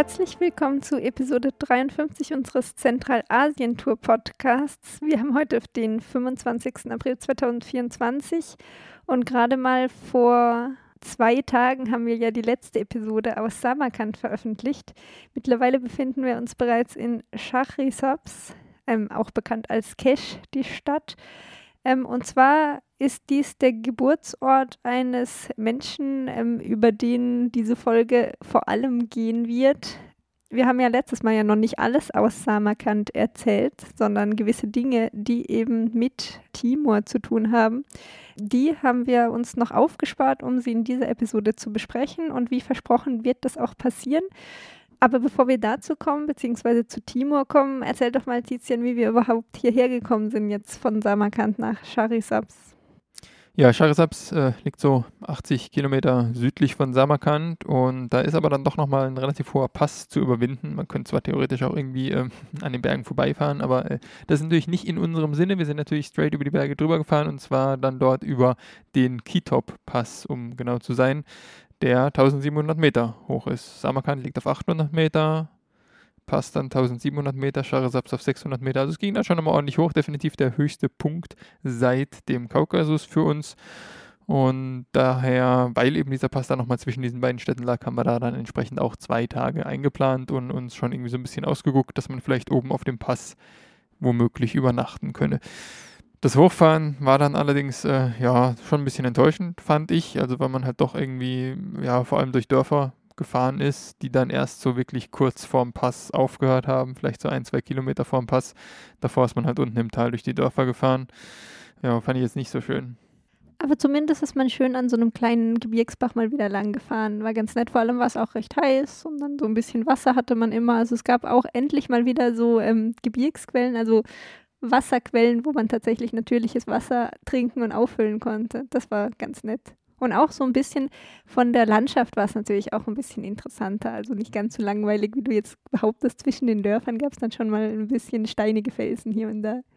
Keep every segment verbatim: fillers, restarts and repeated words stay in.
Herzlich willkommen zu Episode dreiundfünfzig unseres Zentralasien-Tour-Podcasts. Wir haben heute den fünfundzwanzigsten April zweitausendvierundzwanzig und gerade mal vor zwei Tagen haben wir ja die letzte Episode aus Samarkand veröffentlicht. Mittlerweile befinden wir uns bereits in Shahrisabz, ähm, auch bekannt als Kesh, die Stadt. Ähm, und zwar ist dies der Geburtsort eines Menschen, ähm, über den diese Folge vor allem gehen wird. Wir haben ja letztes Mal ja noch nicht alles aus Samarkand erzählt, sondern gewisse Dinge, die eben mit Timur zu tun haben. Die haben wir uns noch aufgespart, um sie in dieser Episode zu besprechen. Und wie versprochen wird das auch passieren. Aber bevor wir dazu kommen, beziehungsweise zu Timur kommen, erzähl doch mal, Tizian, wie wir überhaupt hierher gekommen sind, jetzt von Samarkand nach Shahrisabz. Ja, Shahrisabz äh, liegt so achtzig Kilometer südlich von Samarkand und da ist aber dann doch nochmal ein relativ hoher Pass zu überwinden. Man könnte zwar theoretisch auch irgendwie äh, an den Bergen vorbeifahren, aber äh, das ist natürlich nicht in unserem Sinne. Wir sind natürlich straight über die Berge drüber gefahren und zwar dann dort über den Kitop-Pass, um genau zu sein, der eintausendsiebenhundert Meter hoch ist. Samarkand liegt auf achthundert Meter, Pass dann eintausendsiebenhundert Meter, Shahrisabz auf sechshundert Meter. Also es ging da schon nochmal ordentlich hoch, definitiv der höchste Punkt seit dem Kaukasus für uns. Und daher, weil eben dieser Pass da nochmal zwischen diesen beiden Städten lag, haben wir da dann entsprechend auch zwei Tage eingeplant und uns schon irgendwie so ein bisschen ausgeguckt, dass man vielleicht oben auf dem Pass womöglich übernachten könne. Das Hochfahren war dann allerdings äh, ja schon ein bisschen enttäuschend, fand ich. Also weil man halt doch irgendwie, ja, vor allem durch Dörfer gefahren ist, die dann erst so wirklich kurz vorm Pass aufgehört haben, vielleicht so ein, zwei Kilometer vorm Pass. Davor ist man halt unten im Tal durch die Dörfer gefahren. Ja, fand ich jetzt nicht so schön. Aber zumindest ist man schön an so einem kleinen Gebirgsbach mal wieder lang gefahren. War ganz nett, vor allem war es auch recht heiß und dann so ein bisschen Wasser hatte man immer. Also es gab auch endlich mal wieder so ähm, Gebirgsquellen, also Wasserquellen, wo man tatsächlich natürliches Wasser trinken und auffüllen konnte. Das war ganz nett. Und auch so ein bisschen von der Landschaft war es natürlich auch ein bisschen interessanter. Also nicht ganz so langweilig, wie du jetzt behauptest. Zwischen den Dörfern gab es dann schon mal ein bisschen steinige Felsen hier und da.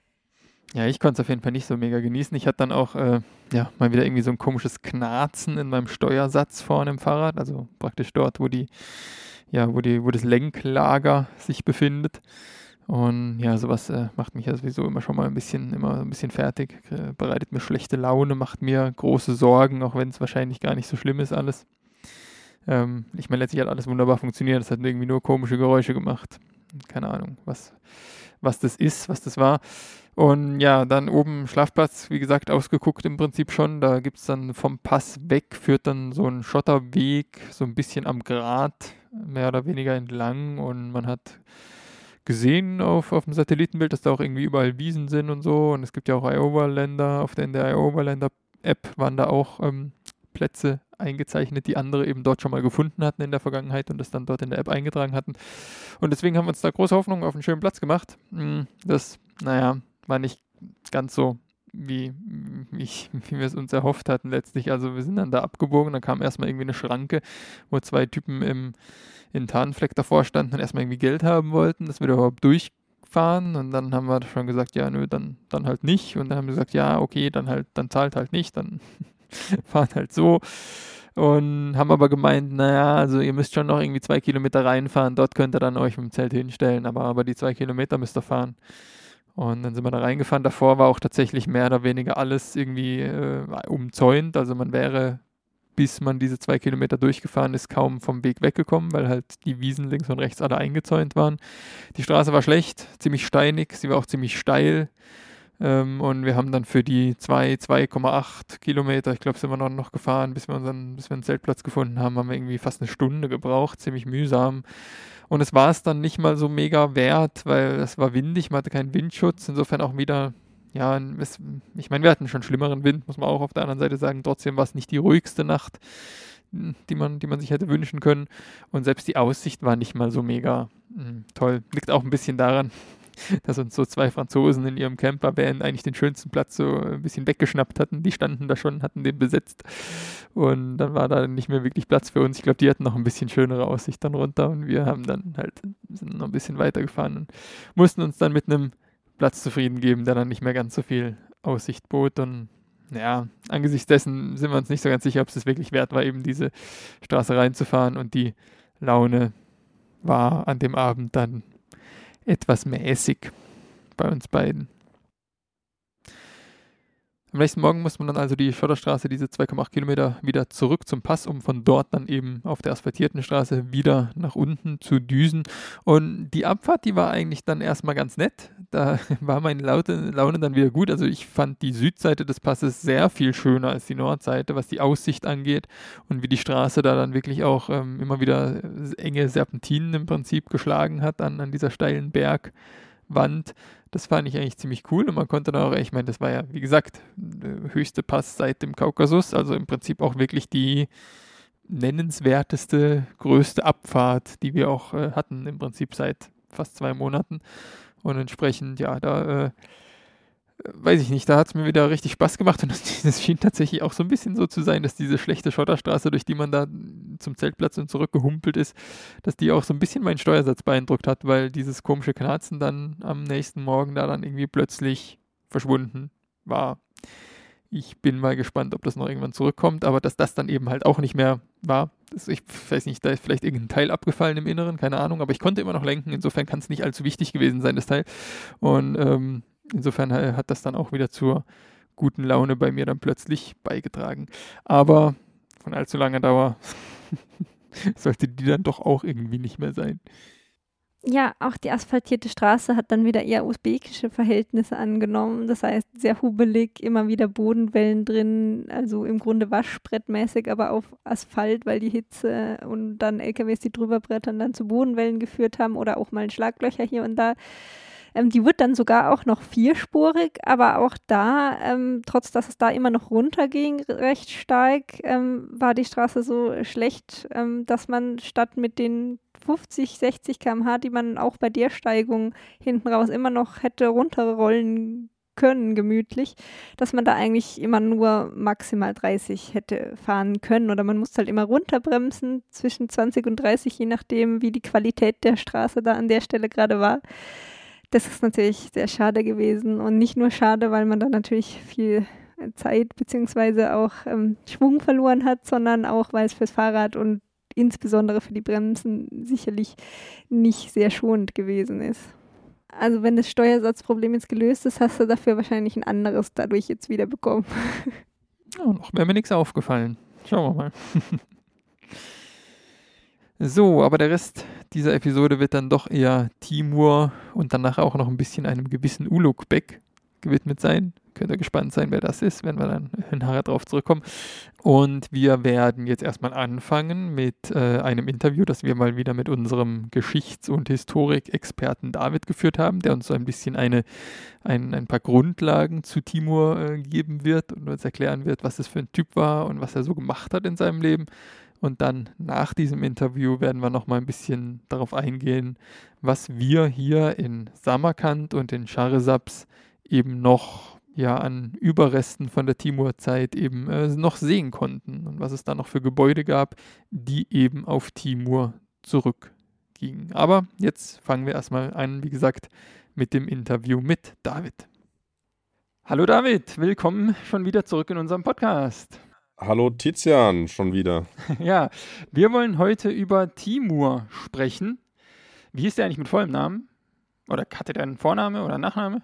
Ja, ich konnte es auf jeden Fall nicht so mega genießen. Ich hatte dann auch äh, ja, mal wieder irgendwie so ein komisches Knarzen in meinem Steuersatz vorne im Fahrrad. Also praktisch dort, wo die, ja, wo die, wo das Lenklager sich befindet. Und ja, sowas äh, macht mich ja sowieso immer schon mal ein bisschen, immer ein bisschen fertig, äh, bereitet mir schlechte Laune, macht mir große Sorgen, auch wenn es wahrscheinlich gar nicht so schlimm ist alles. Ähm, ich meine, letztlich hat alles wunderbar funktioniert, es hat irgendwie nur komische Geräusche gemacht. Keine Ahnung, was, was das ist, was das war. Und ja, dann oben Schlafplatz, wie gesagt, ausgeguckt im Prinzip schon. Da gibt es dann vom Pass weg, führt dann so ein Schotterweg, so ein bisschen am Grat, mehr oder weniger entlang und man hat gesehen auf, auf dem Satellitenbild, dass da auch irgendwie überall Wiesen sind und so. Und es gibt ja auch Iowa-Länder. Auf der, in der Iowa-Länder-App waren da auch ähm, Plätze eingezeichnet, die andere eben dort schon mal gefunden hatten in der Vergangenheit und das dann dort in der App eingetragen hatten. Und deswegen haben wir uns da große Hoffnung auf einen schönen Platz gemacht. Das, naja, war nicht ganz so, wie, wie, wie wir es uns erhofft hatten letztlich. Also wir sind dann da abgebogen, dann kam erstmal irgendwie eine Schranke, wo zwei Typen im in Tarnfleck davor standen und erstmal irgendwie Geld haben wollten, dass wir da überhaupt durchfahren. Und dann haben wir schon gesagt, ja, nö, dann, dann halt nicht. Und dann haben wir gesagt, ja, okay, dann halt, dann zahlt halt nicht, dann fahren halt so. Und haben aber gemeint, naja, also ihr müsst schon noch irgendwie zwei Kilometer reinfahren, dort könnt ihr dann euch mit dem Zelt hinstellen, aber, aber die zwei Kilometer müsst ihr fahren. Und dann sind wir da reingefahren. Davor war auch tatsächlich mehr oder weniger alles irgendwie äh, umzäunt. Also man wäre, bis man diese zwei Kilometer durchgefahren ist, kaum vom Weg weggekommen, weil halt die Wiesen links und rechts alle eingezäunt waren. Die Straße war schlecht, ziemlich steinig, sie war auch ziemlich steil. Ähm, und wir haben dann für die zwei, zwei Komma acht Kilometer, ich glaube, sind wir noch, noch gefahren, bis wir, unseren, bis wir einen Zeltplatz gefunden haben, haben wir irgendwie fast eine Stunde gebraucht, ziemlich mühsam. Und es war es dann nicht mal so mega wert, weil es war windig, man hatte keinen Windschutz, insofern auch wieder, ja, es, ich meine, wir hatten schon schlimmeren Wind, muss man auch auf der anderen Seite sagen, trotzdem war es nicht die ruhigste Nacht, die man, die man sich hätte wünschen können und selbst die Aussicht war nicht mal so mega mh, toll. Liegt auch ein bisschen daran, dass uns so zwei Franzosen in ihrem Campervan eigentlich den schönsten Platz so ein bisschen weggeschnappt hatten. Die standen da schon, hatten den besetzt und dann war da nicht mehr wirklich Platz für uns. Ich glaube, die hatten noch ein bisschen schönere Aussicht dann runter und wir haben dann halt, sind noch ein bisschen weitergefahren und mussten uns dann mit einem Platz zufrieden geben, der dann nicht mehr ganz so viel Aussicht bot und ja, angesichts dessen sind wir uns nicht so ganz sicher, ob es es wirklich wert war, eben diese Straße reinzufahren und die Laune war an dem Abend dann etwas mäßig bei uns beiden. Am nächsten Morgen muss man dann also die Schotterstraße, diese zwei Komma acht Kilometer, wieder zurück zum Pass, um von dort dann eben auf der asphaltierten Straße wieder nach unten zu düsen. Und die Abfahrt, die war eigentlich dann erstmal ganz nett. Da war meine Laune, Laune dann wieder gut. Also ich fand die Südseite des Passes sehr viel schöner als die Nordseite, was die Aussicht angeht und wie die Straße da dann wirklich auch ähm, immer wieder enge Serpentinen im Prinzip geschlagen hat an, an dieser steilen Bergwand. Das fand ich eigentlich ziemlich cool und man konnte dann auch, ich meine, das war ja, wie gesagt, der höchste Pass seit dem Kaukasus, also im Prinzip auch wirklich die nennenswerteste, größte Abfahrt, die wir auch äh, hatten, im Prinzip seit fast zwei Monaten. Und entsprechend, ja, da äh, weiß ich nicht, da hat es mir wieder richtig Spaß gemacht und es schien tatsächlich auch so ein bisschen so zu sein, dass diese schlechte Schotterstraße, durch die man da zum Zeltplatz und zurückgehumpelt ist, dass die auch so ein bisschen meinen Steuersatz beeindruckt hat, weil dieses komische Knarzen dann am nächsten Morgen da dann irgendwie plötzlich verschwunden war. Ich bin mal gespannt, ob das noch irgendwann zurückkommt, aber dass das dann eben halt auch nicht mehr war. Das, ich weiß nicht, da ist vielleicht irgendein Teil abgefallen im Inneren, keine Ahnung, aber ich konnte immer noch lenken, insofern kann es nicht allzu wichtig gewesen sein, das Teil. Und ähm, insofern hat das dann auch wieder zur guten Laune bei mir dann plötzlich beigetragen. Aber von allzu langer Dauer sollte die dann doch auch irgendwie nicht mehr sein. Ja, auch die asphaltierte Straße hat dann wieder eher usbekische Verhältnisse angenommen. Das heißt, sehr hubelig, immer wieder Bodenwellen drin, also im Grunde waschbrettmäßig, aber auf Asphalt, weil die Hitze und dann L K Ws, die drüber brettern, dann zu Bodenwellen geführt haben oder auch mal Schlaglöcher hier und da. Ähm, die wird dann sogar auch noch vierspurig, aber auch da, ähm, trotz dass es da immer noch runterging, recht stark, ähm, war die Straße so schlecht, ähm, dass man statt mit den fünfzig, sechzig Kilometer pro Stunde, die man auch bei der Steigung hinten raus immer noch hätte runterrollen können, gemütlich, dass man da eigentlich immer nur maximal dreißig hätte fahren können oder man musste halt immer runterbremsen, zwischen zwanzig und dreißig, je nachdem, wie die Qualität der Straße da an der Stelle gerade war. Das ist natürlich sehr schade gewesen und nicht nur schade, weil man da natürlich viel Zeit beziehungsweise auch ähm, Schwung verloren hat, sondern auch, weil es fürs Fahrrad und insbesondere für die Bremsen sicherlich nicht sehr schonend gewesen ist. Also wenn das Steuersatzproblem jetzt gelöst ist, hast du dafür wahrscheinlich ein anderes dadurch jetzt wieder bekommen. Ja, noch wäre mir nichts aufgefallen. Schauen wir mal. So, aber der Rest dieser Episode wird dann doch eher Timur und danach auch noch ein bisschen einem gewissen Ulugh-Bek gewidmet sein. Könnt ihr gespannt sein, wer das ist, wenn wir dann nachher drauf zurückkommen. Und wir werden jetzt erstmal anfangen mit äh, einem Interview, das wir mal wieder mit unserem Geschichts- und Historikexperten David geführt haben, der uns so ein bisschen eine, ein, ein paar Grundlagen zu Timur äh, geben wird und uns erklären wird, was das für ein Typ war und was er so gemacht hat in seinem Leben. Und dann nach diesem Interview werden wir nochmal ein bisschen darauf eingehen, was wir hier in Samarkand und in Charyzabs eben noch ja, an Überresten von der Timur-Zeit eben äh, noch sehen konnten und was es da noch für Gebäude gab, die eben auf Timur zurückgingen. Aber jetzt fangen wir erstmal an, wie gesagt, mit dem Interview mit David. Hallo David, willkommen schon wieder zurück in unserem Podcast. Hallo Tizian, schon wieder. Ja, wir wollen heute über Timur sprechen. Wie hieß der eigentlich mit vollem Namen? Oder hatte der einen Vorname oder Nachname?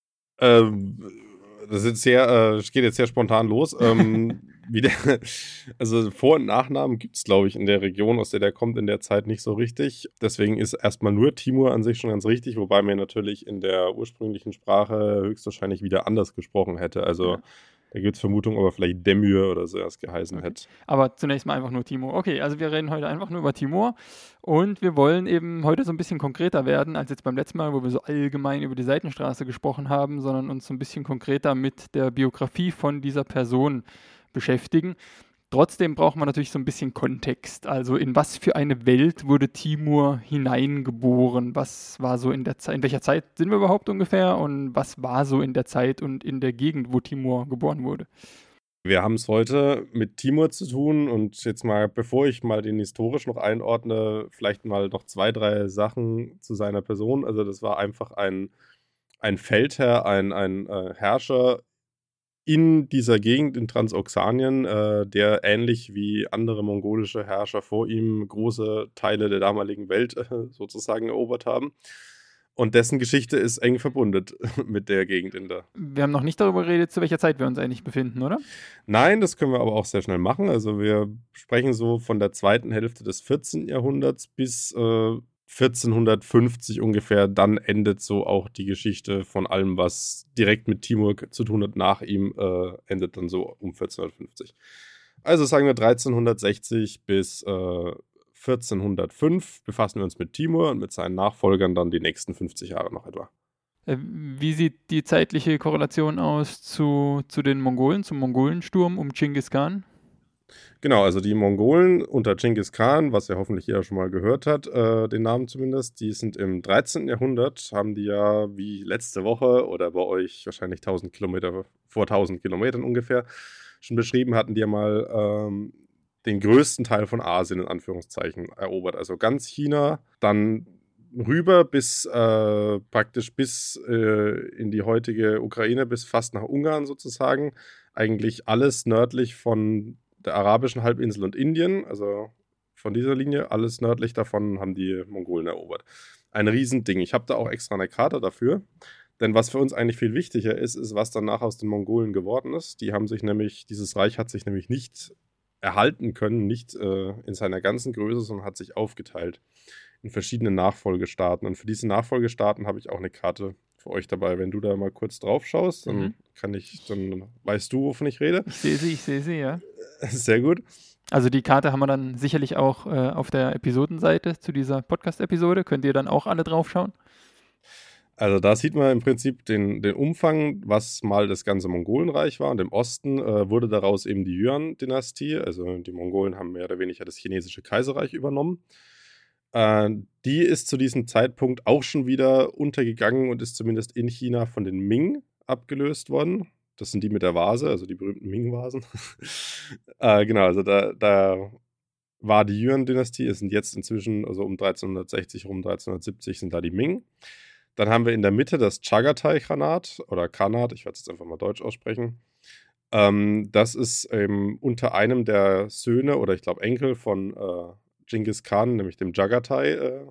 Ähm, das ist sehr, äh, es geht jetzt sehr spontan los. Ähm, wie der, also Vor- und Nachnamen gibt es, glaube ich, in der Region, aus der der kommt, in der Zeit nicht so richtig. Deswegen ist erstmal nur Timur an sich schon ganz richtig, wobei man natürlich in der ursprünglichen Sprache höchstwahrscheinlich wieder anders gesprochen hätte. Also ja. Da gibt es Vermutungen, ob er vielleicht Demür oder so erst geheißen okay. hätte. Aber zunächst mal einfach nur Timur. Okay, also wir reden heute einfach nur über Timur und wir wollen eben heute so ein bisschen konkreter werden, als jetzt beim letzten Mal, wo wir so allgemein über die Seitenstraße gesprochen haben, sondern uns so ein bisschen konkreter mit der Biografie von dieser Person beschäftigen. Trotzdem braucht man natürlich so ein bisschen Kontext. Also in was für eine Welt wurde Timur hineingeboren? Was war so in der Zeit, in welcher Zeit sind wir überhaupt ungefähr? Und was war so in der Zeit und in der Gegend, wo Timur geboren wurde? Wir haben es heute mit Timur zu tun und jetzt mal, bevor ich mal den historisch noch einordne, vielleicht mal noch zwei, drei Sachen zu seiner Person. Also das war einfach ein, ein Feldherr, ein, ein äh, Herrscher in dieser Gegend in Transoxanien, äh, der ähnlich wie andere mongolische Herrscher vor ihm große Teile der damaligen Welt äh, sozusagen erobert haben. Und dessen Geschichte ist eng verbunden mit der Gegend in der. Wir haben noch nicht darüber geredet, zu welcher Zeit wir uns eigentlich befinden, oder? Nein, das können wir aber auch sehr schnell machen. Also wir sprechen so von der zweiten Hälfte des vierzehnten Jahrhunderts bis äh, vierzehnhundertfünfzig ungefähr. Dann endet so auch die Geschichte von allem, was direkt mit Timur zu tun hat. Nach ihm äh, endet dann so um vierzehnhundertfünfzig. Also sagen wir dreizehnhundertsechzig bis äh, vierzehnhundertfünf befassen wir uns mit Timur und mit seinen Nachfolgern dann die nächsten fünfzig Jahre noch etwa. Wie sieht die zeitliche Korrelation aus zu, zu den Mongolen, zum Mongolensturm um Genghis Khan? Genau, also die Mongolen unter Genghis Khan, was ja hoffentlich jeder schon mal gehört hat, äh, den Namen zumindest, die sind im dreizehnten Jahrhundert, haben die ja wie letzte Woche oder bei euch wahrscheinlich tausend Kilometer, vor tausend Kilometern ungefähr, schon beschrieben, hatten die ja mal ähm, den größten Teil von Asien in Anführungszeichen erobert. Also ganz China, dann rüber bis äh, praktisch bis äh, in die heutige Ukraine, bis fast nach Ungarn sozusagen. Eigentlich alles nördlich von der arabischen Halbinsel und Indien, also von dieser Linie, alles nördlich davon haben die Mongolen erobert. Ein Riesending. Ich habe da auch extra eine Karte dafür. Denn was für uns eigentlich viel wichtiger ist, ist, was danach aus den Mongolen geworden ist. Die haben sich nämlich, dieses Reich hat sich nämlich nicht erhalten können, nicht äh, in seiner ganzen Größe, sondern hat sich aufgeteilt in verschiedene Nachfolgestaaten. Und für diese Nachfolgestaaten habe ich auch eine Karte für euch dabei. Wenn du da mal kurz drauf schaust, dann mhm. kann ich, dann weißt du, wovon ich rede. Ich sehe sie, ich sehe sie, ja. Sehr gut. Also die Karte haben wir dann sicherlich auch äh, auf der Episodenseite zu dieser Podcast-Episode. Könnt ihr dann auch alle draufschauen? Also da sieht man im Prinzip den, den Umfang, was mal das ganze Mongolenreich war. Und im Osten äh, wurde daraus eben die Yuan-Dynastie. Also die Mongolen haben mehr oder weniger das chinesische Kaiserreich übernommen. Äh, die ist zu diesem Zeitpunkt auch schon wieder untergegangen und ist zumindest in China von den Ming abgelöst worden. Das sind die mit der Vase, also die berühmten Ming-Vasen. äh, genau, also da, da war die Yuan-Dynastie. Es sind jetzt inzwischen, also um dreizehnhundertsechzig rum, dreizehnhundertsiebzig sind da die Ming. Dann haben wir in der Mitte das Chagatai-Khanat oder Khanat, ich werde es jetzt einfach mal deutsch aussprechen. Ähm, das ist ähm, unter einem der Söhne oder ich glaube Enkel von äh, Genghis Khan, nämlich dem Chagatai, äh,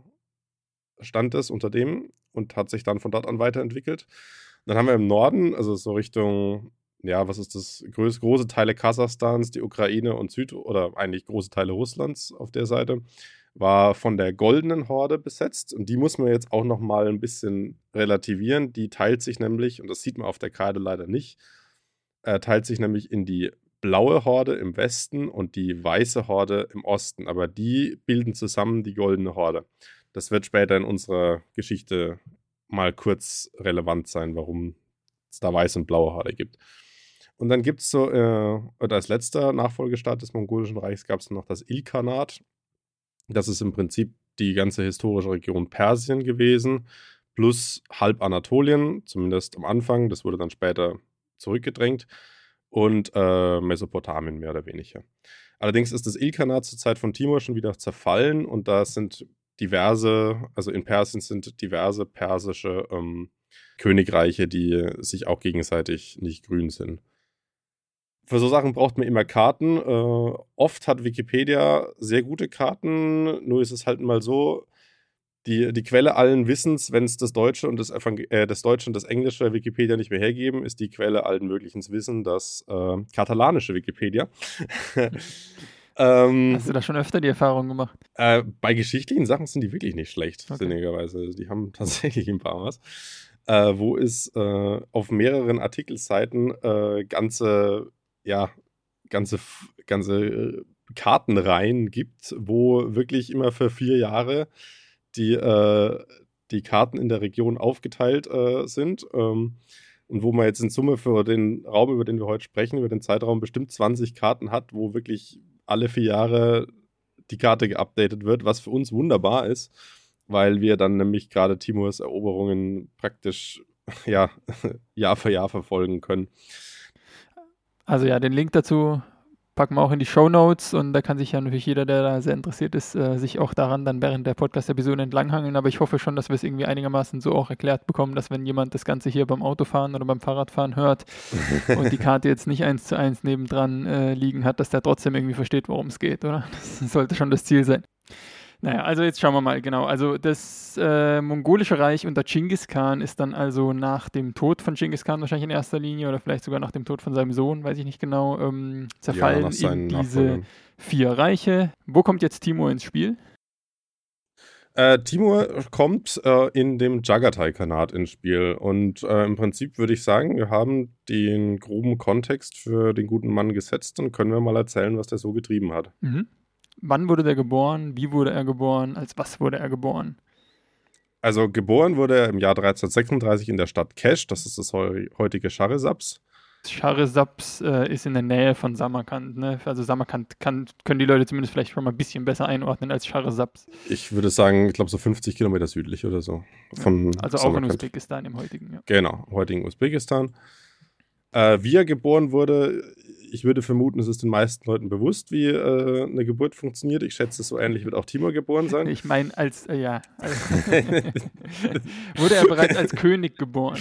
stand es unter dem und hat sich dann von dort an weiterentwickelt. Dann haben wir im Norden, also so Richtung, ja, was ist das, groß, große Teile Kasachstans, die Ukraine und Süd- oder eigentlich große Teile Russlands auf der Seite, war von der Goldenen Horde besetzt und die muss man jetzt auch nochmal ein bisschen relativieren. Die teilt sich nämlich, und das sieht man auf der Karte leider nicht, äh, teilt sich nämlich in die blaue Horde im Westen und die weiße Horde im Osten. Aber die bilden zusammen die Goldene Horde. Das wird später in unserer Geschichte mal kurz relevant sein, warum es da weiße und blaue Horde gibt. Und dann gibt es so, äh, oder als letzter Nachfolgestaat des Mongolischen Reichs gab es noch das Ilkhanat. Das ist im Prinzip die ganze historische Region Persien gewesen, plus halb Anatolien, zumindest am Anfang. Das wurde dann später zurückgedrängt. Und äh, Mesopotamien mehr oder weniger. Allerdings ist das Ilkhanat zur Zeit von Timur schon wieder zerfallen und da sind diverse, also in Persien sind diverse persische ähm, Königreiche, die sich auch gegenseitig nicht grün sind. Für so Sachen braucht man immer Karten. Äh, oft hat Wikipedia sehr gute Karten, nur ist es halt mal so, die, die Quelle allen Wissens, wenn es das Deutsche und das, Evangel- äh, das Deutsche und das Englische Wikipedia nicht mehr hergeben, ist die Quelle allen möglichen Wissen das äh, katalanische Wikipedia. ähm, Hast du da schon öfter die Erfahrung gemacht? Äh, bei geschichtlichen Sachen sind die wirklich nicht schlecht, Okay. sinnigerweise. Die haben tatsächlich ein paar was. Äh, wo es äh, auf mehreren Artikelseiten äh, ganze, ja, ganze, ganze äh, Kartenreihen gibt, wo wirklich immer für vier Jahre die, äh, die Karten in der Region aufgeteilt äh, sind. Ähm, und wo man jetzt in Summe für den Raum, über den wir heute sprechen, über den Zeitraum bestimmt zwanzig Karten hat, wo wirklich alle vier Jahre die Karte geupdatet wird, was für uns wunderbar ist, weil wir dann nämlich gerade Timurs Eroberungen praktisch ja, Jahr für Jahr verfolgen können. Also ja, den Link dazu packen wir auch in die Shownotes und da kann sich ja natürlich jeder, der da sehr interessiert ist, äh, sich auch daran dann während der Podcast-Episode entlanghangeln. Aber ich hoffe schon, dass wir es irgendwie einigermaßen so auch erklärt bekommen, dass wenn jemand das Ganze hier beim Autofahren oder beim Fahrradfahren hört und die Karte jetzt nicht eins zu eins nebendran äh, liegen hat, dass der trotzdem irgendwie versteht, worum es geht, oder? Das sollte schon das Ziel sein. Naja, also jetzt schauen wir mal, genau. Also das äh, mongolische Reich unter Genghis Khan ist dann also nach dem Tod von Genghis Khan wahrscheinlich in erster Linie oder vielleicht sogar nach dem Tod von seinem Sohn, weiß ich nicht genau, ähm, zerfallen Ja, in diese Nachfolgern. vier Reiche. Wo kommt jetzt Timur ins Spiel? Äh, Timur kommt äh, in dem Chagatai-Khanat ins Spiel und äh, im Prinzip würde ich sagen, wir haben den groben Kontext für den guten Mann gesetzt und können wir mal erzählen, was der so getrieben hat. Mhm. Wann wurde der geboren? Wie wurde er geboren? Als was wurde er geboren? Also geboren wurde er im Jahr dreizehnhundertsechsunddreißig in der Stadt Kesh, das ist das heu- heutige Schahresaps. Schahresaps äh, ist in der Nähe von Samarkand, ne? Also Samarkand kann, können die Leute zumindest vielleicht schon mal ein bisschen besser einordnen als Schahresaps. Ich würde sagen, ich glaube so fünfzig Kilometer südlich oder so. Von Also auch in Usbekistan im heutigen, ja. Genau, heutigen Usbekistan. Äh, wie er geboren wurde, ich würde vermuten, es ist den meisten Leuten bewusst, wie äh, eine Geburt funktioniert. Ich schätze, so ähnlich wird auch Timur geboren sein. Ich meine, als, äh, ja. Als wurde er bereits als König geboren?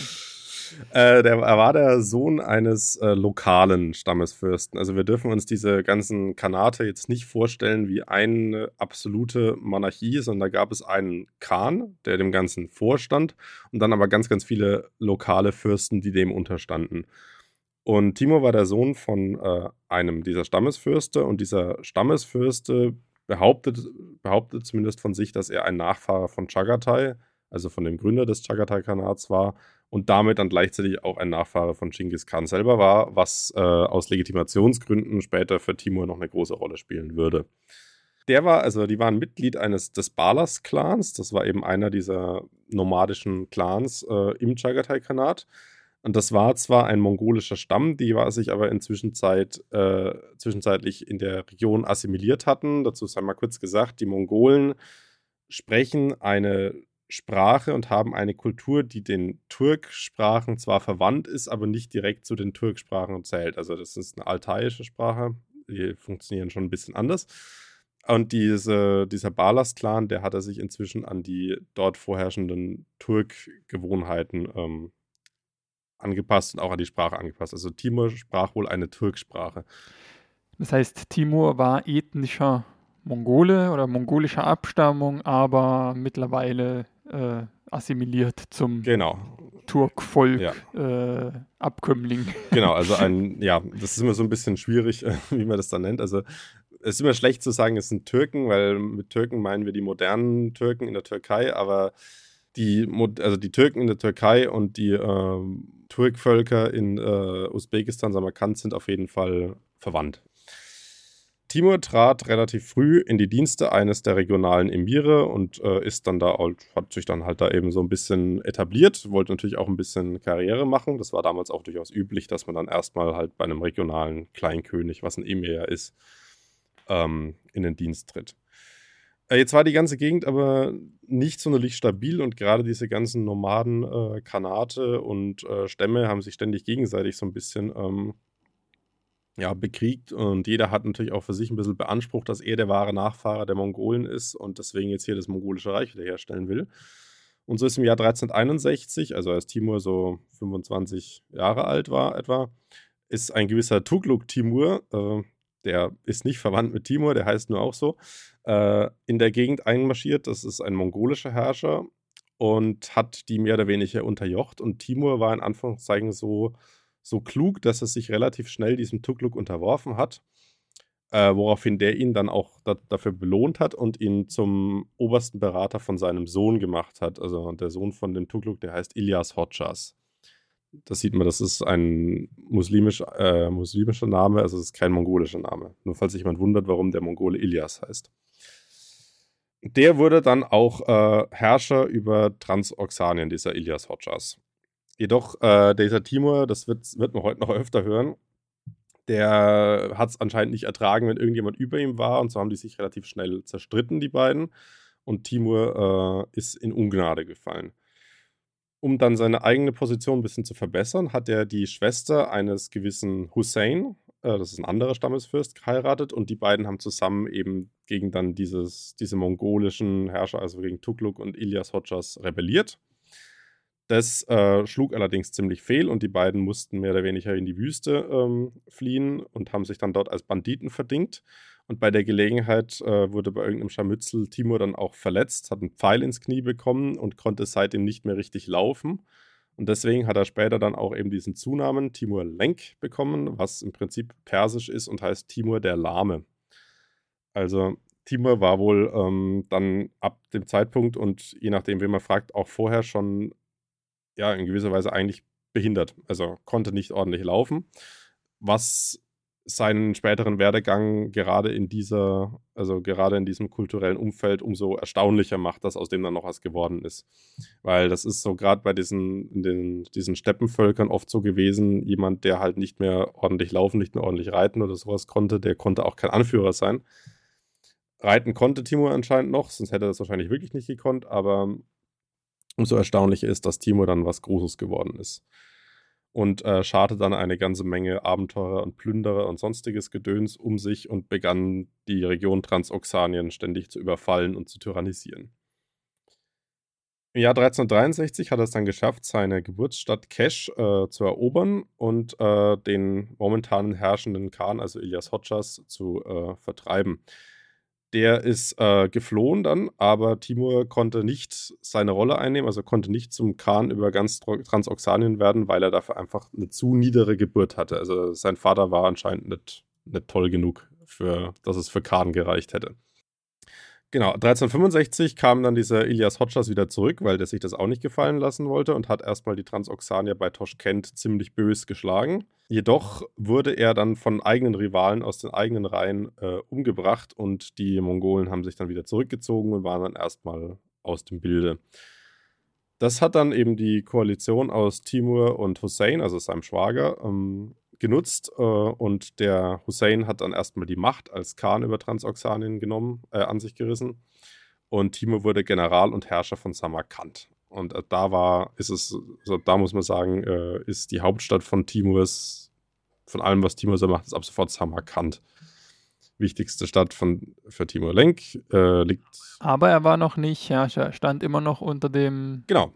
Äh, der, er war der Sohn eines äh, lokalen Stammesfürsten. Also wir dürfen uns diese ganzen Khanate jetzt nicht vorstellen wie eine absolute Monarchie, sondern da gab es einen Khan, der dem Ganzen vorstand und dann aber ganz, ganz viele lokale Fürsten, die dem unterstanden. Und Timur war der Sohn von äh, einem dieser Stammesfürste und dieser Stammesfürste behauptet, behauptet zumindest von sich, dass er ein Nachfahre von Chagatai, also von dem Gründer des Chagatai-Khanats war und damit dann gleichzeitig auch ein Nachfahre von Genghis Khan selber war, was äh, aus Legitimationsgründen später für Timur noch eine große Rolle spielen würde. Der war, also die waren Mitglied eines des Balas-Clans, das war eben einer dieser nomadischen Clans äh, im Chagatai-Khanat. Und das war zwar ein mongolischer Stamm, die war sich aber inzwischen Zeit, äh, zwischenzeitlich in der Region assimiliert hatten. Dazu sei mal kurz gesagt, die Mongolen sprechen eine Sprache und haben eine Kultur, die den Turksprachen zwar verwandt ist, aber nicht direkt zu den Turksprachen zählt. Also das ist eine altaiische Sprache, die funktionieren schon ein bisschen anders. Und diese, dieser Balas-Clan, der hatte sich inzwischen an die dort vorherrschenden Turk-Gewohnheiten ähm, angepasst und auch an die Sprache angepasst. Also Timur sprach wohl eine Turksprache. Das heißt, Timur war ethnischer Mongole oder mongolischer Abstammung, aber mittlerweile äh, assimiliert zum genau. Turkvolk, ja. äh, Abkömmling. Genau, also ein, ja, das ist immer so ein bisschen schwierig, wie man das dann nennt. Also es ist immer schlecht zu sagen, es sind Türken, weil mit Türken meinen wir die modernen Türken in der Türkei, aber die, also die Türken in der Türkei und die ähm, Turkvölker in äh, Usbekistan, Samarkand, sind auf jeden Fall verwandt. Timur trat relativ früh in die Dienste eines der regionalen Emire und äh, ist dann da, hat sich dann halt da eben so ein bisschen etabliert, wollte natürlich auch ein bisschen Karriere machen. Das war damals auch durchaus üblich, dass man dann erstmal halt bei einem regionalen Kleinkönig, was ein Emir ja ist, ähm, in den Dienst tritt. Äh, jetzt war die ganze Gegend aber nicht sonderlich stabil und gerade diese ganzen Nomaden, äh, Khanate und äh, Stämme haben sich ständig gegenseitig so ein bisschen ähm, ja, bekriegt und jeder hat natürlich auch für sich ein bisschen beansprucht, dass er der wahre Nachfahre der Mongolen ist und deswegen jetzt hier das mongolische Reich wiederherstellen will. Und so ist im Jahr dreizehnhunderteinundsechzig, also als Timur so fünfundzwanzig Jahre alt war etwa, ist ein gewisser Tugluk Timur, äh, der ist nicht verwandt mit Timur, der heißt nur auch so, äh, in der Gegend einmarschiert. Das ist ein mongolischer Herrscher und hat die mehr oder weniger unterjocht und Timur war in Anführungszeichen so so klug, dass er sich relativ schnell diesem Tugluk unterworfen hat, äh, woraufhin der ihn dann auch da, dafür belohnt hat und ihn zum obersten Berater von seinem Sohn gemacht hat. Also der Sohn von dem Tugluk, der heißt Ilyas Hodjas. Das sieht man, das ist ein muslimisch, äh, muslimischer Name, also es ist kein mongolischer Name. Nur falls sich jemand wundert, warum der Mongole Ilyas heißt. Der wurde dann auch äh, Herrscher über Transoxanien, dieser Ilyas Hodjas. Jedoch, äh, dieser Timur, das wird, wird man heute noch öfter hören, der hat es anscheinend nicht ertragen, wenn irgendjemand über ihm war und so haben die sich relativ schnell zerstritten, die beiden. Und Timur äh, ist in Ungnade gefallen. Um dann seine eigene Position ein bisschen zu verbessern, hat er die Schwester eines gewissen Hussein äh, das ist ein anderer Stammesfürst, geheiratet und die beiden haben zusammen eben gegen dann dieses, diese mongolischen Herrscher, also gegen Tughluq und Ilyas Hodjas, rebelliert. Das äh, schlug allerdings ziemlich fehl und die beiden mussten mehr oder weniger in die Wüste ähm, fliehen und haben sich dann dort als Banditen verdingt. Und bei der Gelegenheit äh, wurde bei irgendeinem Scharmützel Timur dann auch verletzt, hat einen Pfeil ins Knie bekommen und konnte seitdem nicht mehr richtig laufen. Und deswegen hat er später dann auch eben diesen Zunamen Timur Lenk bekommen, was im Prinzip persisch ist und heißt Timur der Lahme. Also Timur war wohl ähm, dann ab dem Zeitpunkt und je nachdem, wen man fragt, auch vorher schon ja in gewisser Weise eigentlich behindert. Also konnte nicht ordentlich laufen, was seinen späteren Werdegang gerade in dieser, also gerade in diesem kulturellen Umfeld umso erstaunlicher macht, dass aus dem dann noch was geworden ist. Weil das ist so gerade bei diesen, in den, diesen Steppenvölkern oft so gewesen, jemand, der halt nicht mehr ordentlich laufen, nicht mehr ordentlich reiten oder sowas konnte, der konnte auch kein Anführer sein. Reiten konnte Timur anscheinend noch, sonst hätte er das wahrscheinlich wirklich nicht gekonnt, aber umso erstaunlicher ist, dass Timur dann was Großes geworden ist. Und äh, scharte dann eine ganze Menge Abenteurer und Plünderer und sonstiges Gedöns um sich und begann die Region Transoxanien ständig zu überfallen und zu tyrannisieren. Im Jahr dreizehnhundertdreiundsechzig hat er es dann geschafft, seine Geburtsstadt Kesh äh, zu erobern und äh, den momentanen herrschenden Khan, also Ilyas Hodjas, zu äh, vertreiben. Der ist äh, geflohen dann, aber Timur konnte nicht seine Rolle einnehmen, also konnte nicht zum Khan über ganz Transoxanien werden, weil er dafür einfach eine zu niedere Geburt hatte. Also sein Vater war anscheinend nicht, nicht toll genug, für, dass es für Khan gereicht hätte. Genau, dreizehnhundertfünfundsechzig kam dann dieser Ilyas Hodjas wieder zurück, weil der sich das auch nicht gefallen lassen wollte und hat erstmal die Transoxanier bei Toschkent ziemlich bös geschlagen. Jedoch wurde er dann von eigenen Rivalen aus den eigenen Reihen äh, umgebracht und die Mongolen haben sich dann wieder zurückgezogen und waren dann erstmal aus dem Bilde. Das hat dann eben die Koalition aus Timur und Hussein, also seinem Schwager, ähm, genutzt äh, und der Hussein hat dann erstmal die Macht als Khan über Transoxanien genommen, äh, an sich gerissen und Timur wurde General und Herrscher von Samarkand. Und äh, da war, ist es, also da muss man sagen, äh, ist die Hauptstadt von Timurs, von allem, was Timur so macht, ist ab sofort Samarkand. Wichtigste Stadt von, für Timur Lenk äh, liegt. Aber er war noch nicht Herrscher, er stand immer noch unter dem. Genau.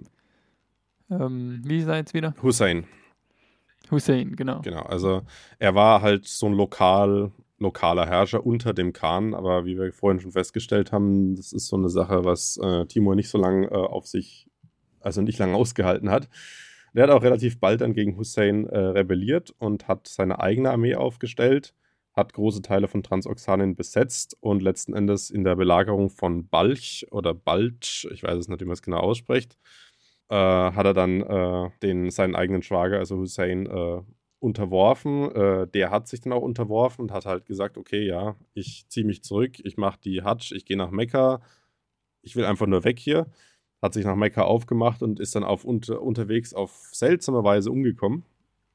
Ähm, wie ist er jetzt wieder? Hussein. Hussein, genau. Genau, also er war halt so ein lokal, lokaler Herrscher unter dem Khan, aber wie wir vorhin schon festgestellt haben, das ist so eine Sache, was äh, Timur nicht so lange äh, auf sich, also nicht lange ausgehalten hat. Der hat auch relativ bald dann gegen Hussein äh, rebelliert und hat seine eigene Armee aufgestellt, hat große Teile von Transoxanien besetzt und letzten Endes in der Belagerung von Balch oder Balch, ich weiß es nicht, wie man es genau ausspricht, äh, hat er dann äh, den, seinen eigenen Schwager, also Hussein, äh, unterworfen. Äh, der hat sich dann auch unterworfen und hat halt gesagt, okay, ja, ich ziehe mich zurück, ich mache die Hadsch, ich gehe nach Mekka, ich will einfach nur weg hier. Hat sich nach Mekka aufgemacht und ist dann auf unter, unterwegs auf seltsame Weise umgekommen.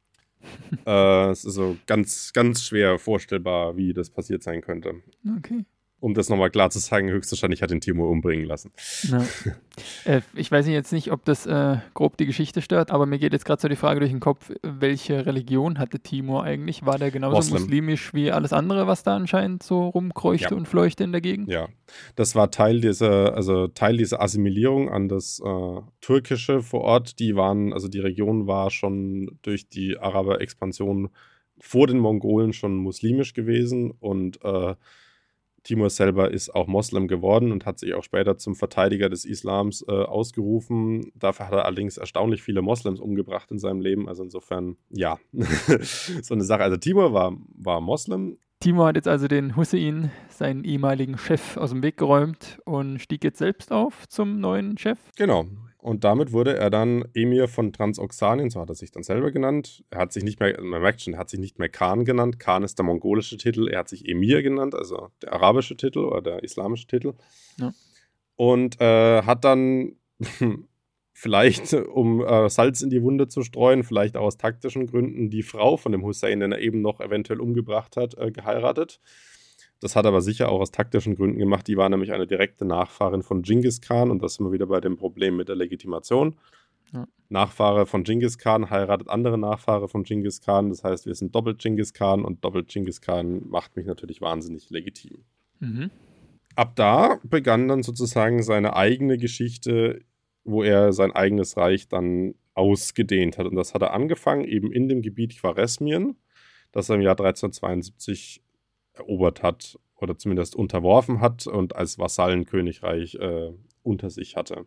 äh, es ist so ganz, ganz schwer vorstellbar, wie das passiert sein könnte. Okay. Um das nochmal klar zu sagen, höchstwahrscheinlich hat den Timur umbringen lassen. Ja. äh, ich weiß jetzt nicht, ob das äh, grob die Geschichte stört, aber mir geht jetzt gerade so die Frage durch den Kopf, welche Religion hatte Timur eigentlich? War der genauso Moslem. muslimisch wie alles andere, was da anscheinend so rumkreuchte Ja. und fleuchte in der Gegend? Ja, das war Teil dieser, also Teil dieser Assimilierung an das äh, Türkische vor Ort. Die waren, also die Region war schon durch die Araber-Expansion vor den Mongolen schon muslimisch gewesen und äh, Timur selber ist auch Moslem geworden und hat sich auch später zum Verteidiger des Islams äh, ausgerufen. Dafür hat er allerdings erstaunlich viele Moslems umgebracht in seinem Leben. Also insofern, ja, so eine Sache. Also Timur war, war Moslem. Timur hat jetzt also den Hussein, seinen ehemaligen Chef, aus dem Weg geräumt und stieg jetzt selbst auf zum neuen Chef. Genau. Und damit wurde er dann Emir von Transoxanien, so hat er sich dann selber genannt. Er hat sich nicht mehr, man merkt schon, er hat sich nicht mehr Khan genannt. Khan ist der mongolische Titel. Er hat sich Emir genannt, also der arabische Titel oder der islamische Titel. Ja. Und äh, hat dann vielleicht, um äh, Salz in die Wunde zu streuen, vielleicht auch aus taktischen Gründen, die Frau von dem Hussein, den er eben noch eventuell umgebracht hat, äh, geheiratet. Das hat aber sicher auch aus taktischen Gründen gemacht. Die war nämlich eine direkte Nachfahrin von Genghis Khan und das sind wir wieder bei dem Problem mit der Legitimation. Ja. Nachfahre von Genghis Khan heiratet andere Nachfahre von Genghis Khan. Das heißt, wir sind doppelt Genghis Khan und doppelt Genghis Khan macht mich natürlich wahnsinnig legitim. Mhm. Ab da begann dann sozusagen seine eigene Geschichte, wo er sein eigenes Reich dann ausgedehnt hat. Und das hat er angefangen eben in dem Gebiet Chwarezmien, das er im Jahr dreizehnhundertzweiundsiebzig erobert hat oder zumindest unterworfen hat und als Vasallenkönigreich äh, unter sich hatte.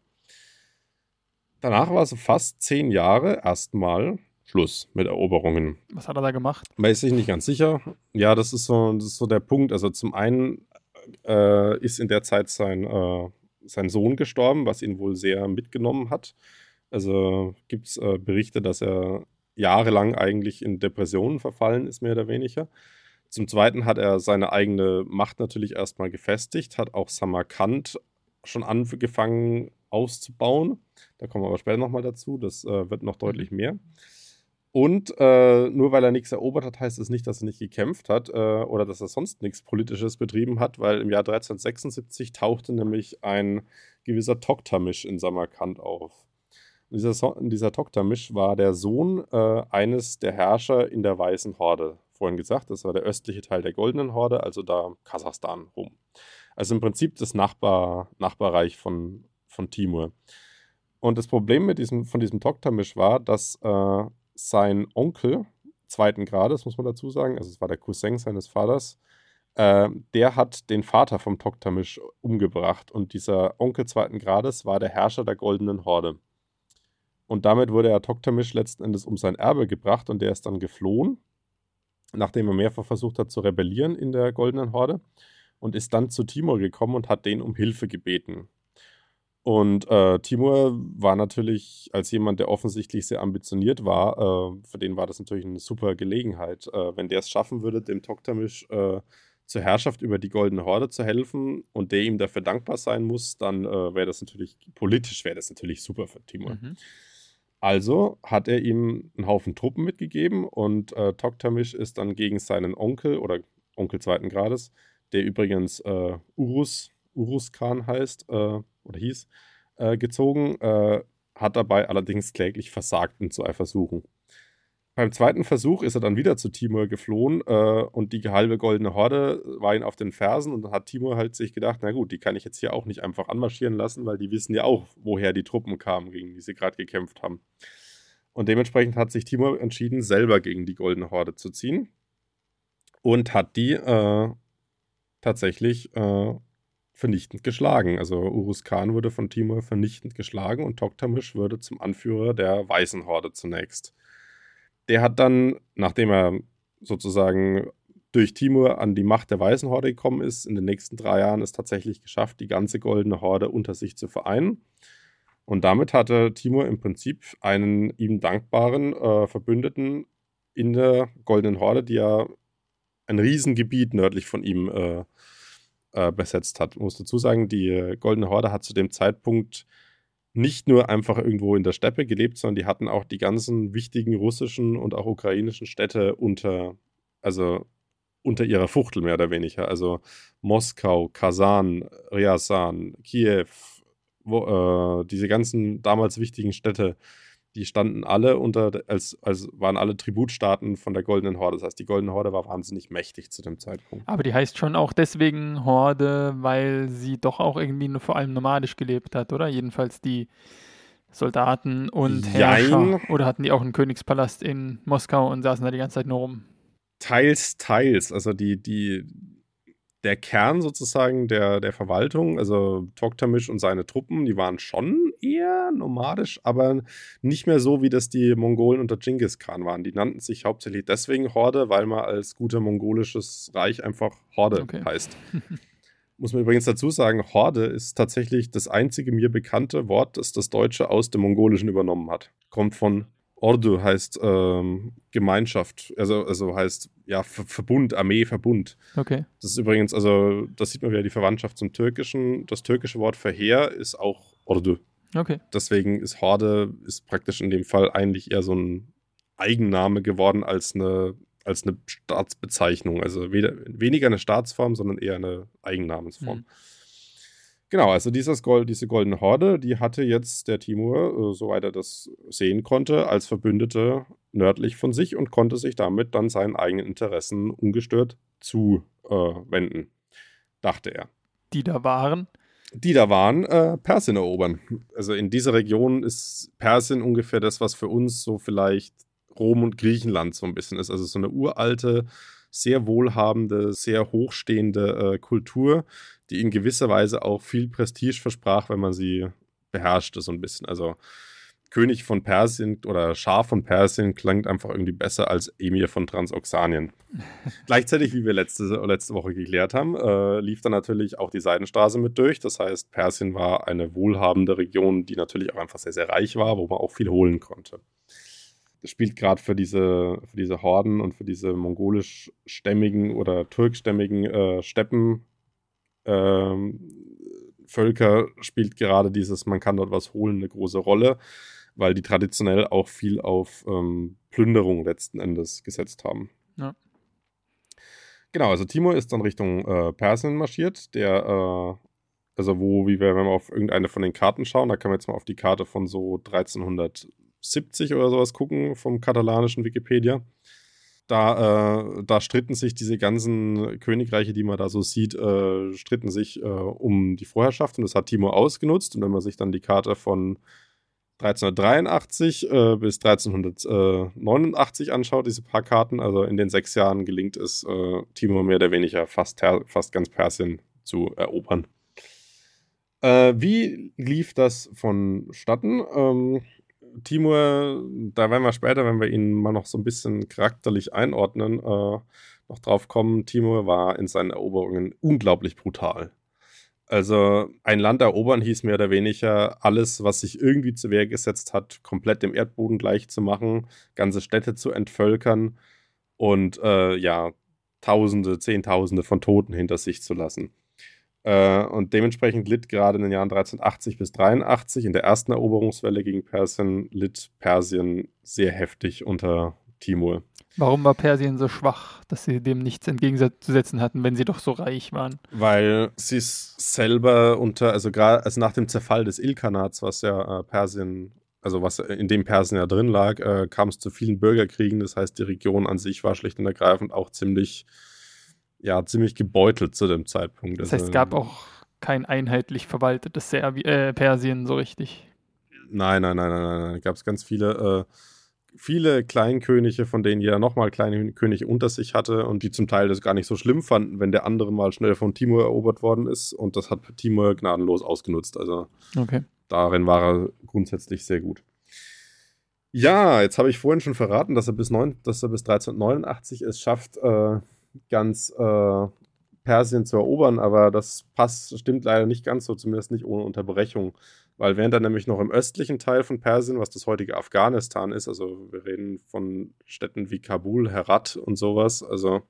Danach war es fast zehn Jahre erstmal Schluss mit Eroberungen. Was hat er da gemacht? Weiß ich nicht ganz sicher. Ja, das ist so, das ist so der Punkt. Also zum einen äh, ist in der Zeit sein, äh, sein Sohn gestorben, was ihn wohl sehr mitgenommen hat. Also gibt es äh, Berichte, dass er jahrelang eigentlich in Depressionen verfallen ist, mehr oder weniger. Zum Zweiten hat er seine eigene Macht natürlich erstmal gefestigt, hat auch Samarkand schon angefangen auszubauen. Da kommen wir aber später nochmal dazu. Das äh, wird noch deutlich mehr. Und äh, nur weil er nichts erobert hat, heißt es nicht, dass er nicht gekämpft hat äh, oder dass er sonst nichts Politisches betrieben hat, weil im Jahr dreizehnhundertsechsundsiebzig tauchte nämlich ein gewisser Toktamisch in Samarkand auf. Und dieser, so dieser Toktamisch war der Sohn äh, eines der Herrscher in der Weißen Horde. Vorhin gesagt, das war der östliche Teil der Goldenen Horde, also da Kasachstan rum. Also im Prinzip das Nachbar, Nachbarreich von, von Timur. Und das Problem mit diesem, von diesem Toktamisch war, dass äh, sein Onkel, zweiten Grades, muss man dazu sagen, also es war der Cousin seines Vaters, äh, der hat den Vater vom Toktamisch umgebracht. Und dieser Onkel zweiten Grades war der Herrscher der Goldenen Horde. Und damit wurde der Toktamisch letzten Endes um sein Erbe gebracht und der ist dann geflohen, nachdem er mehrfach versucht hat zu rebellieren in der Goldenen Horde und ist dann zu Timur gekommen und hat den um Hilfe gebeten. Und äh, Timur war natürlich als jemand, der offensichtlich sehr ambitioniert war, äh, für den war das natürlich eine super Gelegenheit. Äh, wenn der es schaffen würde, dem Toktamisch äh, zur Herrschaft über die Goldene Horde zu helfen und der ihm dafür dankbar sein muss, dann äh, wäre das natürlich, politisch wäre das natürlich super für Timur. Mhm. Also hat er ihm einen Haufen Truppen mitgegeben und äh, Toktamisch ist dann gegen seinen Onkel oder Onkel zweiten Grades, der übrigens äh, Urus, Urus Khan heißt äh, oder hieß, äh, gezogen, äh, hat dabei allerdings kläglich versagt in zwei Versuchen. Beim zweiten Versuch ist er dann wieder zu Timur geflohen äh, und die halbe Goldene Horde war ihn auf den Fersen und dann hat Timur halt sich gedacht, na gut, die kann ich jetzt hier auch nicht einfach anmarschieren lassen, weil die wissen ja auch, woher die Truppen kamen, gegen die sie gerade gekämpft haben. Und dementsprechend hat sich Timur entschieden, selber gegen die Goldene Horde zu ziehen und hat die äh, tatsächlich äh, vernichtend geschlagen. Also Urus Khan wurde von Timur vernichtend geschlagen und Toktamisch wurde zum Anführer der Weißen Horde zunächst. Der hat dann, nachdem er sozusagen durch Timur an die Macht der Weißen Horde gekommen ist, in den nächsten drei Jahren es tatsächlich geschafft, die ganze Goldene Horde unter sich zu vereinen. Und damit hatte Timur im Prinzip einen ihm dankbaren äh, Verbündeten in der Goldenen Horde, die ja ein Riesengebiet nördlich von ihm äh, äh, besetzt hat. Ich muss dazu sagen, die Goldene Horde hat zu dem Zeitpunkt nicht nur einfach irgendwo in der Steppe gelebt, sondern die hatten auch die ganzen wichtigen russischen und auch ukrainischen Städte unter, also unter ihrer Fuchtel mehr oder weniger. Also Moskau, Kasan, Ryazan, Kiew, wo, äh, diese ganzen damals wichtigen Städte, die standen alle unter, als, als waren alle Tributstaaten von der Goldenen Horde. Das heißt, die Goldene Horde war wahnsinnig mächtig zu dem Zeitpunkt. Aber die heißt schon auch deswegen Horde, weil sie doch auch irgendwie nur vor allem nomadisch gelebt hat, oder? Jedenfalls die Soldaten und Herrscher. Jein. Oder hatten die auch einen Königspalast in Moskau und saßen da die ganze Zeit nur rum? Teils, teils. Also die, die, der Kern sozusagen der, der Verwaltung, also Toktamisch und seine Truppen, die waren schon eher nomadisch, aber nicht mehr so, wie das die Mongolen unter Genghis Khan waren. Die nannten sich hauptsächlich deswegen Horde, weil man als guter mongolisches Reich einfach Horde Okay. heißt. Muss man übrigens dazu sagen, Horde ist tatsächlich das einzige mir bekannte Wort, das das Deutsche aus dem Mongolischen übernommen hat. Kommt von Ordu, heißt ähm, Gemeinschaft, also, also heißt ja Ver Verbund, Armee, Verbund. Okay. Das ist übrigens, also das sieht man wieder die Verwandtschaft zum Türkischen. Das türkische Wort für Heer ist auch Ordu. Okay. Deswegen ist Horde ist praktisch in dem Fall eigentlich eher so ein Eigenname geworden als eine, als eine Staatsbezeichnung. Also weder, weniger eine Staatsform, sondern eher eine Eigennamensform. Mhm. Genau, also dieses Gold, diese goldene Horde, die hatte jetzt der Timur, äh, soweit er das sehen konnte, als Verbündete nördlich von sich und konnte sich damit dann seinen eigenen Interessen ungestört zuwenden, äh, dachte er. Die da waren? Die da waren, äh, Persien erobern. Also in dieser Region ist Persien ungefähr das, was für uns so vielleicht Rom und Griechenland so ein bisschen ist. Also so eine uralte, sehr wohlhabende, sehr hochstehende äh, Kultur, die in gewisser Weise auch viel Prestige versprach, wenn man sie beherrschte, so ein bisschen. Also König von Persien oder Schah von Persien klingt einfach irgendwie besser als Emir von Transoxanien. Gleichzeitig, wie wir letzte, letzte Woche geklärt haben, äh, lief dann natürlich auch die Seidenstraße mit durch. Das heißt, Persien war eine wohlhabende Region, die natürlich auch einfach sehr, sehr reich war, wo man auch viel holen konnte. Das spielt gerade für diese, für diese Horden und für diese mongolischstämmigen oder turkstämmigen äh, Steppen ähm, Völker spielt gerade dieses, man kann dort was holen, eine große Rolle, weil die traditionell auch viel auf ähm, Plünderung letzten Endes gesetzt haben. Ja. Genau, also Timur ist dann Richtung äh, Persien marschiert, der, äh, also wo, wie wir, wenn wir auf irgendeine von den Karten schauen, da kann man jetzt mal auf die Karte von so dreizehnhundertsiebzig oder sowas gucken, vom katalanischen Wikipedia. Da, äh, da stritten sich diese ganzen Königreiche, die man da so sieht, äh, stritten sich äh, um die Vorherrschaft und das hat Timur ausgenutzt. Und wenn man sich dann die Karte von dreizehnhundertdreiundachtzig äh, bis dreizehnhundertneunundachtzig anschaut, diese paar Karten, also in den sechs Jahren gelingt es äh, Timur mehr oder weniger fast, fast ganz Persien zu erobern. Äh, wie lief das vonstatten? Ähm, Timur, da werden wir später, wenn wir ihn mal noch so ein bisschen charakterlich einordnen, äh, noch drauf kommen. Timur war in seinen Eroberungen unglaublich brutal. Also ein Land erobern hieß mehr oder weniger alles, was sich irgendwie zur Wehr gesetzt hat, komplett dem Erdboden gleich zu machen, ganze Städte zu entvölkern und äh, ja, Tausende, Zehntausende von Toten hinter sich zu lassen. Äh, und dementsprechend litt gerade in den Jahren dreizehnhundertachtzig bis dreiundachtzig, in der ersten Eroberungswelle gegen Persien, litt Persien sehr heftig unter Timur. Warum war Persien so schwach, dass sie dem nichts entgegenzusetzen hatten, wenn sie doch so reich waren? Weil sie es selber unter, also gerade also nach dem Zerfall des Ilkhanats, was ja äh, Persien, also was in dem Persien ja drin lag, äh, kam es zu vielen Bürgerkriegen. Das heißt, die Region an sich war schlicht und ergreifend auch ziemlich ja, ziemlich gebeutelt zu dem Zeitpunkt. Das heißt, es gab auch kein einheitlich verwaltetes Serbi- äh, Persien so richtig. Nein, nein, nein, nein, nein, nein. Da gab es ganz viele, äh, viele Kleinkönige, von denen jeder nochmal kleine Könige unter sich hatte und die zum Teil das gar nicht so schlimm fanden, wenn der andere mal schnell von Timur erobert worden ist. Und das hat Timur gnadenlos ausgenutzt. Also okay. Darin war er grundsätzlich sehr gut. Ja, jetzt habe ich vorhin schon verraten, dass er bis, neun, dass er bis dreizehnhundertneunundachtzig es schafft, äh, ganz äh, Persien zu erobern, aber das passt, stimmt leider nicht ganz so, zumindest nicht ohne Unterbrechung, weil während er nämlich noch im östlichen Teil von Persien, was das heutige Afghanistan ist, also wir reden von Städten wie Kabul, Herat und sowas, also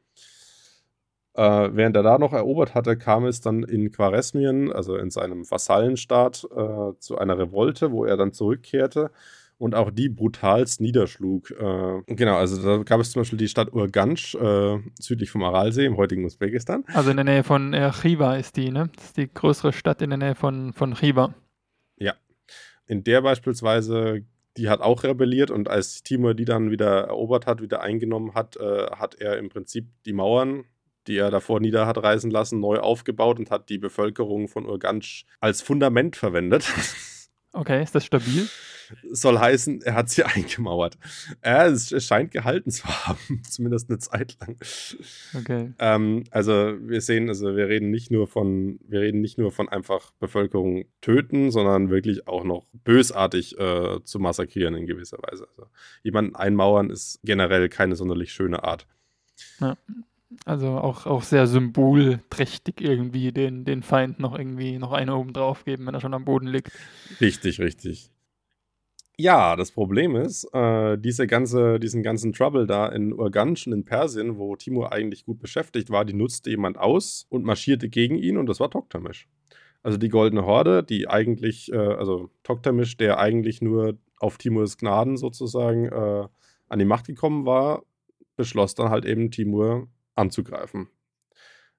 äh, während er da noch erobert hatte, kam es dann in Khwarezmien, also in seinem Vasallenstaat, äh, zu einer Revolte, wo er dann zurückkehrte und auch die brutalst niederschlug. Äh, genau, also da gab es zum Beispiel die Stadt Urganch, äh, südlich vom Aralsee, im heutigen Usbekistan. Also in der Nähe von äh, Khiva ist die, ne? Das ist die größere Stadt in der Nähe von, von Khiva. Ja, in der beispielsweise, die hat auch rebelliert und als Timur die dann wieder erobert hat, wieder eingenommen hat, äh, hat er im Prinzip die Mauern, die er davor nieder hat reißen lassen, neu aufgebaut und hat die Bevölkerung von Urganch als Fundament verwendet. Okay, ist das stabil? Soll heißen, er hat sie eingemauert. Äh, es, es scheint gehalten zu haben, zumindest eine Zeit lang. Okay. Ähm, also wir sehen, also wir reden nicht nur von, wir reden nicht nur von einfach Bevölkerung töten, sondern wirklich auch noch bösartig äh, zu massakrieren in gewisser Weise. Also jemanden einmauern ist generell keine sonderlich schöne Art. Ja. Also auch, auch sehr symbolträchtig irgendwie den, den Feind noch irgendwie noch eine oben drauf geben, wenn er schon am Boden liegt. Richtig, richtig. Ja, das Problem ist, äh, diese ganze, diesen ganzen Trouble da in Urganch und in Persien, wo Timur eigentlich gut beschäftigt war, die nutzte jemand aus und marschierte gegen ihn und das war Toktamisch. Also die Goldene Horde, die eigentlich, äh, also Toktamisch, der eigentlich nur auf Timurs Gnaden sozusagen äh, an die Macht gekommen war, beschloss dann halt eben Timur anzugreifen.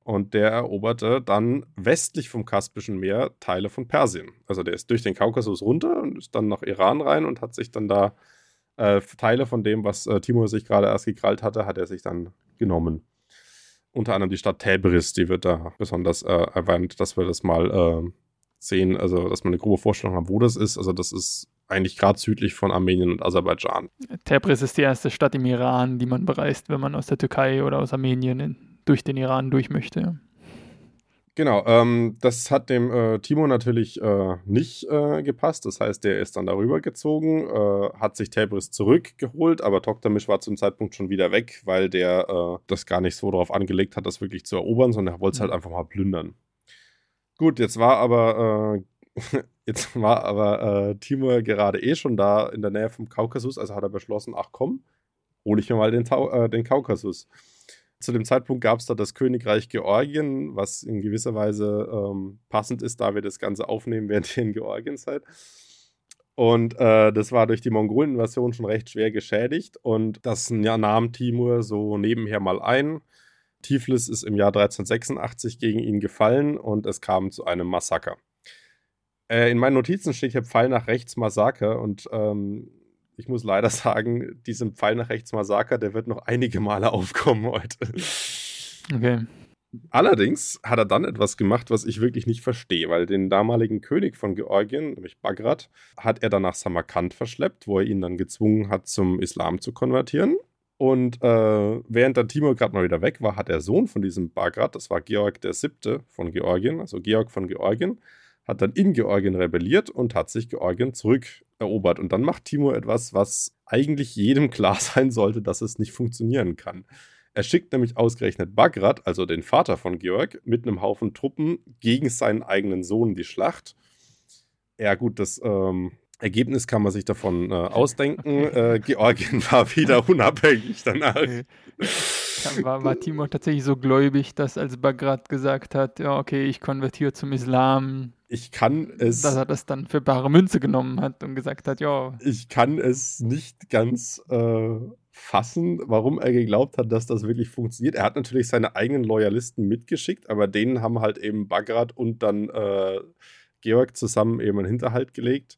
Und der eroberte dann westlich vom Kaspischen Meer Teile von Persien. Also der ist durch den Kaukasus runter und ist dann nach Iran rein und hat sich dann da äh, Teile von dem, was äh, Timur sich gerade erst gekrallt hatte, hat er sich dann genommen. Unter anderem die Stadt Tebris, die wird da besonders äh, erwähnt, dass wir das mal äh, sehen, also dass man eine grobe Vorstellung haben, wo das ist. Also das ist eigentlich gerade südlich von Armenien und Aserbaidschan. Tebris ist die erste Stadt im Iran, die man bereist, wenn man aus der Türkei oder aus Armenien in, durch den Iran durch möchte. Genau, ähm, das hat dem äh, Timur natürlich äh, nicht äh, gepasst. Das heißt, der ist dann darüber gezogen, äh, hat sich Tebris zurückgeholt, aber Toktamisch war zum Zeitpunkt schon wieder weg, weil der äh, das gar nicht so darauf angelegt hat, das wirklich zu erobern, sondern er wollte es halt einfach mal plündern. Gut, jetzt war aber äh, jetzt war aber äh, Timur gerade eh schon da in der Nähe vom Kaukasus, also hat er beschlossen, ach komm, hole ich mir mal den, Tau äh, den Kaukasus. Zu dem Zeitpunkt gab es da das Königreich Georgien, was in gewisser Weise ähm, passend ist, da wir das Ganze aufnehmen, während ihr in Georgien seid. Und äh, das war durch die Mongolen-Invasion schon recht schwer geschädigt. Und das ja, nahm Timur so nebenher mal ein. Tiflis ist im Jahr dreizehnhundertsechsundachtzig gegen ihn gefallen und es kam zu einem Massaker. Äh, in meinen Notizen steht hier Pfeil nach rechts Massaker und ähm, ich muss leider sagen, diesem Pfeil nach rechts Massaker, der wird noch einige Male aufkommen heute. Okay. Allerdings hat er dann etwas gemacht, was ich wirklich nicht verstehe, weil den damaligen König von Georgien, nämlich Bagrat, hat er dann nach Samarkand verschleppt, wo er ihn dann gezwungen hat, zum Islam zu konvertieren. Und äh, während dann Timur gerade mal wieder weg war, hat der Sohn von diesem Bagrat, das war Georg der Siebte von Georgien, also Georg von Georgien, hat dann in Georgien rebelliert und hat sich Georgien zurückerobert. Und dann macht Timur etwas, was eigentlich jedem klar sein sollte, dass es nicht funktionieren kann. Er schickt nämlich ausgerechnet Bagrat, also den Vater von Georg, mit einem Haufen Truppen gegen seinen eigenen Sohn in die Schlacht. Ja gut, das ähm, Ergebnis kann man sich davon äh, ausdenken. Äh, Georgien war wieder unabhängig danach. Okay. War, war Timur tatsächlich so gläubig, dass als Bagrat gesagt hat, ja okay, ich konvertiere zum Islam, ich kann es, dass er das dann für bare Münze genommen hat und gesagt hat, ja. Ich kann es nicht ganz äh, fassen, warum er geglaubt hat, dass das wirklich funktioniert. Er hat natürlich seine eigenen Loyalisten mitgeschickt, aber denen haben halt eben Bagrat und dann äh, Georg zusammen eben einen Hinterhalt gelegt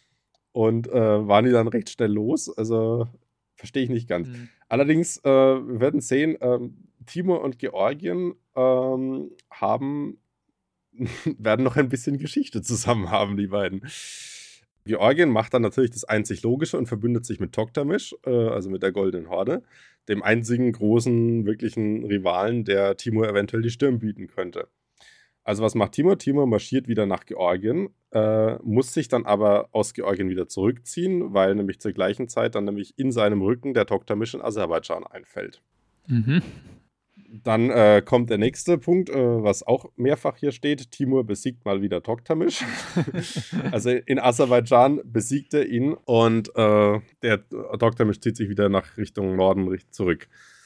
und äh, waren die dann recht schnell los. Also verstehe ich nicht ganz. Mhm. Allerdings, äh, wir werden sehen, ähm, Timur und Georgien ähm, haben werden noch ein bisschen Geschichte zusammen haben, die beiden. Georgien macht dann natürlich das einzig Logische und verbündet sich mit Toktamisch, äh, also mit der Goldenen Horde, dem einzigen großen, wirklichen Rivalen, der Timur eventuell die Stirn bieten könnte. Also was macht Timur? Timur marschiert wieder nach Georgien, äh, muss sich dann aber aus Georgien wieder zurückziehen, weil nämlich zur gleichen Zeit dann nämlich in seinem Rücken der Toktamisch in Aserbaidschan einfällt. Mhm. Dann äh, kommt der nächste Punkt, äh, was auch mehrfach hier steht. Timur besiegt mal wieder Toktamisch. Also in Aserbaidschan besiegt er ihn und äh, der Toktamisch zieht sich wieder nach Richtung Norden zurück.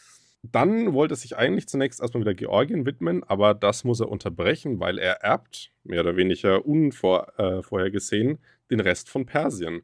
Dann wollte er sich eigentlich zunächst erstmal wieder Georgien widmen, aber das muss er unterbrechen, weil er erbt, mehr oder weniger unvorhergesehen, äh, den Rest von Persien.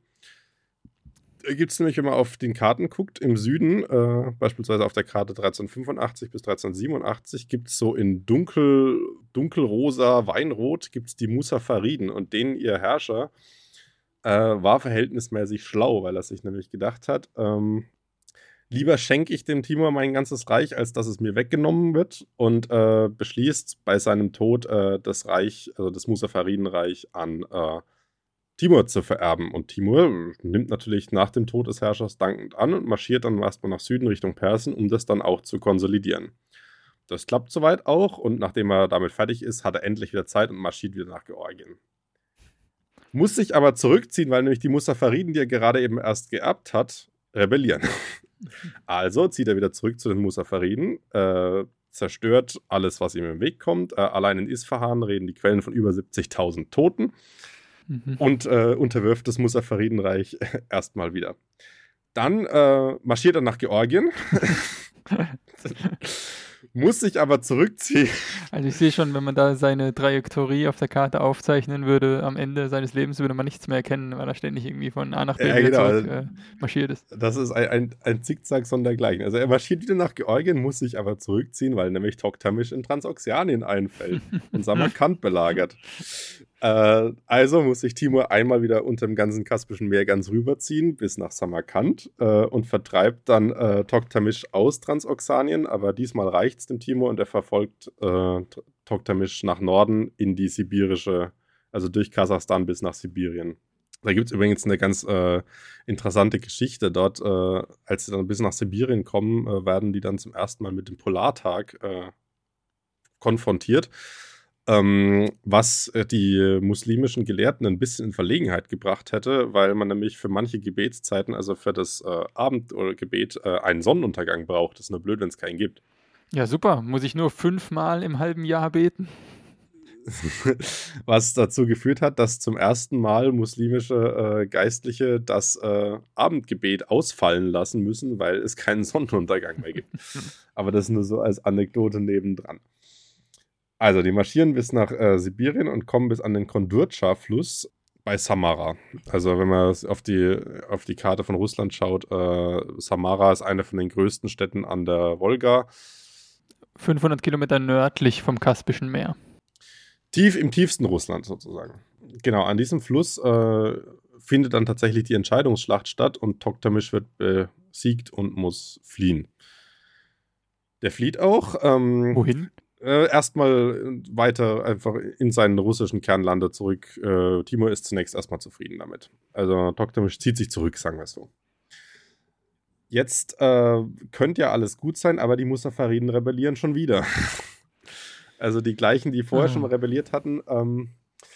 Da gibt es nämlich, wenn man auf den Karten guckt, im Süden, äh, beispielsweise auf der Karte dreizehnhundertfünfundachtzig bis dreizehnhundertsiebenundachtzig, gibt es so in dunkel, dunkelrosa, Weinrot, gibt es die Musafariden und denen ihr Herrscher äh, war verhältnismäßig schlau, weil er sich nämlich gedacht hat, ähm, lieber schenke ich dem Timur mein ganzes Reich, als dass es mir weggenommen wird und äh, beschließt bei seinem Tod äh, das Reich, also das Musafaridenreich an äh, Timur zu vererben. Und Timur nimmt natürlich nach dem Tod des Herrschers dankend an und marschiert dann erstmal nach Süden Richtung Persien, um das dann auch zu konsolidieren. Das klappt soweit auch und nachdem er damit fertig ist, hat er endlich wieder Zeit und marschiert wieder nach Georgien. Muss sich aber zurückziehen, weil nämlich die Musafariden, die er gerade eben erst geerbt hat, rebellieren. Also zieht er wieder zurück zu den Musafariden, äh, zerstört alles, was ihm im Weg kommt. Äh, allein in Isfahan reden die Quellen von über siebzigtausend Toten. Mhm. Und äh, unterwirft das Musafaridenreich erstmal wieder. Dann äh, marschiert er nach Georgien, muss sich aber zurückziehen. Also ich sehe schon, wenn man da seine Trajektorie auf der Karte aufzeichnen würde, am Ende seines Lebens würde man nichts mehr erkennen, weil er ständig irgendwie von A nach B Ja, wieder genau. zurück äh, marschiert ist. Das ist ein, ein, ein Zickzack sondergleichen. Also er marschiert wieder nach Georgien, muss sich aber zurückziehen, weil nämlich Toktamisch in Transoxianien einfällt und Samarkand belagert. Äh, also muss sich Timur einmal wieder unter dem ganzen Kaspischen Meer ganz rüberziehen bis nach Samarkand äh, und vertreibt dann äh, Toktamisch aus Transoxanien, aber diesmal reicht es dem Timur und er verfolgt äh, Toktamisch nach Norden in die sibirische, also durch Kasachstan bis nach Sibirien. Da gibt es übrigens eine ganz äh, interessante Geschichte dort. Äh, als sie dann bis nach Sibirien kommen, äh, werden die dann zum ersten Mal mit dem Polartag äh, konfrontiert. Ähm, was die muslimischen Gelehrten ein bisschen in Verlegenheit gebracht hätte, weil man nämlich für manche Gebetszeiten, also für das äh, Abendgebet, äh, einen Sonnenuntergang braucht. Das ist nur blöd, wenn es keinen gibt. Ja, super. Muss ich nur fünfmal im halben Jahr beten? Was dazu geführt hat, dass zum ersten Mal muslimische äh, Geistliche das äh, Abendgebet ausfallen lassen müssen, weil es keinen Sonnenuntergang mehr gibt. Aber das nur so als Anekdote nebendran. Also, die marschieren bis nach äh, Sibirien und kommen bis an den Kondurcha-Fluss bei Samara. Also, wenn man auf die, auf die Karte von Russland schaut, äh, Samara ist eine von den größten Städten an der Wolga. fünfhundert Kilometer nördlich vom Kaspischen Meer. Tief im tiefsten Russland sozusagen. Genau, an diesem Fluss äh, findet dann tatsächlich die Entscheidungsschlacht statt und Toktamisch wird besiegt und muss fliehen. Der flieht auch. Ähm, Wohin? Äh, erstmal weiter einfach in seinen russischen Kernlande zurück. Äh, Timur ist zunächst erstmal zufrieden damit. Also Toktamisch zieht sich zurück, sagen wir es so. Jetzt äh, könnte ja alles gut sein, aber die Musafariden rebellieren schon wieder. Also die gleichen, die vorher mhm. schon rebelliert hatten. Ähm,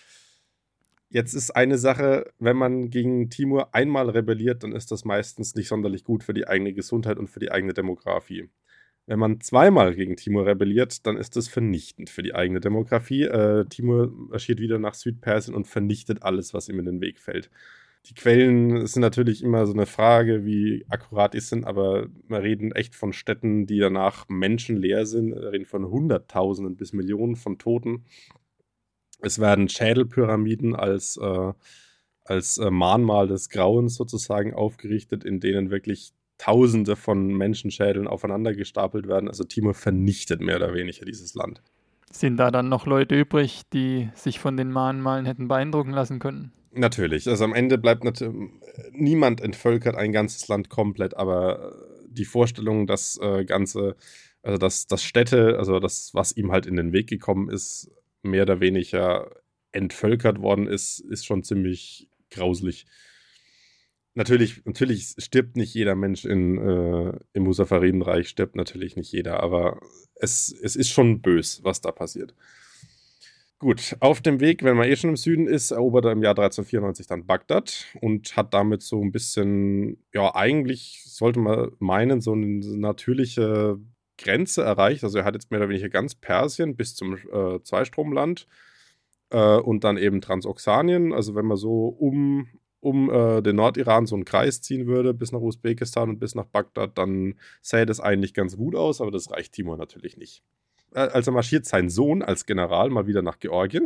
jetzt ist eine Sache, wenn man gegen Timur einmal rebelliert, dann ist das meistens nicht sonderlich gut für die eigene Gesundheit und für die eigene Demografie. Wenn man zweimal gegen Timur rebelliert, dann ist das vernichtend für die eigene Demografie. Äh, Timur marschiert wieder nach Südpersien und vernichtet alles, was ihm in den Weg fällt. Die Quellen sind natürlich immer so eine Frage, wie akkurat die sind, aber wir reden echt von Städten, die danach menschenleer sind. Wir reden von Hunderttausenden bis Millionen von Toten. Es werden Schädelpyramiden als, äh, als äh, Mahnmal des Grauens sozusagen aufgerichtet, in denen wirklich Tausende von Menschenschädeln aufeinander gestapelt werden. Also Timur vernichtet mehr oder weniger dieses Land. Sind da dann noch Leute übrig, die sich von den Mahnmalen hätten beeindrucken lassen können? Natürlich. Also am Ende bleibt natürlich niemand entvölkert ein ganzes Land komplett, aber die Vorstellung, dass äh, ganze, also dass, dass Städte, also das, was ihm halt in den Weg gekommen ist, mehr oder weniger entvölkert worden ist, ist schon ziemlich grauslich. Natürlich, natürlich stirbt nicht jeder Mensch in, äh, im Musafaridenreich, stirbt natürlich nicht jeder, aber es, es ist schon bös, was da passiert. Gut, auf dem Weg, wenn man eh schon im Süden ist, erobert er im Jahr dreizehnhundertvierundneunzig dann Bagdad und hat damit so ein bisschen, ja, eigentlich sollte man meinen, so eine natürliche Grenze erreicht. Also er hat jetzt mehr oder weniger ganz Persien bis zum äh, Zweistromland äh, und dann eben Transoxanien. Also wenn man so um um äh, den Nordiran so einen Kreis ziehen würde, bis nach Usbekistan und bis nach Bagdad, dann sähe das eigentlich ganz gut aus, aber das reicht Timur natürlich nicht. Also marschiert sein Sohn als General mal wieder nach Georgien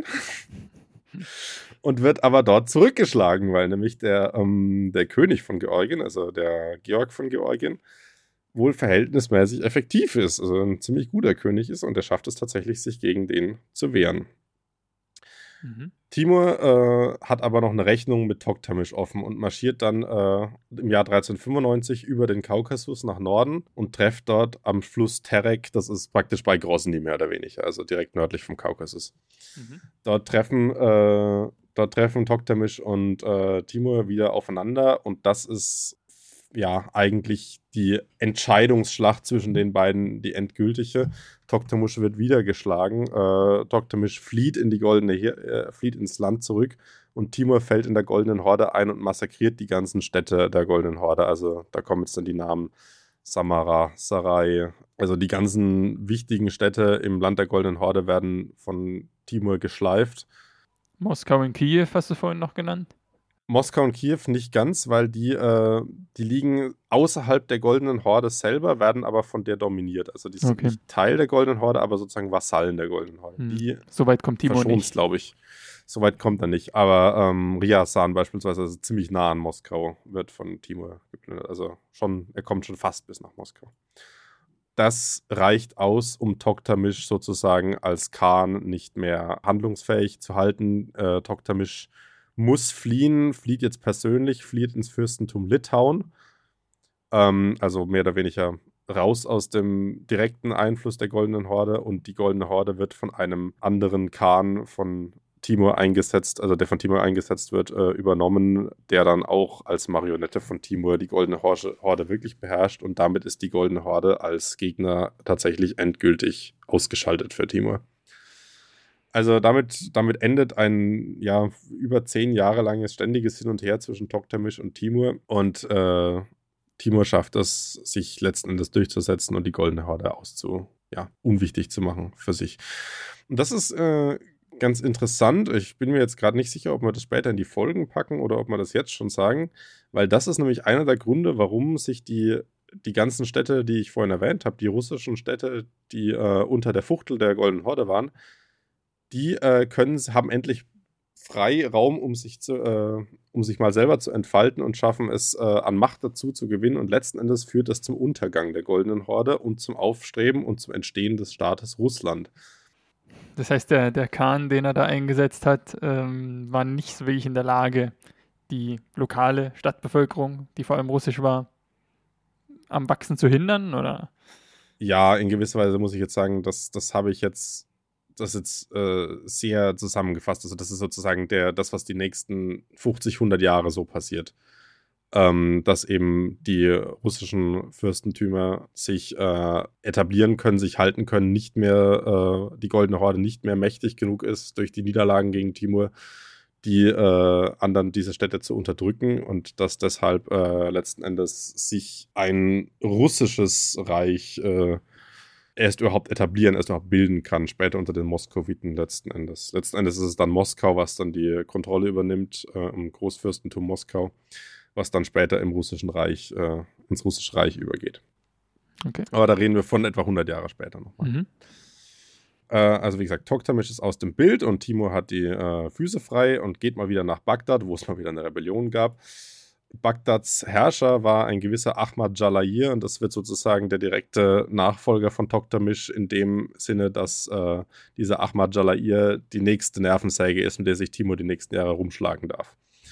und wird aber dort zurückgeschlagen, weil nämlich der, ähm, der König von Georgien, also der Georg von Georgien, wohl verhältnismäßig effektiv ist, also ein ziemlich guter König ist und er schafft es tatsächlich, sich gegen den zu wehren. Mhm. Timur äh, hat aber noch eine Rechnung mit Toktamisch offen und marschiert dann äh, im Jahr dreizehnhundertfünfundneunzig über den Kaukasus nach Norden und trifft dort am Fluss Terek, das ist praktisch bei Grozny mehr oder weniger, also direkt nördlich vom Kaukasus. Mhm. Dort treffen äh, dort treffen Toktamisch und äh, Timur wieder aufeinander und das ist ja eigentlich die Entscheidungsschlacht zwischen den beiden, die endgültige. Toktamisch wird wieder geschlagen. Äh, Toktamisch flieht in die goldene Hir- äh, flieht ins Land zurück und Timur fällt in der Goldenen Horde ein und massakriert die ganzen Städte der Goldenen Horde. Also da kommen jetzt dann die Namen Samara, Sarai. Also die ganzen wichtigen Städte im Land der Goldenen Horde werden von Timur geschleift. Moskau und Kiew hast du vorhin noch genannt? Moskau und Kiew nicht ganz, weil die, äh, die liegen außerhalb der Goldenen Horde selber, werden aber von der dominiert. Also die sind Okay. nicht Teil der Goldenen Horde, aber sozusagen Vasallen der Goldenen Horde. Hm. Die Soweit kommt Timur verschont, nicht. glaube ich. Soweit kommt er nicht. Aber ähm, Ryazan beispielsweise, also ziemlich nah an Moskau, wird von Timur geplündert. Also schon, er kommt schon fast bis nach Moskau. Das reicht aus, um Toktamisch sozusagen als Khan nicht mehr handlungsfähig zu halten. Äh, Toktamisch muss fliehen, flieht jetzt persönlich, flieht ins Fürstentum Litauen. Ähm, also mehr oder weniger raus aus dem direkten Einfluss der Goldenen Horde, und die Goldene Horde wird von einem anderen Khan von Timur eingesetzt, also der von Timur eingesetzt wird, äh, übernommen, der dann auch als Marionette von Timur die Goldene Horde wirklich beherrscht, und damit ist die Goldene Horde als Gegner tatsächlich endgültig ausgeschaltet für Timur. Also damit, damit endet ein ja über zehn Jahre langes ständiges Hin und Her zwischen Toktamisch und Timur, und äh, Timur schafft es, sich letzten Endes durchzusetzen und die Goldene Horde auszu, ja, unwichtig zu machen für sich. Und das ist äh, ganz interessant. Ich bin mir jetzt gerade nicht sicher, ob wir das später in die Folgen packen oder ob wir das jetzt schon sagen, weil das ist nämlich einer der Gründe, warum sich die, die ganzen Städte, die ich vorhin erwähnt habe, die russischen Städte, die äh, unter der Fuchtel der Goldenen Horde waren, die äh, können, haben endlich frei Raum, um sich, zu, äh, um sich mal selber zu entfalten, und schaffen es, äh, an Macht dazu zu gewinnen. Und letzten Endes führt das zum Untergang der Goldenen Horde und zum Aufstreben und zum Entstehen des Staates Russland. Das heißt, der, der Khan, den er da eingesetzt hat, ähm, war nicht so wirklich in der Lage, die lokale Stadtbevölkerung, die vor allem russisch war, am Wachsen zu hindern, oder? Ja, in gewisser Weise muss ich jetzt sagen, das, das habe ich jetzt, das jetzt äh, sehr zusammengefasst. Also das ist sozusagen der, das, was die nächsten fünfzig, hundert Jahre so passiert. Ähm, dass eben die russischen Fürstentümer sich äh, etablieren können, sich halten können, nicht mehr, äh, die Goldene Horde nicht mehr mächtig genug ist, durch die Niederlagen gegen Timur die äh, anderen diese Städte zu unterdrücken, und dass deshalb äh, letzten Endes sich ein russisches Reich äh, erst überhaupt etablieren, erst überhaupt bilden kann, später unter den Moskowiten letzten Endes. Letzten Endes ist es dann Moskau, was dann die Kontrolle übernimmt, äh, im Großfürstentum Moskau, was dann später im Russischen Reich, äh, ins Russische Reich übergeht. Okay. Aber da reden wir von etwa hundert Jahre später nochmal. Mhm. Äh, also wie gesagt, Toktamisch ist aus dem Bild, und Timur hat die äh, Füße frei und geht mal wieder nach Bagdad, wo es mal wieder eine Rebellion gab. Bagdads Herrscher war ein gewisser Ahmad Jalahir, und das wird sozusagen der direkte Nachfolger von Toktamisch in dem Sinne, dass äh, dieser Ahmad Jalahir die nächste Nervensäge ist, mit der sich Timur die nächsten Jahre rumschlagen darf.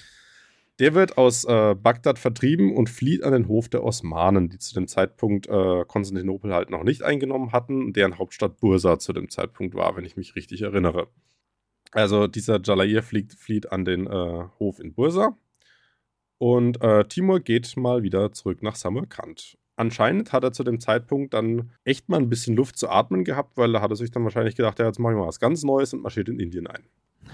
Der wird aus äh, Bagdad vertrieben und flieht an den Hof der Osmanen, die zu dem Zeitpunkt äh, Konstantinopel halt noch nicht eingenommen hatten, deren Hauptstadt Bursa zu dem Zeitpunkt war, wenn ich mich richtig erinnere. Also dieser Jalahir flieht, flieht an den äh, Hof in Bursa, und äh, Timur geht mal wieder zurück nach Samarkand. Anscheinend hat er zu dem Zeitpunkt dann echt mal ein bisschen Luft zu atmen gehabt, weil er hatte sich dann wahrscheinlich gedacht, ja, jetzt mache ich mal was ganz Neues und marschiert in Indien ein.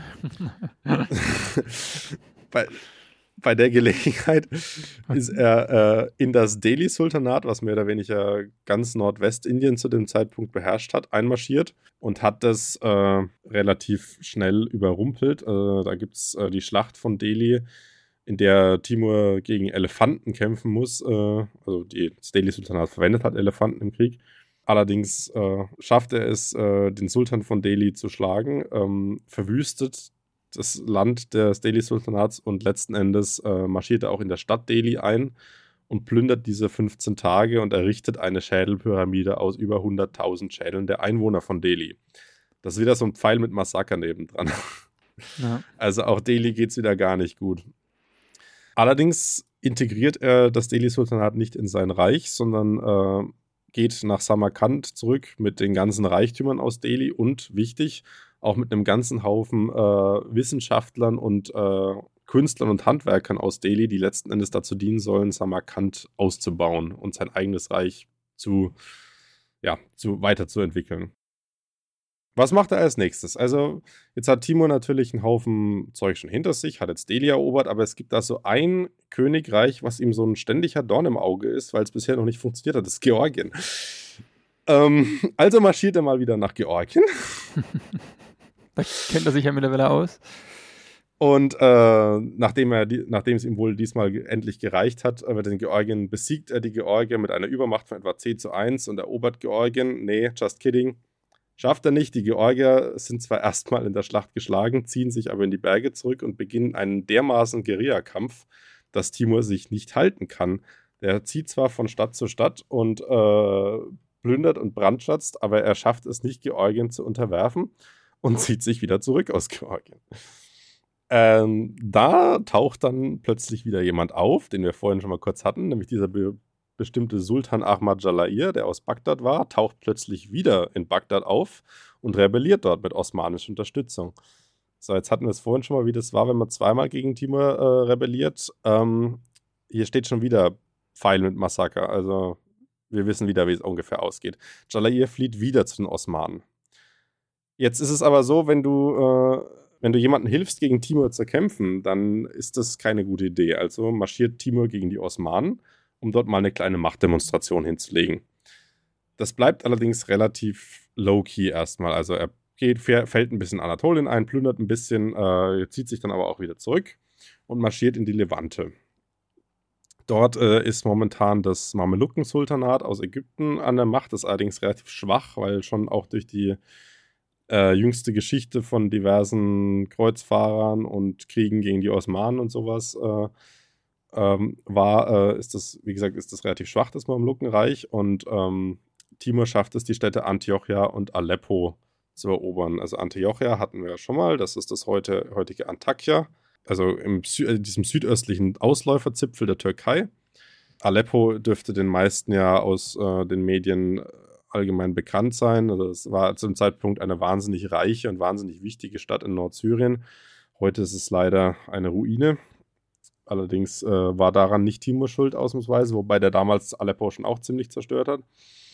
Bei Bei der Gelegenheit ist er äh, in das Delhi-Sultanat, was mehr oder weniger ganz Nordwestindien zu dem Zeitpunkt beherrscht hat, einmarschiert und hat das äh, relativ schnell überrumpelt. Äh, da gibt es äh, die Schlacht von Delhi, in der Timur gegen Elefanten kämpfen muss. Äh, also die, das Delhi-Sultanat verwendet hat Elefanten im Krieg. Allerdings äh, schafft er es, äh, den Sultan von Delhi zu schlagen, ähm, verwüstet das Land des Delhi-Sultanats, und letzten Endes äh, marschiert er auch in der Stadt Delhi ein und plündert diese fünfzehn Tage und errichtet eine Schädelpyramide aus über hunderttausend Schädeln der Einwohner von Delhi. Das ist wieder so ein Pfeil mit Massaker nebendran. Ja. Also auch Delhi geht es wieder gar nicht gut. Allerdings integriert er das Delhi-Sultanat nicht in sein Reich, sondern äh, geht nach Samarkand zurück mit den ganzen Reichtümern aus Delhi und, wichtig, auch mit einem ganzen Haufen äh, Wissenschaftlern und äh, Künstlern und Handwerkern aus Delhi, die letzten Endes dazu dienen sollen, Samarkand auszubauen und sein eigenes Reich zu, ja, zu, weiterzuentwickeln. Was macht er als nächstes? Also, jetzt hat Timur natürlich einen Haufen Zeug schon hinter sich, hat jetzt Delhi erobert, aber es gibt da so ein Königreich, was ihm so ein ständiger Dorn im Auge ist, weil es bisher noch nicht funktioniert hat, das ist Georgien. Ähm, also marschiert er mal wieder nach Georgien. Da kennt er sich ja mittlerweile aus. Und äh, nachdem, er die, nachdem es ihm wohl diesmal endlich gereicht hat, wird den Georgien besiegt er die Georgier mit einer Übermacht von etwa zehn zu eins und erobert Georgien. Nee, just kidding. Schafft er nicht. Die Georgier sind zwar erstmal in der Schlacht geschlagen, ziehen sich aber in die Berge zurück und beginnen einen dermaßen Guerillakampf, dass Timur sich nicht halten kann. Der zieht zwar von Stadt zu Stadt und äh, plündert und brandschatzt, aber er schafft es nicht, Georgien zu unterwerfen und zieht sich wieder zurück aus Georgien. Ähm, da taucht dann plötzlich wieder jemand auf, den wir vorhin schon mal kurz hatten, nämlich dieser be- bestimmte Sultan Ahmad Jala'ir, der aus Bagdad war, taucht plötzlich wieder in Bagdad auf und rebelliert dort mit osmanischer Unterstützung. So, jetzt hatten wir es vorhin schon mal, wie das war, wenn man zweimal gegen Timur äh, rebelliert. Ähm, hier steht schon wieder Pfeil mit Massaker, also wir wissen wieder, wie es ungefähr ausgeht. Jala'ir flieht wieder zu den Osmanen. Jetzt ist es aber so, wenn du... Äh, Wenn du jemandem hilfst, gegen Timur zu kämpfen, dann ist das keine gute Idee. Also marschiert Timur gegen die Osmanen, um dort mal eine kleine Machtdemonstration hinzulegen. Das bleibt allerdings relativ low-key erstmal. Also er geht, fällt ein bisschen Anatolien ein, plündert ein bisschen, äh, zieht sich dann aber auch wieder zurück und marschiert in die Levante. Dort äh, ist momentan das Mamelucken-Sultanat aus Ägypten an der Macht. Das ist allerdings relativ schwach, weil schon auch durch die Äh, jüngste Geschichte von diversen Kreuzfahrern und Kriegen gegen die Osmanen und sowas äh, ähm, war, äh, ist das, wie gesagt, ist das relativ schwach, das Mamlukenreich. Und ähm, Timur schafft es, die Städte Antiochia und Aleppo zu erobern. Also Antiochia hatten wir ja schon mal, das ist das heute, heutige Antakya, also in Sü- diesem südöstlichen Ausläuferzipfel der Türkei. Aleppo dürfte den meisten ja aus äh, den Medien allgemein bekannt sein. Also es war zu dem Zeitpunkt eine wahnsinnig reiche und wahnsinnig wichtige Stadt in Nordsyrien. Heute ist es leider eine Ruine. Allerdings äh, war daran nicht Timur schuld ausnahmsweise, wobei der damals Aleppo schon auch ziemlich zerstört hat.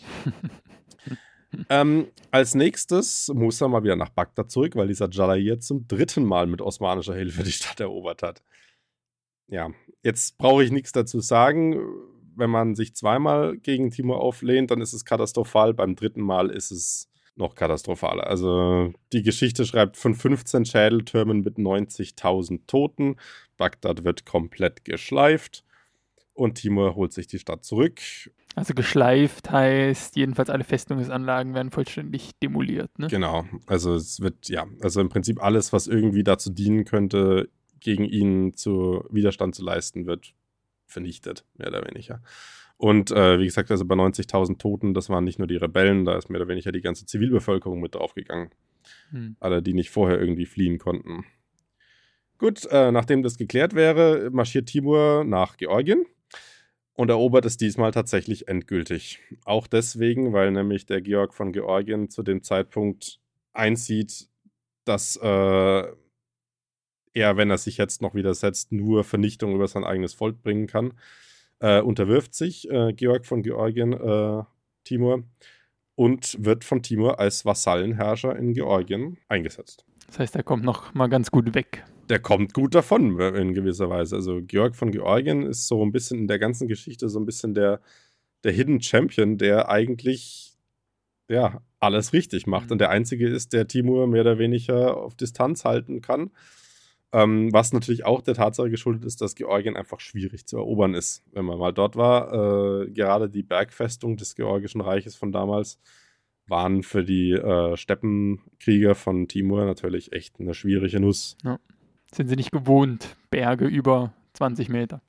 ähm, als nächstes muss er mal wieder nach Bagdad zurück, weil dieser Jala'ir zum dritten Mal mit osmanischer Hilfe die Stadt erobert hat. Ja, jetzt brauche ich nichts dazu sagen. Wenn man sich zweimal gegen Timur auflehnt, dann ist es katastrophal. Beim dritten Mal ist es noch katastrophaler. Also die Geschichte schreibt von fünfzehn Schädeltürmen mit neunzigtausend Toten. Bagdad wird komplett geschleift und Timur holt sich die Stadt zurück. Also geschleift heißt, jedenfalls alle Festungsanlagen werden vollständig demoliert, ne? Genau, also es wird, ja, also im Prinzip alles, was irgendwie dazu dienen könnte, gegen ihn zu Widerstand zu leisten, wird vernichtet, mehr oder weniger. Und äh, wie gesagt, also bei neunzigtausend Toten, das waren nicht nur die Rebellen, da ist mehr oder weniger die ganze Zivilbevölkerung mit draufgegangen. Hm. Alle, die nicht vorher irgendwie fliehen konnten. Gut, äh, nachdem das geklärt wäre, marschiert Timur nach Georgien und erobert es diesmal tatsächlich endgültig. Auch deswegen, weil nämlich der Georg von Georgien zu dem Zeitpunkt einsieht, dass äh, er, wenn er sich jetzt noch widersetzt, nur Vernichtung über sein eigenes Volk bringen kann. Äh, unterwirft sich äh, Georg von Georgien äh, Timur und wird von Timur als Vasallenherrscher in Georgien eingesetzt. Das heißt, er kommt noch mal ganz gut weg. Der kommt gut davon in gewisser Weise. Also Georg von Georgien ist so ein bisschen in der ganzen Geschichte so ein bisschen der, der Hidden Champion, der eigentlich ja alles richtig macht mhm. und der Einzige ist, der Timur mehr oder weniger auf Distanz halten kann. Ähm, was natürlich auch der Tatsache geschuldet ist, dass Georgien einfach schwierig zu erobern ist. Wenn man mal dort war, äh, gerade die Bergfestung des Georgischen Reiches von damals waren für die äh, Steppenkrieger von Timur natürlich echt eine schwierige Nuss. Ja. Sind sie nicht gewohnt, Berge über zwanzig Meter.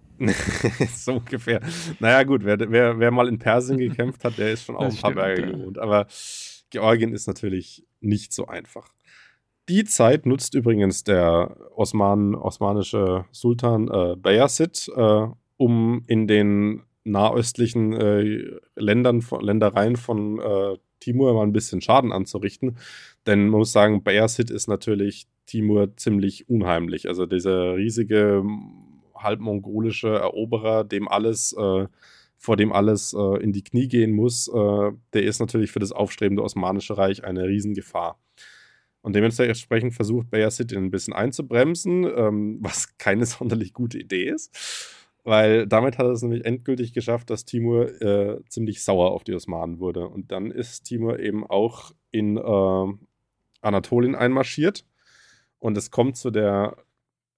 So ungefähr. Naja gut, wer, wer, wer mal in Persien gekämpft hat, der ist schon auch das ein paar stimmt, Berge ja. gewohnt. Aber Georgien ist natürlich nicht so einfach. Die Zeit nutzt übrigens der Osman, osmanische Sultan äh, Bayezid, äh, um in den nahöstlichen äh, Ländern, von, Ländereien von äh, Timur mal ein bisschen Schaden anzurichten. Denn man muss sagen, Bayezid ist natürlich Timur ziemlich unheimlich. Also dieser riesige halbmongolische Eroberer, dem alles, äh, vor dem alles äh, in die Knie gehen muss, äh, der ist natürlich für das aufstrebende Osmanische Reich eine Riesengefahr. Und dementsprechend versucht Bayezid ihn ein bisschen einzubremsen, ähm, was keine sonderlich gute Idee ist, weil damit hat er es nämlich endgültig geschafft, dass Timur äh, ziemlich sauer auf die Osmanen wurde. Und dann ist Timur eben auch in äh, Anatolien einmarschiert und es kommt zu der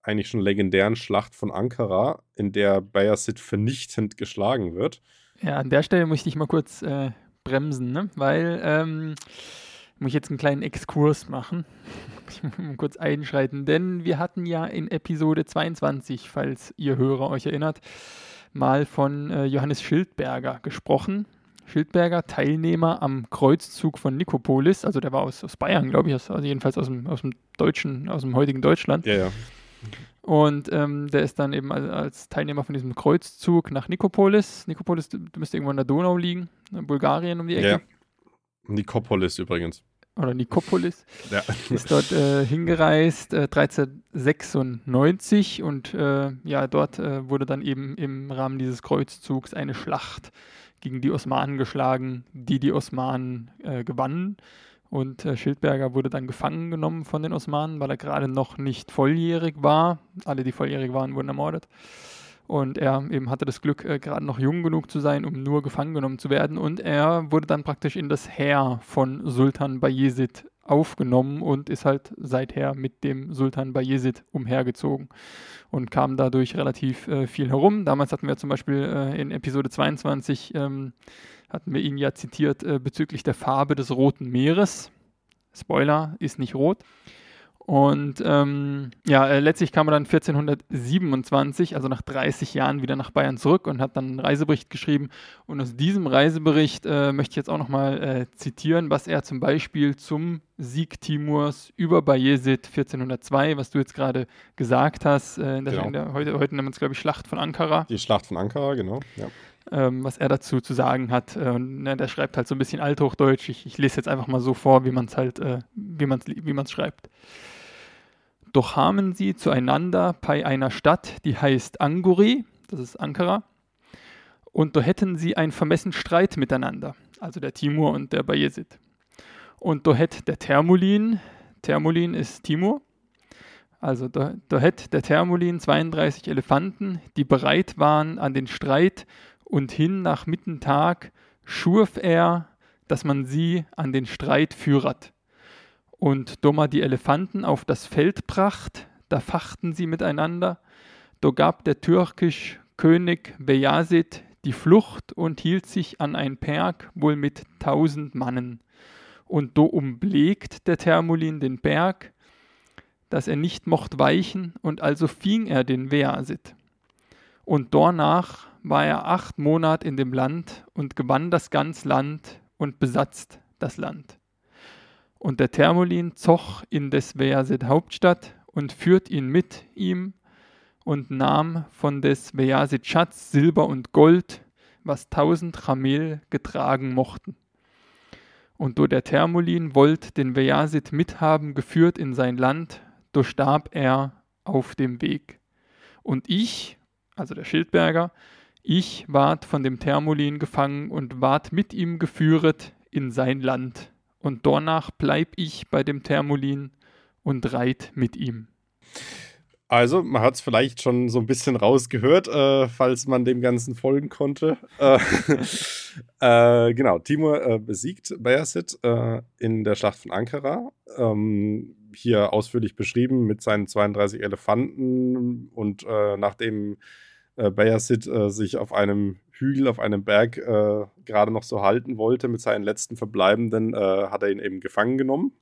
eigentlich schon legendären Schlacht von Ankara, in der Bayezid vernichtend geschlagen wird. Ja, an der Stelle muss ich dich mal kurz äh, bremsen, ne? Weil ähm, muss ich jetzt einen kleinen Exkurs machen. Ich muss mal kurz einschreiten, denn wir hatten ja in Episode zweiundzwanzig, falls ihr Hörer euch erinnert, mal von äh, Johannes Schildberger gesprochen. Schildberger, Teilnehmer am Kreuzzug von Nikopolis, also der war aus, aus Bayern, glaube ich, also jedenfalls aus dem, aus dem deutschen, aus dem heutigen Deutschland. Ja, ja. Und ähm, der ist dann eben als, als Teilnehmer von diesem Kreuzzug nach Nikopolis. Nikopolis müsste irgendwo in der Donau liegen, in Bulgarien um die Ecke. Ja. Nikopolis übrigens. Oder Nikopolis. Ja. Ist dort äh, hingereist, äh, dreizehnhundertsechsundneunzig und äh, ja, dort äh, wurde dann eben im Rahmen dieses Kreuzzugs eine Schlacht gegen die Osmanen geschlagen, die die Osmanen äh, gewannen. Und äh, Schildberger wurde dann gefangen genommen von den Osmanen, weil er gerade noch nicht volljährig war. Alle, die volljährig waren, wurden ermordet. Und er eben hatte das Glück, äh, gerade noch jung genug zu sein, um nur gefangen genommen zu werden. Und er wurde dann praktisch in das Heer von Sultan Bayezid aufgenommen und ist halt seither mit dem Sultan Bayezid umhergezogen und kam dadurch relativ äh, viel herum. Damals hatten wir zum Beispiel äh, in Episode zweiundzwanzig ähm, hatten wir ihn ja zitiert äh, bezüglich der Farbe des Roten Meeres. Spoiler, ist nicht rot. Und ähm, ja, äh, letztlich kam er dann vierzehnhundertsiebenundzwanzig, also nach dreißig Jahren, wieder nach Bayern zurück und hat dann einen Reisebericht geschrieben. Und aus diesem Reisebericht äh, möchte ich jetzt auch nochmal äh, zitieren, was er zum Beispiel zum Sieg Timurs über Bayezid vierzehnhundertzwei, was du jetzt gerade gesagt hast, äh, in der, Genau. in der, heute, heute nennen wir es, glaube ich, Schlacht von Ankara. Die Schlacht von Ankara, genau. Ja. Ähm, was er dazu zu sagen hat. Äh, und, ne, der schreibt halt so ein bisschen Althochdeutsch. Ich, ich lese jetzt einfach mal so vor, wie man es halt, äh, wie man es wie man's schreibt. Doch kamen sie zueinander bei einer Stadt, die heißt Anguri, das ist Ankara, und da hätten sie einen vermessen Streit miteinander, also der Timur und der Bayezid. Und da hätte der Thermulin, Thermulin ist Timur, also da, da hätte der Thermulin zweiunddreißig Elefanten, die bereit waren an den Streit, und hin nach Mittentag schurf er, dass man sie an den Streit führet. Und da man die Elefanten auf das Feld bracht, da fachten sie miteinander, da gab der türkisch König Bayezid die Flucht und hielt sich an ein Berg wohl mit tausend Mannen. Und da umblegt der Thermulin den Berg, dass er nicht mocht weichen, und also fing er den Bayezid. Und danach war er acht Monat in dem Land und gewann das ganze Land und besatzt das Land. Und der Thermulin zog in des Bayezid Hauptstadt und führt ihn mit ihm und nahm von des Bayezid Schatz Silber und Gold, was tausend Chamel getragen mochten. Und do der Thermulin wollt den Bayezid mithaben geführt in sein Land, do starb er auf dem Weg. Und ich, also der Schildberger, ich ward von dem Thermulin gefangen und ward mit ihm geführet in sein Land. Und danach bleib ich bei dem Thermulin und reit mit ihm. Also, man hat es vielleicht schon so ein bisschen rausgehört, äh, falls man dem Ganzen folgen konnte. Äh, äh, genau, Timur äh, besiegt Bayezid äh, in der Schlacht von Ankara. Ähm, hier ausführlich beschrieben mit seinen zweiunddreißig Elefanten. Und äh, nachdem äh, Bayezid äh, sich auf einem Hügel, auf einem Berg äh, gerade noch so halten wollte mit seinen letzten Verbleibenden, äh, hat er ihn eben gefangen genommen.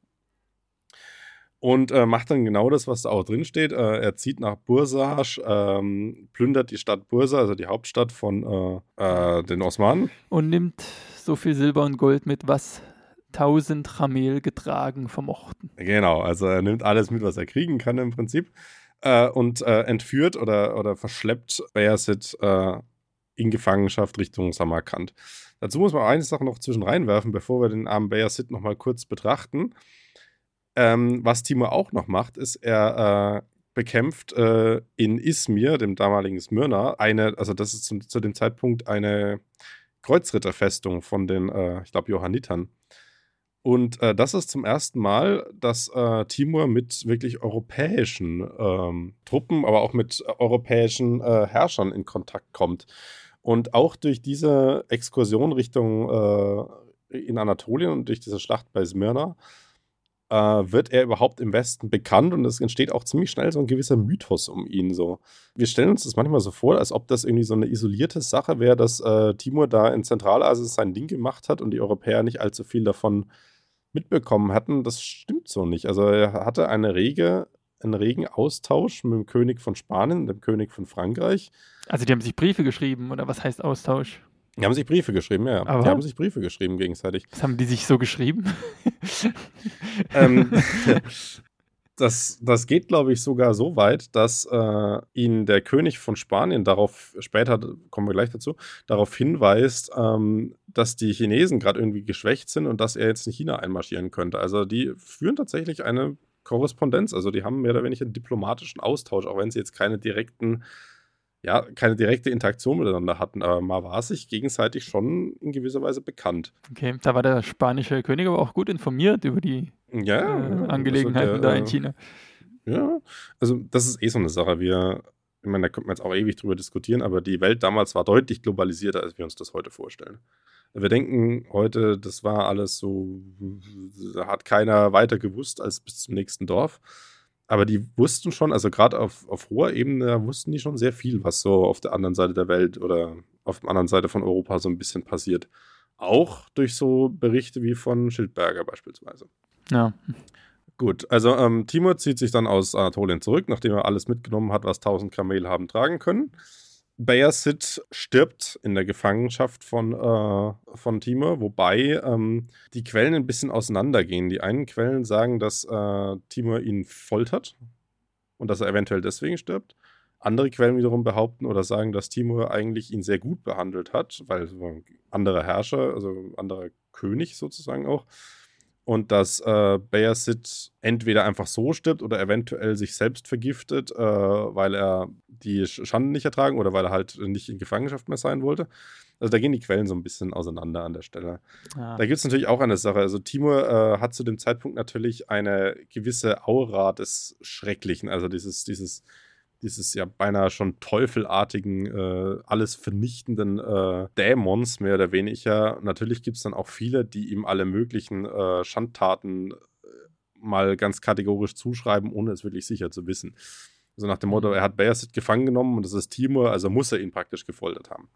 Und äh, macht dann genau das, was da auch drin steht. Äh, er zieht nach Bursa, ähm, plündert die Stadt Bursa, also die Hauptstadt von äh, äh, den Osmanen. Und nimmt so viel Silber und Gold mit, was tausend Chamel getragen vermochten. Genau, also er nimmt alles mit, was er kriegen kann im Prinzip. Äh, und äh, entführt oder, oder verschleppt Bayezid äh, in Gefangenschaft Richtung Samarkand. Dazu muss man eine Sache noch zwischen reinwerfen, bevor wir den armen Bayezid nochmal kurz betrachten. Ähm, was Timur auch noch macht, ist, er äh, bekämpft äh, in Izmir, dem damaligen Smyrna, eine, also das ist zu, zu dem Zeitpunkt eine Kreuzritterfestung von den, äh, ich glaube, Johannitern. Und äh, das ist zum ersten Mal, dass äh, Timur mit wirklich europäischen ähm, Truppen, aber auch mit äh, europäischen äh, Herrschern in Kontakt kommt. Und auch durch diese Exkursion Richtung äh, in Anatolien und durch diese Schlacht bei Smyrna äh, wird er überhaupt im Westen bekannt und es entsteht auch ziemlich schnell so ein gewisser Mythos um ihn. So. Wir stellen uns das manchmal so vor, als ob das irgendwie so eine isolierte Sache wäre, dass äh, Timur da in Zentralasien sein Ding gemacht hat und die Europäer nicht allzu viel davon mitbekommen hatten. Das stimmt so nicht. Also er hatte eine rege, einen regen Austausch mit dem König von Spanien und dem König von Frankreich. Also die haben sich Briefe geschrieben, oder was heißt Austausch? Die haben sich Briefe geschrieben, ja. Aber die haben sich Briefe geschrieben gegenseitig. Was haben die sich so geschrieben? ähm, das, das geht, glaube ich, sogar so weit, dass äh, ihn der König von Spanien darauf, später kommen wir gleich dazu, darauf hinweist, ähm, dass die Chinesen gerade irgendwie geschwächt sind und dass er jetzt in China einmarschieren könnte. Also die führen tatsächlich eine Korrespondenz, also die haben mehr oder weniger einen diplomatischen Austausch, auch wenn sie jetzt keine direkten, ja, keine direkte Interaktion miteinander hatten, aber man war sich gegenseitig schon in gewisser Weise bekannt. Okay, da war der spanische König aber auch gut informiert über die ja, äh, ja, Angelegenheiten also der, da in China. Ja, also das ist eh so eine Sache. Wir, ich meine, da könnte man jetzt auch ewig drüber diskutieren, aber die Welt damals war deutlich globalisierter, als wir uns das heute vorstellen. Wir denken heute, das war alles so, da hat keiner weiter gewusst als bis zum nächsten Dorf. Aber die wussten schon, also gerade auf, auf hoher Ebene wussten die schon sehr viel, was so auf der anderen Seite der Welt oder auf der anderen Seite von Europa so ein bisschen passiert. Auch durch so Berichte wie von Schildberger beispielsweise. Ja. Gut, also ähm, Timur zieht sich dann aus Anatolien zurück, nachdem er alles mitgenommen hat, was tausend Kamele haben tragen können. Bayezid stirbt in der Gefangenschaft von, äh, von Timur, wobei ähm, die Quellen ein bisschen auseinandergehen. Die einen Quellen sagen, dass äh, Timur ihn foltert und dass er eventuell deswegen stirbt. Andere Quellen wiederum behaupten oder sagen, dass Timur eigentlich ihn sehr gut behandelt hat, weil so anderer Herrscher, also anderer König sozusagen auch. Und dass äh, Bayezid entweder einfach so stirbt oder eventuell sich selbst vergiftet, äh, weil er die Schande nicht ertragen oder weil er halt nicht in Gefangenschaft mehr sein wollte. Also da gehen die Quellen so ein bisschen auseinander an der Stelle. Ja. Da gibt es natürlich auch eine Sache. Also Timur äh, hat zu dem Zeitpunkt natürlich eine gewisse Aura des Schrecklichen, also dieses, dieses, dieses ja beinahe schon teufelartigen, äh, alles vernichtenden äh, Dämons, mehr oder weniger. Natürlich gibt es dann auch viele, die ihm alle möglichen äh, Schandtaten äh, mal ganz kategorisch zuschreiben, ohne es wirklich sicher zu wissen. Also nach dem Motto, er hat Bayezid gefangen genommen und das ist Timur, also muss er ihn praktisch gefoltert haben.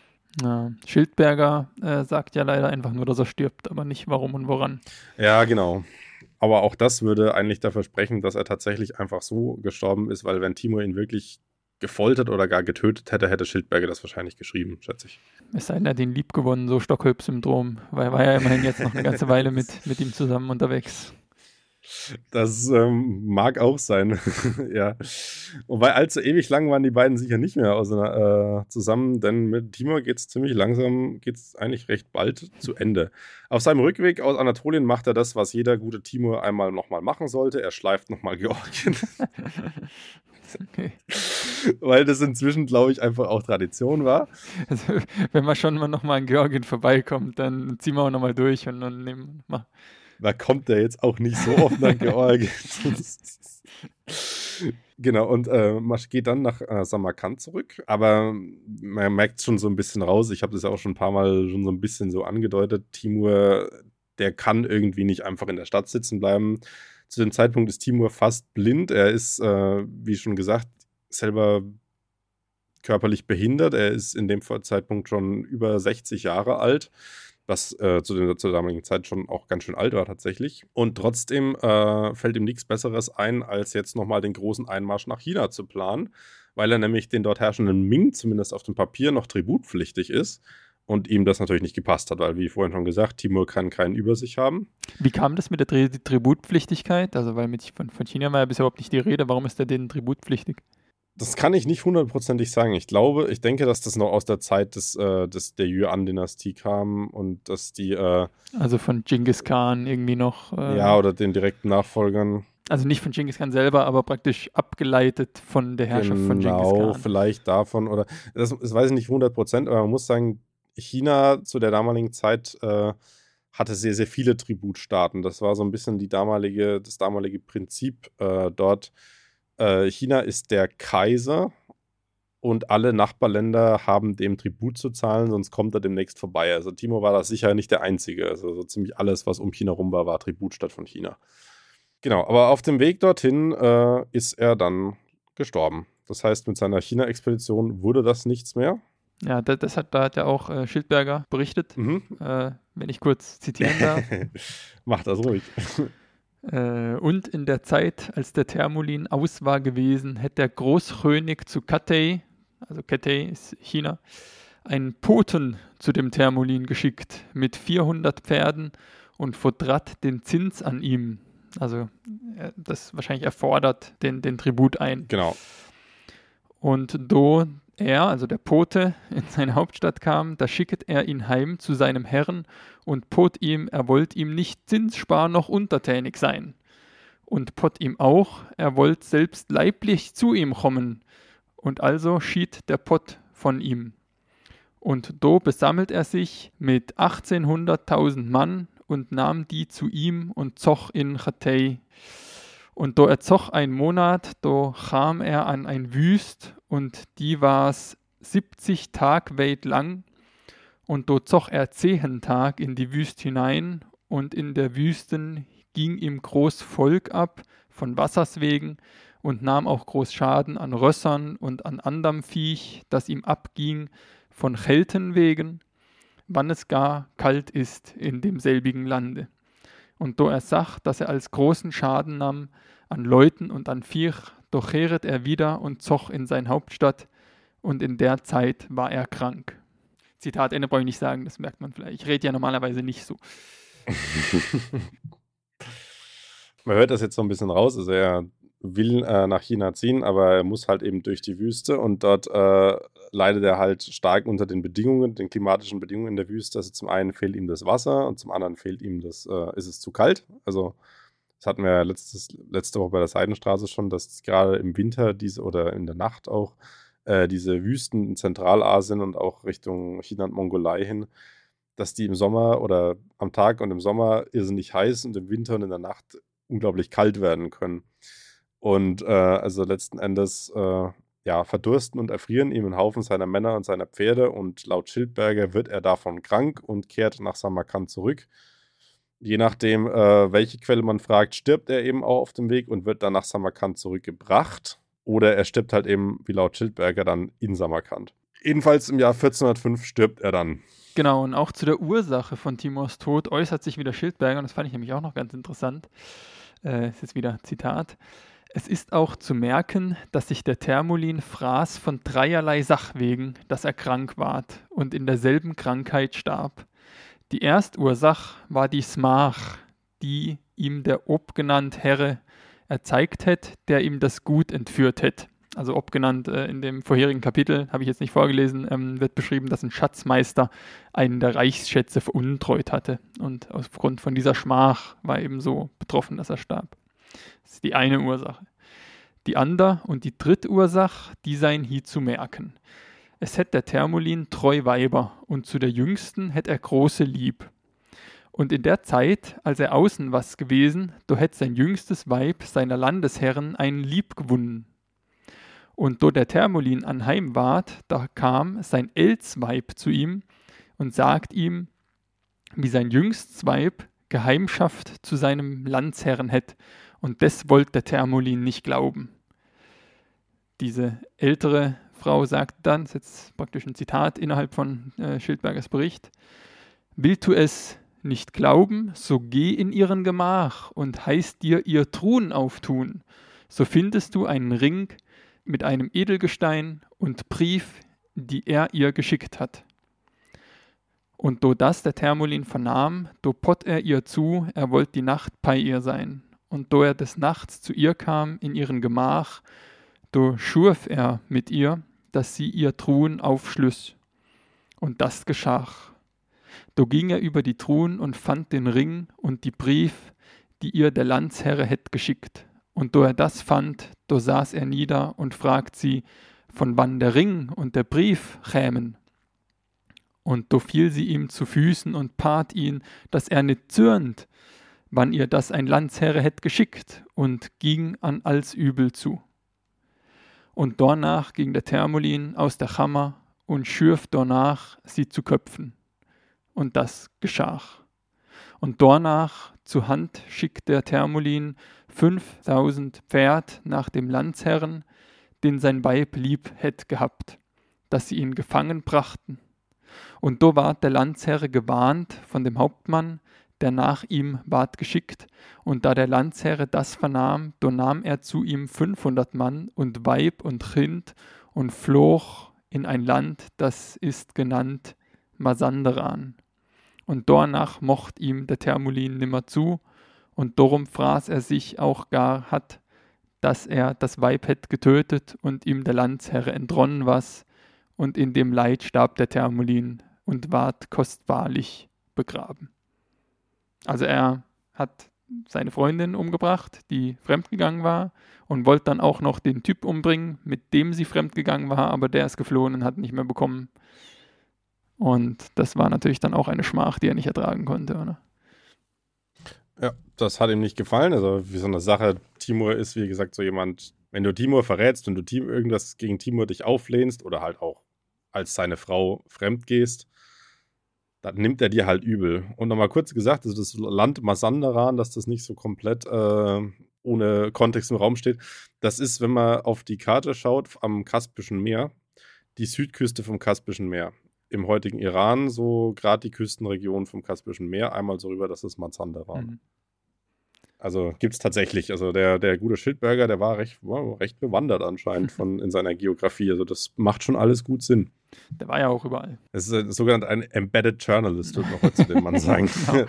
Ja. Schildberger äh, sagt ja leider einfach nur, dass er stirbt, aber nicht warum und woran. Ja, genau. Aber auch das würde eigentlich dafür sprechen, dass er tatsächlich einfach so gestorben ist, weil wenn Timur ihn wirklich gefoltert oder gar getötet hätte, hätte Schildberger das wahrscheinlich geschrieben, schätze ich. Es sei denn, er hat ihn lieb gewonnen, so Stockholm-Syndrom, weil er war ja immerhin jetzt noch eine ganze Weile mit, mit ihm zusammen unterwegs. Das ähm, mag auch sein, ja. Wobei allzu ewig lang waren die beiden sicher nicht mehr auseinander, äh, zusammen, denn mit Timur geht es ziemlich langsam, geht es eigentlich recht bald zu Ende. Auf seinem Rückweg aus Anatolien macht er das, was jeder gute Timur einmal nochmal machen sollte. Er schleift nochmal Georgien. Okay. Weil das inzwischen, glaube ich, einfach auch Tradition war. Also, wenn man schon mal nochmal in Georgien vorbeikommt, dann ziehen wir auch nochmal durch und dann nehmen wir mal. Da kommt er jetzt auch nicht so oft nach Georgien. Genau, und äh, man geht dann nach äh, Samarkand zurück, aber man merkt schon so ein bisschen raus, ich habe das ja auch schon ein paar Mal schon so ein bisschen so angedeutet, Timur, der kann irgendwie nicht einfach in der Stadt sitzen bleiben. Zu dem Zeitpunkt ist Timur fast blind, er ist, äh, wie schon gesagt, selber körperlich behindert, er ist in dem Zeitpunkt schon über sechzig Jahre alt, was äh, zu der, zur damaligen Zeit schon auch ganz schön alt war tatsächlich. Und trotzdem äh, fällt ihm nichts Besseres ein, als jetzt nochmal den großen Einmarsch nach China zu planen, weil er nämlich den dort herrschenden Ming zumindest auf dem Papier noch tributpflichtig ist und ihm das natürlich nicht gepasst hat, weil wie vorhin schon gesagt, Timur kann keinen über sich haben. Wie kam das mit der Tri- Tributpflichtigkeit? Also weil mit, von, von China war ja bisher überhaupt nicht die Rede, warum ist der denn tributpflichtig? Das kann ich nicht hundertprozentig sagen. Ich glaube, ich denke, dass das noch aus der Zeit des, äh, des, der Yuan-Dynastie kam und dass die... Äh, also von Genghis Khan irgendwie noch... Äh, ja, oder den direkten Nachfolgern. Also nicht von Genghis Khan selber, aber praktisch abgeleitet von der Herrschaft genau, von Genghis Khan. Genau, vielleicht davon. Oder das, das weiß ich nicht hundert Prozent, aber man muss sagen, China zu der damaligen Zeit äh, hatte sehr, sehr viele Tributstaaten. Das war so ein bisschen die damalige, das damalige Prinzip äh, dort. China ist der Kaiser und alle Nachbarländer haben dem Tribut zu zahlen, sonst kommt er demnächst vorbei. Also Timur war da sicher nicht der Einzige. Also so ziemlich alles, was um China rum war, war Tributstadt von China. Genau, aber auf dem Weg dorthin äh, ist er dann gestorben. Das heißt, mit seiner China-Expedition wurde das nichts mehr. Ja, das, das hat, da hat ja auch äh, Schildberger berichtet, Mhm. äh, wenn ich kurz zitieren darf. Mach das ruhig. Äh, und in der Zeit, als der Thermolin aus war gewesen, hätte der Großkönig zu Cathay, also Cathay ist China, einen Poten zu dem Thermolin geschickt mit vierhundert Pferden und verdrat den Zins an ihm. Also äh, das wahrscheinlich erfordert den, den Tribut ein. Genau. Und do er, also der Pote, in seine Hauptstadt kam, da schicket er ihn heim zu seinem Herrn und pot ihm, er wollt ihm nicht zinsspar noch untertänig sein. Und pot ihm auch, er wollt selbst leiblich zu ihm kommen. Und also schied der Pot von ihm. Und do besammelt er sich mit achtzehnhunderttausend Mann und nahm die zu ihm und zoch in Cathay. Und do er zoch ein Monat, do kam er an ein Wüst, und die war's siebzig Tag weit lang, und do zoch er zehen Tag in die Wüst hinein, und in der Wüsten ging ihm groß Volk ab, von Wassers wegen, und nahm auch groß Schaden an Rössern und an anderem Viech, das ihm abging, von Chelten wegen, wann es gar kalt ist in demselbigen Lande. Und do er sach, dass er als großen Schaden nahm an Leuten und an Viech, doch kehret er wieder und zoch in sein Hauptstadt, und in der Zeit war er krank. Zitat Ende brauche ich nicht sagen, das merkt man vielleicht. Ich rede ja normalerweise nicht so. Man hört das jetzt so ein bisschen raus, also er will äh, nach China ziehen, aber er muss halt eben durch die Wüste und dort äh, leidet er halt stark unter den Bedingungen, den klimatischen Bedingungen in der Wüste. Also zum einen fehlt ihm das Wasser und zum anderen fehlt ihm das, äh, ist es zu kalt. Also das hatten wir ja letztes, letzte Woche bei der Seidenstraße schon, dass gerade im Winter diese oder in der Nacht auch äh, diese Wüsten in Zentralasien und auch Richtung China und Mongolei hin, dass die im Sommer oder am Tag und im Sommer irrsinnig heiß und im Winter und in der Nacht unglaublich kalt werden können. Und äh, also letzten Endes äh, ja, verdursten und erfrieren ihm ein Haufen seiner Männer und seiner Pferde, und laut Schildberger wird er davon krank und kehrt nach Samarkand zurück. Je nachdem, äh, welche Quelle man fragt, stirbt er eben auch auf dem Weg und wird dann nach Samarkand zurückgebracht. Oder er stirbt halt eben, wie laut Schildberger, dann in Samarkand. Jedenfalls im Jahr vierzehnhundertfünf stirbt er dann. Genau, und auch zu der Ursache von Timurs Tod äußert sich wieder Schildberger, und das fand ich nämlich auch noch ganz interessant. Äh, ist jetzt wieder Zitat. Es ist auch zu merken, dass sich der Thermolin fraß von dreierlei Sachwegen, dass er krank ward und in derselben Krankheit starb. Die Erstursache war die Smach, die ihm der obgenannt Herre erzeigt hätt, der ihm das Gut entführt hätt. Also obgenannt äh, in dem vorherigen Kapitel, habe ich jetzt nicht vorgelesen, ähm, wird beschrieben, dass ein Schatzmeister einen der Reichsschätze veruntreut hatte. Und aufgrund von dieser Schmach war er eben so betroffen, dass er starb. Das ist die eine Ursache. Die andere und die dritte Ursache, die seien hier zu merken. Es hätt der Thermolin treu Weiber, und zu der jüngsten hätt er große Lieb. Und in der Zeit, als er außen was gewesen, do hätt sein jüngstes Weib seiner Landesherren einen Lieb gewonnen. Und do der Thermolin anheim ward, da kam sein Elsweib zu ihm und sagt ihm, wie sein jüngstes Weib Geheimschaft zu seinem Landsherren hätt, und des wollt der Thermolin nicht glauben. Diese ältere Frau sagt dann, das ist jetzt praktisch ein Zitat innerhalb von äh, Schildbergers Bericht, willst du es nicht glauben, so geh in ihren Gemach und heiß dir ihr Truhen auftun, so findest du einen Ring mit einem Edelgestein und Brief, die er ihr geschickt hat. Und do das der Thermolin vernahm, do pott er ihr zu, er wollt die Nacht bei ihr sein. Und do er des Nachts zu ihr kam in ihren Gemach, do schurf er mit ihr, dass sie ihr Truhen aufschlüss. Und das geschach. Do ging er über die Truhen und fand den Ring und die Brief, die ihr der Landsherre hätt geschickt. Und do er das fand, do saß er nieder und fragt sie, von wann der Ring und der Brief kämen. Und do fiel sie ihm zu Füßen und bat ihn, dass er nicht zürnt, wann ihr das ein Landsherre hätt geschickt, und ging an als Übel zu. Und dornach ging der Thermolin aus der Kammer und schürf dornach, sie zu köpfen. Und das geschach. Und dornach zu Hand schickt der Thermolin fünftausend Pferd nach dem Landsherren, den sein Weib lieb hätt gehabt, dass sie ihn gefangen brachten. Und do ward der Landsherre gewarnt von dem Hauptmann, der nach ihm ward geschickt, und da der Landsherre das vernahm, do nahm er zu ihm fünfhundert Mann und Weib und Kind und floh in ein Land, das ist genannt Masanderan. Und dornach mocht ihm der Thermolin nimmer zu, und darum fraß er sich auch gar hat, dass er das Weib hätt getötet und ihm der Landsherre entronnen was, und in dem Leid starb der Thermolin und ward kostbarlich begraben. Also er hat seine Freundin umgebracht, die fremdgegangen war, und wollte dann auch noch den Typ umbringen, mit dem sie fremdgegangen war, aber der ist geflohen und hat nicht mehr bekommen. Und das war natürlich dann auch eine Schmach, die er nicht ertragen konnte, oder? Ja, das hat ihm nicht gefallen. Also wie so eine Sache, Timur ist, wie gesagt, so jemand, wenn du Timur verrätst und du Tim, irgendwas gegen Timur dich auflehnst oder halt auch als seine Frau fremd gehst, dann nimmt er dir halt übel. Und nochmal kurz gesagt, also das Land Masanderan, dass das nicht so komplett äh, ohne Kontext im Raum steht, das ist, wenn man auf die Karte schaut, am Kaspischen Meer, die Südküste vom Kaspischen Meer. Im heutigen Iran, so gerade die Küstenregion vom Kaspischen Meer, einmal so rüber, das ist Masanderan. Mhm. Also gibt es tatsächlich, also der, der gute Schildberger, der war recht, wow, recht bewandert anscheinend von, in seiner Geografie, also das macht schon alles gut Sinn. Der war ja auch überall. Es ist ein, sogenannt ein Embedded Journalist, würde man heute zu dem Mann sagen. Genau,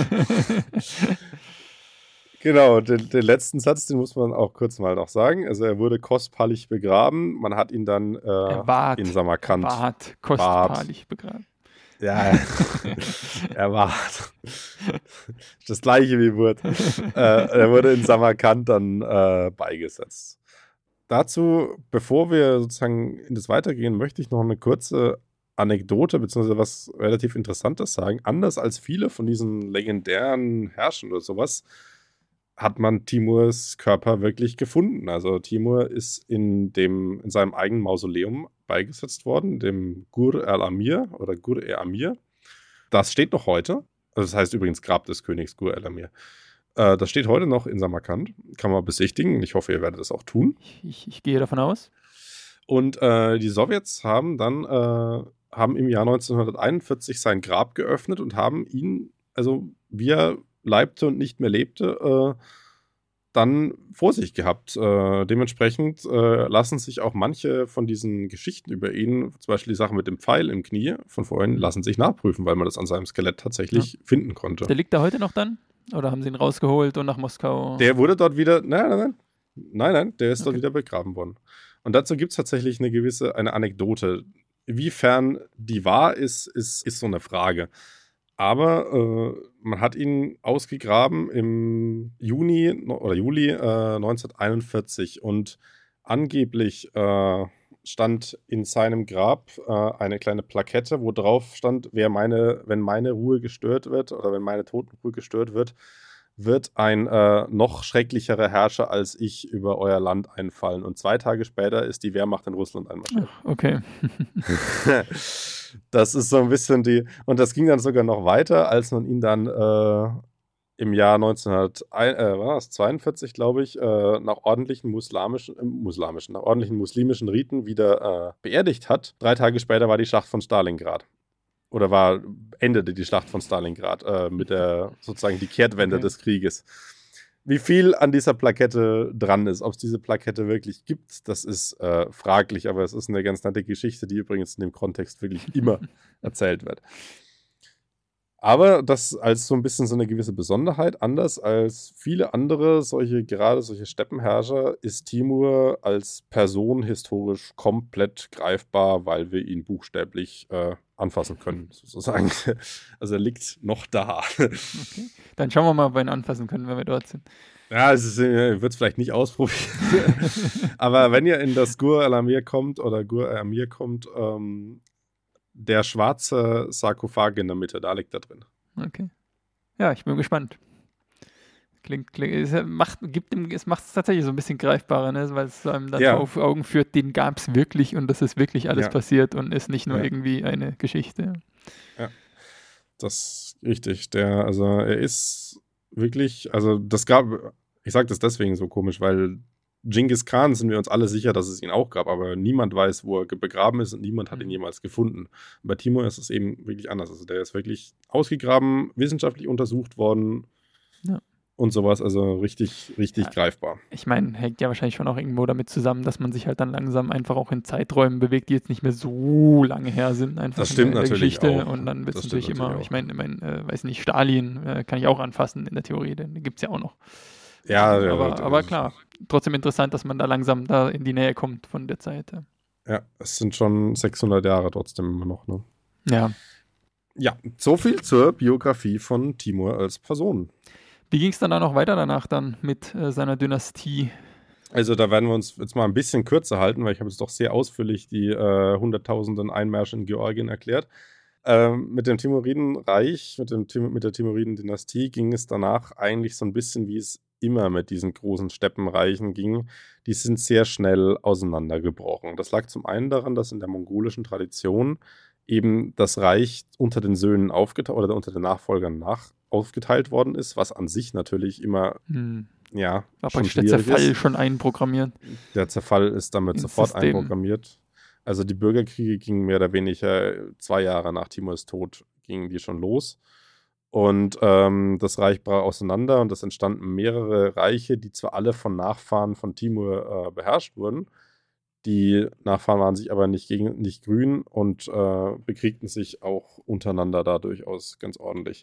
genau den, den letzten Satz, den muss man auch kurz mal noch sagen. Also er wurde kostbarlich begraben, man hat ihn dann äh, er ward, in Samarkand. Er ward kostbarlich begraben. Ja, er war das gleiche wie Wurt. äh, er wurde in Samarkand dann äh, beigesetzt. Dazu, bevor wir sozusagen in das weitergehen, möchte ich noch eine kurze Anekdote bzw. was relativ Interessantes sagen. Anders als viele von diesen legendären Herrschern oder sowas, hat man Timurs Körper wirklich gefunden. Also Timur ist in, dem, in seinem eigenen Mausoleum beigesetzt worden, dem Gur el-Amir oder Gur-e-Amir. Das steht noch heute. Also das heißt übrigens Grab des Königs Gur el-Amir. Äh, das steht heute noch in Samarkand. Kann man besichtigen. Ich hoffe, ihr werdet das auch tun. Ich, ich gehe davon aus. Und äh, die Sowjets haben dann äh, haben im Jahr neunzehnhunderteinundvierzig sein Grab geöffnet und haben ihn, also wie er leibte und nicht mehr lebte, äh, dann vor sich gehabt. Äh, dementsprechend äh, lassen sich auch manche von diesen Geschichten über ihn, zum Beispiel die Sache mit dem Pfeil im Knie von vorhin, lassen sich nachprüfen, weil man das an seinem Skelett tatsächlich ja. finden konnte. Der liegt da heute noch dann? Oder haben sie ihn rausgeholt und nach Moskau? Der wurde dort wieder, nein, nein, nein, nein, nein, der ist okay. dort wieder begraben worden. Und dazu gibt es tatsächlich eine gewisse, eine Anekdote. Inwiefern die wahr ist, ist, ist so eine Frage. Aber äh, man hat ihn ausgegraben im Juni oder Juli äh, neunzehnhunderteinundvierzig und angeblich äh, stand in seinem Grab äh, eine kleine Plakette, wo drauf stand, wer meine, wenn meine Ruhe gestört wird oder wenn meine Totenruhe gestört wird, wird ein äh, noch schrecklicherer Herrscher als ich über euer Land einfallen. Und zwei Tage später ist die Wehrmacht in Russland einmarschiert. Okay. Das ist so ein bisschen die, und das ging dann sogar noch weiter, als man ihn dann äh, im Jahr neunzehnhundertzweiundvierzig, glaube ich, äh, nach ordentlichen muslimischen, äh, muslimischen, nach ordentlichen muslimischen Riten wieder äh, beerdigt hat. Drei Tage später war die Schlacht von Stalingrad. Oder war, endete die Schlacht von Stalingrad äh, mit der, sozusagen die Kehrtwende okay. des Krieges. Wie viel an dieser Plakette dran ist, ob es diese Plakette wirklich gibt, das ist äh, fraglich, aber es ist eine ganz nette Geschichte, die übrigens in dem Kontext wirklich immer erzählt wird. Aber das als so ein bisschen so eine gewisse Besonderheit, anders als viele andere solche, gerade solche Steppenherrscher, ist Timur als Person historisch komplett greifbar, weil wir ihn buchstäblich äh, anfassen können, sozusagen. Also er liegt noch da. Okay. Dann schauen wir mal, ob wir ihn anfassen können, wenn wir dort sind. Ja, ich würde es vielleicht nicht ausprobieren. Aber wenn ihr in das Gur el-Amir kommt oder Gur el-Amir kommt, ähm, der schwarze Sarkophag in der Mitte, da liegt er drin. Okay. Ja, ich bin gespannt. Klingt, klingt es macht gibt ihm, es macht es tatsächlich so ein bisschen greifbarer, ne? Weil es einem dann ja. auf Augen führt, den gab es wirklich und das ist wirklich alles ja. passiert und ist nicht nur ja. irgendwie eine Geschichte. Ja, das ist richtig. Der, also er ist wirklich, also das gab, Ich sage das deswegen so komisch, weil Genghis Khan sind wir uns alle sicher, dass es ihn auch gab, aber niemand weiß, wo er begraben ist und niemand hat ihn jemals gefunden. Und bei Timur ist es eben wirklich anders. Also der ist wirklich ausgegraben, wissenschaftlich untersucht worden Ja. und sowas, also richtig, richtig Ja. greifbar. Ich meine, hängt ja wahrscheinlich schon auch irgendwo damit zusammen, dass man sich halt dann langsam einfach auch in Zeiträumen bewegt, die jetzt nicht mehr so lange her sind, einfach Das in stimmt der, in der natürlich Geschichte. auch. Und dann wird es Das stimmt natürlich immer, natürlich ich meine, ich mein, äh, weiß nicht, Stalin äh, kann ich auch anfassen in der Theorie, den gibt es ja auch noch. Ja, aber, ja, aber, das- aber klar, trotzdem interessant, dass man da langsam da in die Nähe kommt von der Zeit. Ja. Ja, es sind schon sechshundert Jahre trotzdem immer noch, ne? ja. Ja, so viel zur Biografie von Timur als Person. Wie ging es dann da noch weiter danach dann mit äh, seiner Dynastie? Also da werden wir uns jetzt mal ein bisschen kürzer halten, weil ich habe jetzt doch sehr ausführlich die äh, hunderttausenden Einmärsche in Georgien erklärt. Ähm, mit dem Timuridenreich, mit, dem, Tim- mit der Timuriden-Dynastie ging es danach eigentlich so ein bisschen, wie es immer mit diesen großen Steppenreichen ging. Die sind sehr schnell auseinandergebrochen. Das lag zum einen daran, dass in der mongolischen Tradition eben das Reich unter den Söhnen aufgeteilt oder unter den Nachfolgern nach aufgeteilt worden ist, was an sich natürlich immer, Hm. ja, War schon praktisch der schwierig Zerfall ist. schon einprogrammiert. Der Zerfall ist damit Ins sofort System. einprogrammiert. Also die Bürgerkriege gingen mehr oder weniger zwei Jahre nach Timurs Tod gingen die schon los. Und ähm, das Reich brach auseinander und es entstanden mehrere Reiche, die zwar alle von Nachfahren von Timur äh, beherrscht wurden. Die Nachfahren waren sich aber nicht, gegen, nicht grün und äh, bekriegten sich auch untereinander da durchaus ganz ordentlich.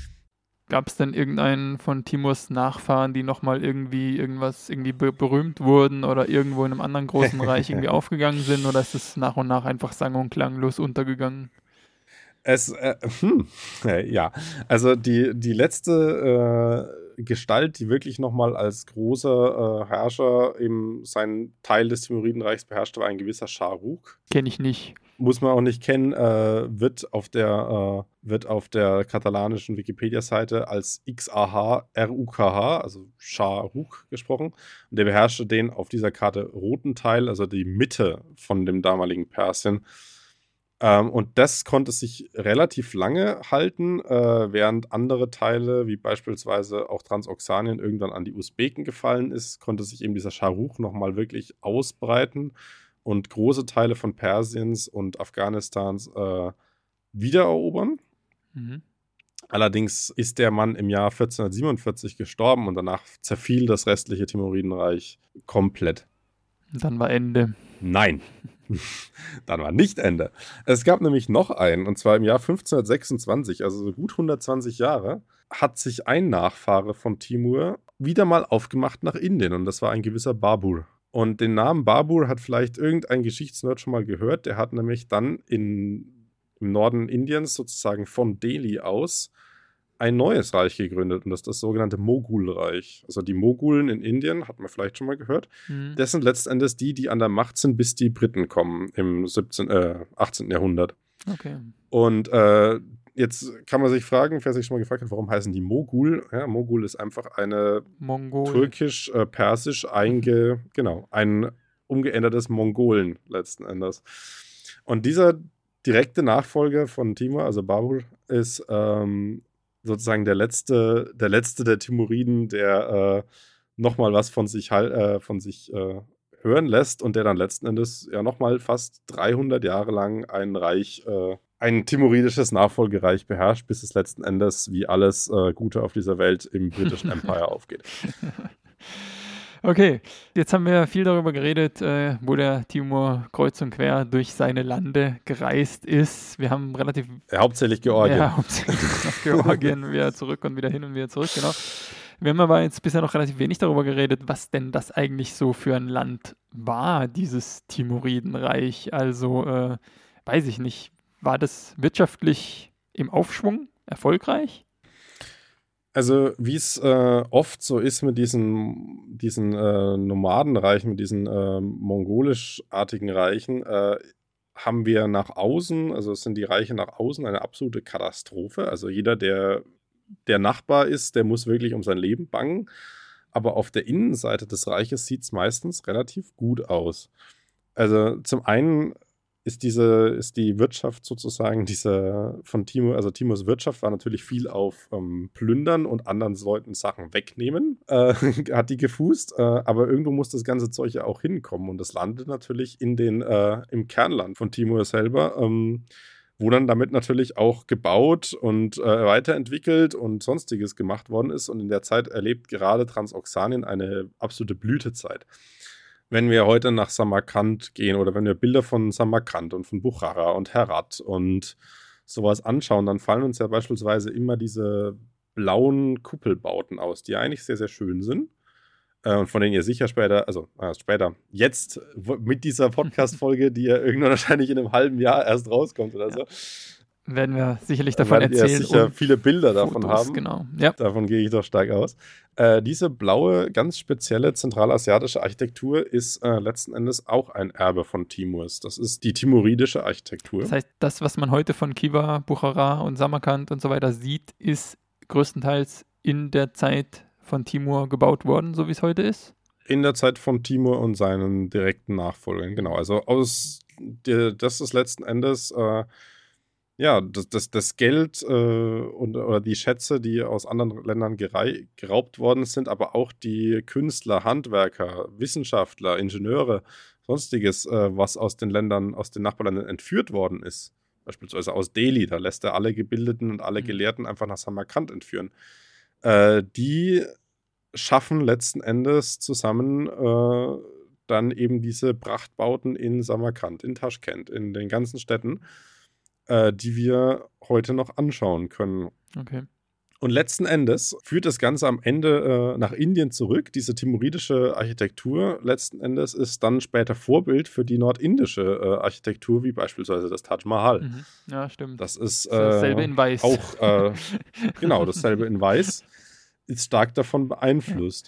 Gab es denn irgendeinen von Timurs Nachfahren, die nochmal irgendwie irgendwas irgendwie be berühmt wurden oder irgendwo in einem anderen großen Reich irgendwie aufgegangen sind, oder ist es nach und nach einfach sang- und klanglos untergegangen? Es, äh, hm, äh, ja, also die, die letzte äh, Gestalt, die wirklich nochmal als großer äh, Herrscher eben seinen Teil des Timuridenreichs beherrschte, war ein gewisser Schah Rukh. Kenne ich nicht. Muss man auch nicht kennen, äh, wird, auf der, äh, wird auf der katalanischen Wikipedia-Seite als X A H R U K H, also Schah Rukh, gesprochen. Und der beherrschte den auf dieser Karte roten Teil, also die Mitte von dem damaligen Persien. Ähm, und das konnte sich relativ lange halten, äh, während andere Teile, wie beispielsweise auch Transoxanien, irgendwann an die Usbeken gefallen ist, konnte sich eben dieser Schah Rukh nochmal wirklich ausbreiten und große Teile von Persiens und Afghanistans äh, wiedererobern. Mhm. Allerdings ist der Mann im Jahr vierzehnhundertsiebenundvierzig gestorben und danach zerfiel das restliche Timuridenreich komplett. Und dann war Ende. Nein, dann war nicht Ende. Es gab nämlich noch einen, und zwar im Jahr fünfzehnhundertsechsundzwanzig, also so gut hundertzwanzig Jahre, hat sich ein Nachfahre von Timur wieder mal aufgemacht nach Indien, und das war ein gewisser Babur. Und den Namen Babur hat vielleicht irgendein Geschichtsnerd schon mal gehört. Der hat nämlich dann in, im Norden Indiens, sozusagen von Delhi aus, ein neues Reich gegründet, und das ist das sogenannte Mogulreich. Also die Mogulen in Indien, hat man vielleicht schon mal gehört. Mhm. Das sind letztendlich die, die an der Macht sind, bis die Briten kommen im siebzehnten, äh, achtzehnten Jahrhundert. Okay. Und äh, jetzt kann man sich fragen, wer sich schon mal gefragt hat, warum heißen die Mogul? Ja, Mogul ist einfach eine Mongol. türkisch-persisch einge, genau, ein umgeändertes Mongolen letzten Endes. Und dieser direkte Nachfolger von Timur, also Babur, ist ähm, sozusagen der letzte, der letzte der Timuriden, der äh, nochmal was von sich, äh, von sich äh, hören lässt und der dann letzten Endes ja nochmal fast dreihundert Jahre lang ein Reich, äh, ein timuridisches Nachfolgereich beherrscht, bis es letzten Endes wie alles äh, Gute auf dieser Welt im britischen Empire aufgeht. Okay, jetzt haben wir viel darüber geredet, äh, wo der Timur kreuz und quer durch seine Lande gereist ist. Wir haben relativ... Ja, hauptsächlich Georgien. Ja, hauptsächlich nach Georgien, wieder zurück und wieder hin und wieder zurück, genau. Wir haben aber jetzt bisher noch relativ wenig darüber geredet, was denn das eigentlich so für ein Land war, dieses Timuridenreich. Also, äh, weiß ich nicht, war das wirtschaftlich im Aufschwung, erfolgreich? Also, wie es äh, oft so ist mit diesen, diesen äh, Nomadenreichen, mit diesen äh, mongolischartigen Reichen, äh, haben wir nach außen, also es sind die Reiche nach außen eine absolute Katastrophe. Also jeder, der der Nachbar ist, der muss wirklich um sein Leben bangen. Aber auf der Innenseite des Reiches sieht es meistens relativ gut aus. Also zum einen ist diese, ist die Wirtschaft sozusagen diese von Timur, also Timurs Wirtschaft war natürlich viel auf ähm, Plündern und anderen Leuten Sachen wegnehmen, äh, hat die gefußt, äh, aber irgendwo muss das ganze Zeug ja auch hinkommen und das landet natürlich in den, äh, im Kernland von Timur selber, ähm, wo dann damit natürlich auch gebaut und äh, weiterentwickelt und sonstiges gemacht worden ist und in der Zeit erlebt gerade Transoxanien eine absolute Blütezeit. Wenn wir heute nach Samarkand gehen oder wenn wir Bilder von Samarkand und von Bukhara und Herat und sowas anschauen, dann fallen uns ja beispielsweise immer diese blauen Kuppelbauten aus, die eigentlich sehr, sehr schön sind äh, und von denen ihr sicher später, also äh, später, jetzt w- mit dieser Podcast-Folge, die ja irgendwann wahrscheinlich in einem halben Jahr erst rauskommt oder so, werden wir sicherlich davon werdet ihr erzählen. sicher und viele Bilder davon Fotos, haben. Genau. Ja. Davon gehe ich doch stark aus. Äh, diese blaue, ganz spezielle zentralasiatische Architektur ist äh, letzten Endes auch ein Erbe von Timurs. Das ist die timuridische Architektur. Das heißt, das, was man heute von Khiva, Bukhara und Samarkand und so weiter sieht, ist größtenteils in der Zeit von Timur gebaut worden, so wie es heute ist? In der Zeit von Timur und seinen direkten Nachfolgern, genau. Also aus der, das ist letzten Endes äh, ja, das, das, das Geld äh, und, oder die Schätze, die aus anderen Ländern gerei- geraubt worden sind, aber auch die Künstler, Handwerker, Wissenschaftler, Ingenieure, sonstiges, äh, was aus den Ländern, aus den Nachbarländern entführt worden ist. Beispielsweise aus Delhi, da lässt er alle Gebildeten und alle Gelehrten einfach nach Samarkand entführen. Äh, die schaffen letzten Endes zusammen äh, dann eben diese Prachtbauten in Samarkand, in Taschkent, in den ganzen Städten, Äh, die wir heute noch anschauen können. Okay. Und letzten Endes führt das Ganze am Ende äh, nach Indien zurück. Diese timuridische Architektur letzten Endes ist dann später Vorbild für die nordindische äh, Architektur, wie beispielsweise das Taj Mahal. Mhm. Ja, stimmt. Das ist äh, Dasselbe in Weiß. auch, äh, genau, dasselbe in Weiß, ist stark davon beeinflusst.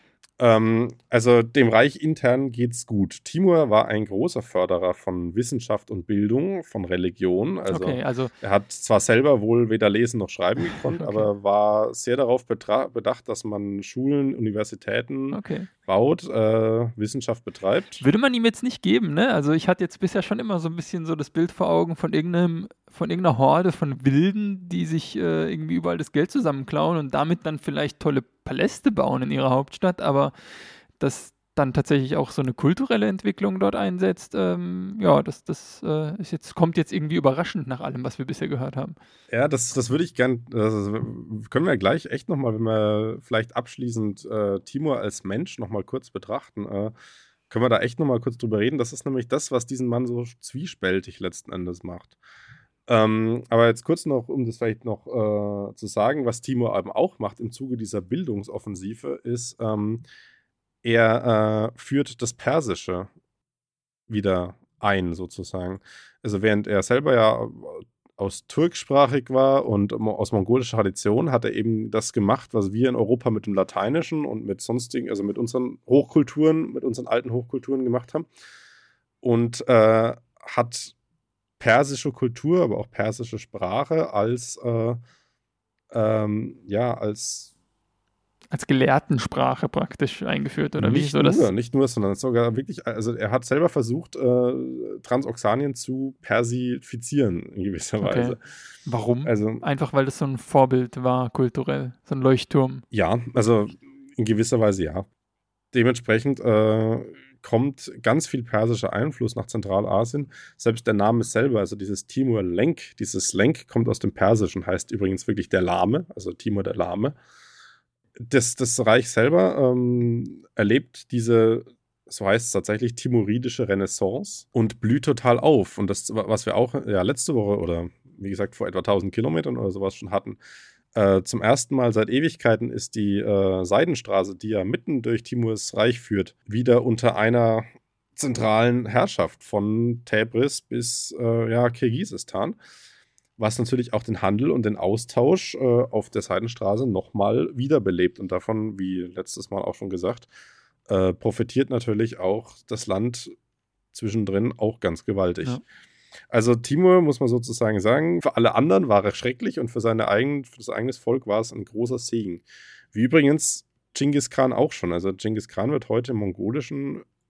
Ähm, also dem Reich intern geht's gut. Timur war ein großer Förderer von Wissenschaft und Bildung, von Religion. Also, okay, also er hat zwar selber wohl weder lesen noch schreiben gekonnt, okay. aber war sehr darauf betra- bedacht, dass man Schulen, Universitäten okay. baut, äh, Wissenschaft betreibt. Würde man ihm jetzt nicht geben, ne? Also ich hatte jetzt bisher schon immer so ein bisschen so das Bild vor Augen von irgendeinem, von irgendeiner Horde von Wilden, die sich äh, irgendwie überall das Geld zusammenklauen und damit dann vielleicht tolle Paläste bauen in ihrer Hauptstadt, aber dass dann tatsächlich auch so eine kulturelle Entwicklung dort einsetzt, ähm, ja, das, das äh, ist jetzt, kommt jetzt irgendwie überraschend nach allem, was wir bisher gehört haben. Ja, das, das würde ich gern, das können wir gleich echt nochmal, wenn wir vielleicht abschließend äh, Timur als Mensch nochmal kurz betrachten, äh, können wir da echt nochmal kurz drüber reden. Das ist nämlich das, was diesen Mann so zwiespältig letzten Endes macht. Ähm, aber jetzt kurz noch, um das vielleicht noch äh, zu sagen, was Timur eben auch macht im Zuge dieser Bildungsoffensive, ist, ähm, er äh, führt das Persische wieder ein, sozusagen. Also während er selber ja aus türkischsprachig war und aus mongolischer Tradition, hat er eben das gemacht, was wir in Europa mit dem Lateinischen und mit sonstigen, also mit unseren Hochkulturen, mit unseren alten Hochkulturen gemacht haben. Und äh, hat persische Kultur, aber auch persische Sprache als äh, ähm, ja, als Als Gelehrtensprache praktisch eingeführt, oder nicht wie? So, nur, das nicht nur, sondern sogar wirklich, also er hat selber versucht, äh, Transoxanien zu persifizieren in gewisser Okay. Weise. Warum? Also Einfach, weil das so ein Vorbild war, kulturell, so ein Leuchtturm. ja, also in gewisser Weise ja. Dementsprechend äh, kommt ganz viel persischer Einfluss nach Zentralasien. Selbst der Name selber, also dieses Timur Lenk, dieses Lenk kommt aus dem Persischen, heißt übrigens wirklich der Lahme, also Timur der Lahme. Das, das Reich selber ähm, erlebt diese, so heißt es tatsächlich, timuridische Renaissance und blüht total auf. Und das, was wir auch ja, letzte Woche oder wie gesagt vor etwa tausend Kilometern oder sowas schon hatten, äh, zum ersten Mal seit Ewigkeiten ist die äh, Seidenstraße, die ja mitten durch Timurs Reich führt, wieder unter einer zentralen Herrschaft von Tabriz bis äh, ja, Kirgisistan. Was natürlich auch den Handel und den Austausch äh, auf der Seidenstraße nochmal wiederbelebt. Und davon, wie letztes Mal auch schon gesagt, äh, profitiert natürlich auch das Land zwischendrin auch ganz gewaltig. Ja. Also Timur, muss man sozusagen sagen, für alle anderen war er schrecklich und für, seine eigenen, für das eigene Volk war es ein großer Segen. Wie übrigens Genghis Khan auch schon. Also Genghis Khan wird heute im Mongolischen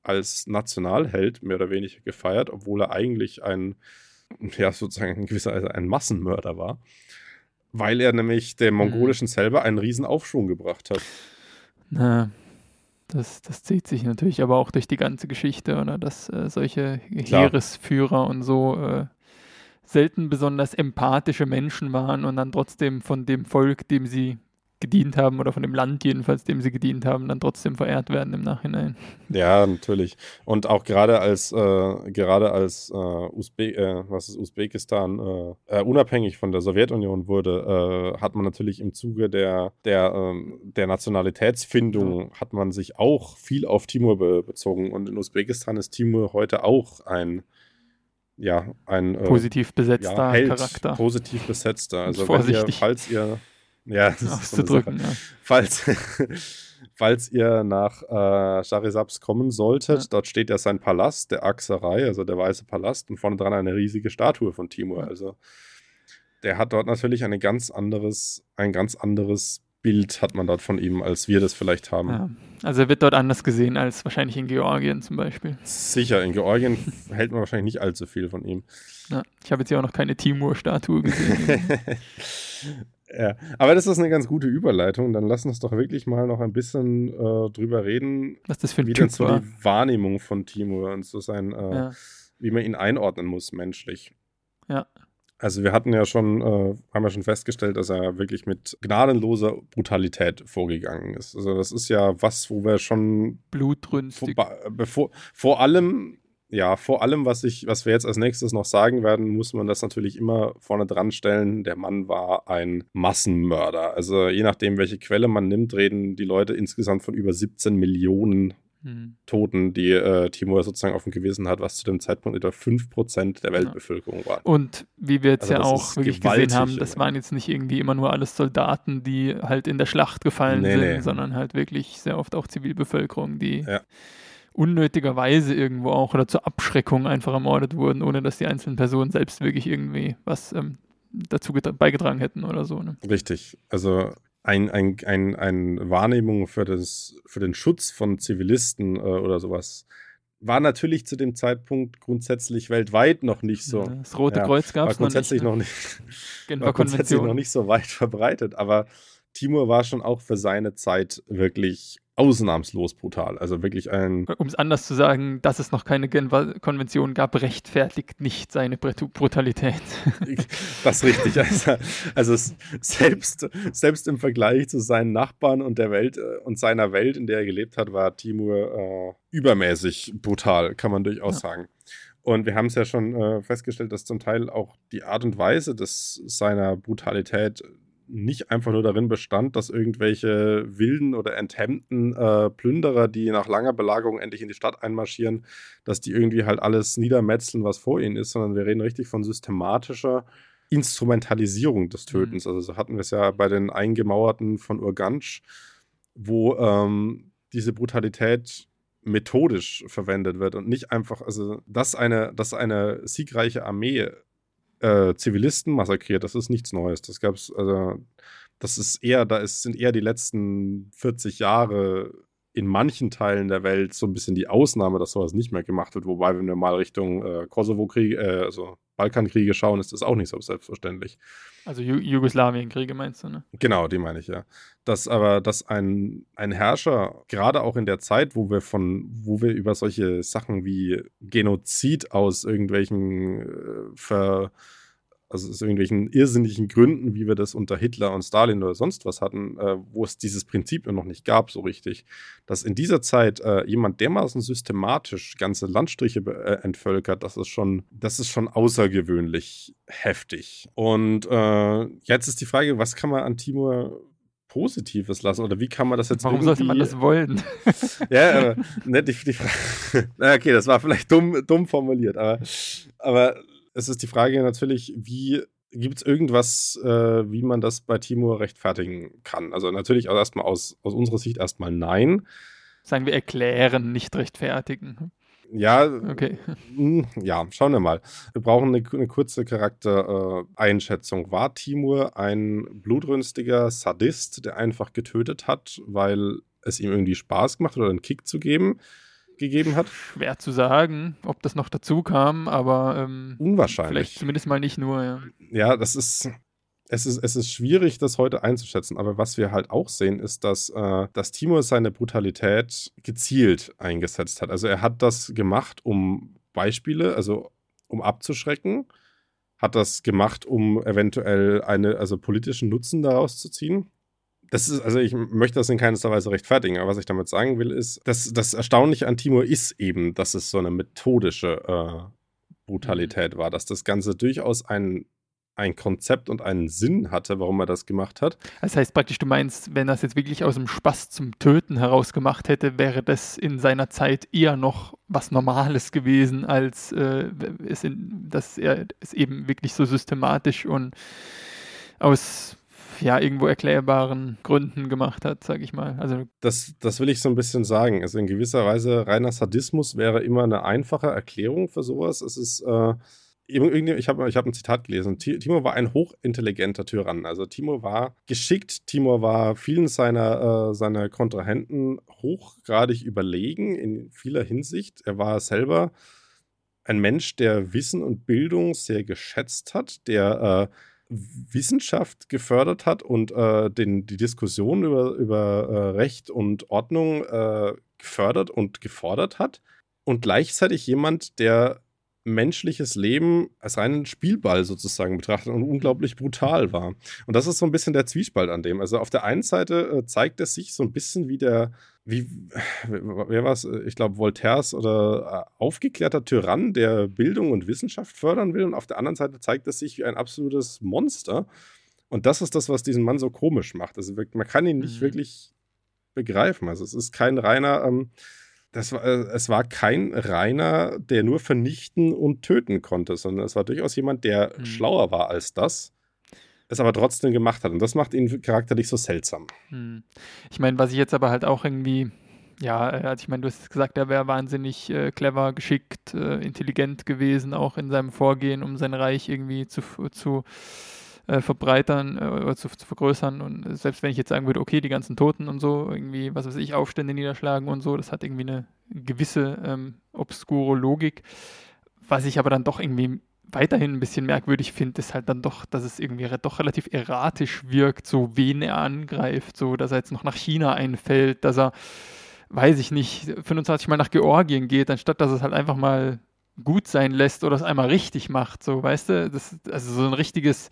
als Nationalheld mehr oder weniger gefeiert, obwohl er eigentlich ein, ja, sozusagen in gewisser Weise ein Massenmörder war, weil er nämlich dem Mongolischen mhm. selber einen riesen Aufschwung gebracht hat. Na, das, das zieht sich natürlich aber auch durch die ganze Geschichte, oder dass äh, solche Klar. Heeresführer und so äh, selten besonders empathische Menschen waren und dann trotzdem von dem Volk, dem sie gedient haben, oder von dem Land jedenfalls, dem sie gedient haben, dann trotzdem verehrt werden im Nachhinein. Ja, natürlich. Und auch gerade als äh, gerade als äh, Usbe äh, was ist Usbekistan äh, äh, unabhängig von der Sowjetunion wurde, äh, hat man natürlich im Zuge der der ähm, der Nationalitätsfindung ja. hat man sich auch viel auf Timur be bezogen. Und in Usbekistan ist Timur heute auch ein ja ein äh, positiv besetzter ja, Held, Charakter. Positiv besetzter. Also vorsichtig. wenn ihr, falls ihr Ja, das ist so eine drücken, Sache. Ja. Falls, falls ihr nach äh, Charizabs kommen solltet, ja. dort steht ja sein Palast, der Aksaray, also der Weiße Palast, und vorne dran eine riesige Statue von Timur. Ja. Also der hat dort natürlich eine ganz anderes, ein ganz anderes Bild hat man dort von ihm, als wir das vielleicht haben. Ja. Also er wird dort anders gesehen als wahrscheinlich in Georgien zum Beispiel. Sicher, in Georgien hält man wahrscheinlich nicht allzu viel von ihm. Ja, ich habe jetzt hier auch noch keine Timur-Statue gesehen. Ja, aber das ist eine ganz gute Überleitung. Dann lass uns doch wirklich mal noch ein bisschen äh, drüber reden, was das für ein wie Typ denn so war. die Wahrnehmung von Timur und so sein, äh, Ja. wie man ihn einordnen muss menschlich. Ja. Also wir hatten ja schon, äh, haben ja schon festgestellt, dass er wirklich mit gnadenloser Brutalität vorgegangen ist. Also das ist ja was, wo wir schon blutrünstig. Vor, bevor, vor allem Ja, vor allem, was ich, was wir jetzt als nächstes noch sagen werden, muss man das natürlich immer vorne dran stellen. Der Mann war ein Massenmörder. Also je nachdem, welche Quelle man nimmt, reden die Leute insgesamt von über siebzehn Millionen hm. Toten, die äh, Timur sozusagen auf dem Gewissen hat, was zu dem Zeitpunkt etwa fünf Prozent der Weltbevölkerung war. Und wie wir jetzt also ja auch wirklich gesehen haben, das waren jetzt nicht irgendwie immer nur alles Soldaten, die halt in der Schlacht gefallen nee, sind, nee. sondern halt wirklich sehr oft auch Zivilbevölkerung, die ja. unnötigerweise irgendwo auch oder zur Abschreckung einfach ermordet wurden, ohne dass die einzelnen Personen selbst wirklich irgendwie was ähm, dazu beigetragen hätten oder so. Ne? Richtig. Also ein, ein, ein, eine Wahrnehmung für, das, für den Schutz von Zivilisten äh, oder sowas war natürlich zu dem Zeitpunkt grundsätzlich weltweit noch nicht so. Ja, das Rote ja, Kreuz gab es noch nicht. Noch nicht war grundsätzlich noch nicht so weit verbreitet, aber Timur war schon auch für seine Zeit wirklich ausnahmslos brutal. Also wirklich ein... Um es anders zu sagen, dass es noch keine Genfer-Konvention gab, rechtfertigt nicht seine Brutalität. Das ist richtig. Also, also selbst, selbst im Vergleich zu seinen Nachbarn und der Welt und seiner Welt, in der er gelebt hat, war Timur äh, übermäßig brutal, kann man durchaus ja. sagen. Und wir haben es ja schon äh, festgestellt, dass zum Teil auch die Art und Weise des, seiner Brutalität nicht einfach nur darin bestand, dass irgendwelche wilden oder enthemmten äh, Plünderer, die nach langer Belagerung endlich in die Stadt einmarschieren, dass die irgendwie halt alles niedermetzeln, was vor ihnen ist, sondern wir reden richtig von systematischer Instrumentalisierung des Tötens. Mhm. Also so hatten wir es ja bei den Eingemauerten von Urganch, wo ähm, diese Brutalität methodisch verwendet wird und nicht einfach, also dass eine, dass eine siegreiche Armee Äh, Zivilisten massakriert, das ist nichts Neues. Das gab's, also, das ist eher, da ist, sind eher die letzten vierzig Jahre in manchen Teilen der Welt so ein bisschen die Ausnahme, dass sowas nicht mehr gemacht wird. Wobei, wenn wir mal Richtung äh, Kosovo-Krieg, äh, also Balkankriege schauen, ist das auch nicht so selbstverständlich. Also Ju- Jugoslawienkriege meinst du, ne? Genau, die meine ich, ja. Dass aber, dass ein, ein Herrscher, gerade auch in der Zeit, wo wir von, wo wir über solche Sachen wie Genozid aus irgendwelchen äh, ver also aus irgendwelchen irrsinnigen Gründen, wie wir das unter Hitler und Stalin oder sonst was hatten, äh, wo es dieses Prinzip noch nicht gab, so richtig, dass in dieser Zeit äh, jemand dermaßen systematisch ganze Landstriche äh, entvölkert, das ist schon, das ist schon außergewöhnlich heftig. Und äh, jetzt ist die Frage, was kann man an Timur Positives lassen oder wie kann man das jetzt Warum irgendwie... sollte man das wollen? Ja, aber ne, die, die Frage... Okay, das war vielleicht dumm, dumm formuliert, aber, aber es ist die Frage natürlich, wie gibt es irgendwas, äh, wie man das bei Timur rechtfertigen kann? Also natürlich also erstmal aus, aus unserer Sicht erstmal nein. Sagen wir erklären, nicht rechtfertigen. Ja, okay. Ja, schauen wir mal. Wir brauchen eine, eine kurze Charaktereinschätzung. Äh, War Timur ein blutrünstiger Sadist, der einfach getötet hat, weil es ihm irgendwie Spaß gemacht hat oder einen Kick zu geben? gegeben hat? Schwer zu sagen, ob das noch dazu kam, aber ähm, unwahrscheinlich. Vielleicht zumindest mal nicht nur, ja. Ja, das ist, es ist, es ist schwierig, das heute einzuschätzen, aber was wir halt auch sehen, ist, dass, äh, dass Timur seine Brutalität gezielt eingesetzt hat. Also er hat das gemacht, um Beispiele, also um abzuschrecken, hat das gemacht, um eventuell eine, also politischen Nutzen daraus zu ziehen. Das ist, also ich möchte das in keinster Weise rechtfertigen, aber was ich damit sagen will, ist, dass das Erstaunliche an Timur ist eben, dass es so eine methodische äh, Brutalität war, dass das Ganze durchaus ein, ein Konzept und einen Sinn hatte, warum er das gemacht hat. Das heißt praktisch, du meinst, wenn er das jetzt wirklich aus dem Spaß zum Töten heraus gemacht hätte, wäre das in seiner Zeit eher noch was Normales gewesen, als äh, es in, dass er es eben wirklich so systematisch und aus ja, irgendwo erklärbaren Gründen gemacht hat, sag ich mal. Also das, das will ich so ein bisschen sagen. Also in gewisser Weise, reiner Sadismus wäre immer eine einfache Erklärung für sowas. Es ist, äh, ich habe ich hab ein Zitat gelesen. Timur war ein hochintelligenter Tyrann. Also Timur war geschickt, Timur war vielen seiner, äh, seiner Kontrahenten hochgradig überlegen in vieler Hinsicht. Er war selber ein Mensch, der Wissen und Bildung sehr geschätzt hat, der äh, Wissenschaft gefördert hat und äh, den, die Diskussion über, über äh, Recht und Ordnung äh, gefördert und gefordert hat. Und gleichzeitig jemand, der menschliches Leben als reinen Spielball sozusagen betrachtet und unglaublich brutal war. Und das ist so ein bisschen der Zwiespalt an dem. Also auf der einen Seite äh, zeigt es sich so ein bisschen wie der, wie, wer war es? Ich glaube Voltaires oder äh, aufgeklärter Tyrann, der Bildung und Wissenschaft fördern will. Und auf der anderen Seite zeigt es sich wie ein absolutes Monster. Und das ist das, was diesen Mann so komisch macht. Also man kann ihn nicht mhm. wirklich begreifen. Also es ist kein reiner... Ähm, Das war, es war kein Reiner, der nur vernichten und töten konnte, sondern es war durchaus jemand, der mhm. schlauer war als das, es aber trotzdem gemacht hat. Und das macht ihn charakterlich so seltsam. Mhm. Ich meine, was ich jetzt aber halt auch irgendwie, ja, also ich meine, du hast gesagt, er wäre wahnsinnig äh, clever, geschickt, äh, intelligent gewesen, auch in seinem Vorgehen, um sein Reich irgendwie zu, zu Äh, verbreitern äh, oder zu, zu vergrößern. Und selbst wenn ich jetzt sagen würde, okay, die ganzen Toten und so, irgendwie, was weiß ich, Aufstände niederschlagen und so, das hat irgendwie eine gewisse ähm, obskure Logik. Was ich aber dann doch irgendwie weiterhin ein bisschen merkwürdig finde, ist halt dann doch, dass es irgendwie re- doch relativ erratisch wirkt, so wen er angreift, so, dass er jetzt noch nach China einfällt, dass er, weiß ich nicht, fünfundzwanzig Mal nach Georgien geht, anstatt dass es halt einfach mal gut sein lässt oder es einmal richtig macht, so, weißt du? Das, also so ein richtiges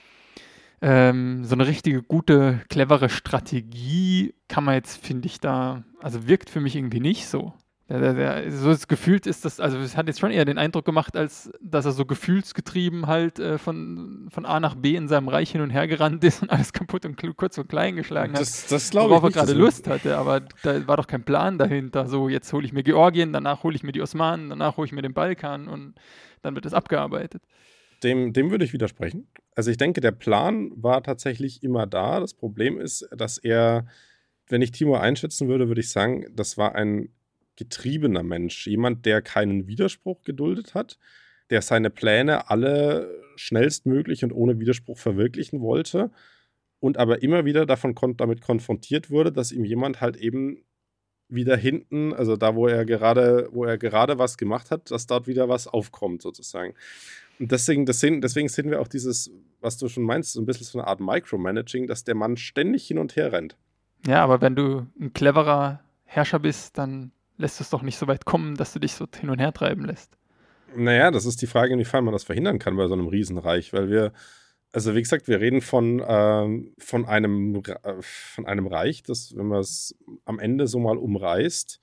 Ähm, so eine richtige, gute, clevere Strategie kann man jetzt, finde ich, da, also wirkt für mich irgendwie nicht so. Der, der, der, so das gefühlt ist das, also es hat jetzt schon eher den Eindruck gemacht, als dass er so gefühlsgetrieben halt äh, von, von A nach B in seinem Reich hin und her gerannt ist und alles kaputt und kurz und klein geschlagen hat. Das, das glaube ich worauf nicht. er gerade Lust hatte, aber da war doch kein Plan dahinter. So, jetzt hole ich mir Georgien, danach hole ich mir die Osmanen, danach hole ich mir den Balkan und dann wird es abgearbeitet. Dem, dem würde ich widersprechen. Also ich denke, der Plan war tatsächlich immer da. Das Problem ist, dass er, wenn ich Timur einschätzen würde, würde ich sagen, das war ein getriebener Mensch. Jemand, der keinen Widerspruch geduldet hat, der seine Pläne alle schnellstmöglich und ohne Widerspruch verwirklichen wollte und aber immer wieder davon kon- damit konfrontiert wurde, dass ihm jemand halt eben wieder hinten, also da, wo er gerade, wo er gerade was gemacht hat, dass dort wieder was aufkommt sozusagen. Und deswegen, deswegen, deswegen sehen wir auch dieses, was du schon meinst, so ein bisschen so eine Art Micromanaging, dass der Mann ständig hin und her rennt. Ja, aber wenn du ein cleverer Herrscher bist, dann lässt es doch nicht so weit kommen, dass du dich so hin und her treiben lässt. Naja, das ist die Frage, inwiefern man das verhindern kann bei so einem Riesenreich, weil wir, also wie gesagt, wir reden von, ähm, von, einem, äh, von einem Reich, das, wenn man es am Ende so mal umreißt,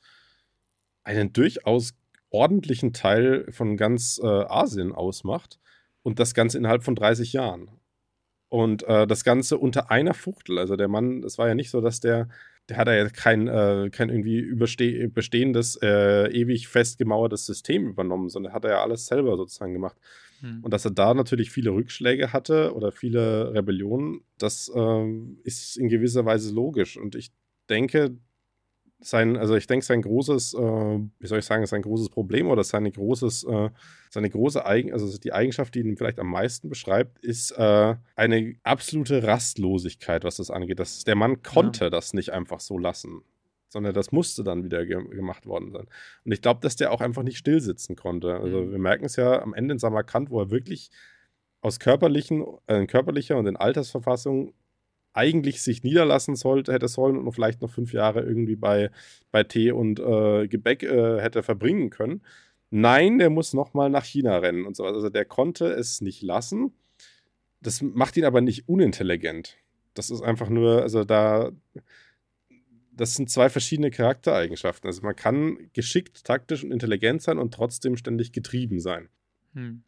einen durchaus ordentlichen Teil von ganz äh, Asien ausmacht und das Ganze innerhalb von dreißig Jahren. Und äh, das Ganze unter einer Fuchtel. Also der Mann, es war ja nicht so, dass der, der hat ja kein, äh, kein irgendwie überste- bestehendes, äh, ewig festgemauertes System übernommen, sondern hat er ja alles selber sozusagen gemacht. Hm. Und dass er da natürlich viele Rückschläge hatte oder viele Rebellionen, das äh, ist in gewisser Weise logisch. Und ich denke, Sein, also ich denke, sein großes, äh, wie soll ich sagen, sein großes Problem oder seine großes, äh, seine große Eigen, also die Eigenschaft, die ihn vielleicht am meisten beschreibt, ist äh, eine absolute Rastlosigkeit, was das angeht. Das, der Mann konnte ja. das nicht einfach so lassen. sondern das musste dann wieder ge- gemacht worden sein. Und ich glaube, dass der auch einfach nicht stillsitzen konnte. Also Mhm. wir merken es ja am Ende in Samarkand, wo er wirklich aus körperlichen, äh, körperlicher und in Altersverfassung eigentlich sich niederlassen sollte, hätte sollen und noch vielleicht noch fünf Jahre irgendwie bei, bei Tee und äh, Gebäck äh, hätte verbringen können. Nein, der muss nochmal nach China rennen und so. Also der konnte es nicht lassen. Das macht ihn aber nicht unintelligent. Das ist einfach nur, also da, das sind zwei verschiedene Charaktereigenschaften. Also man kann geschickt, taktisch und intelligent sein und trotzdem ständig getrieben sein. Hm.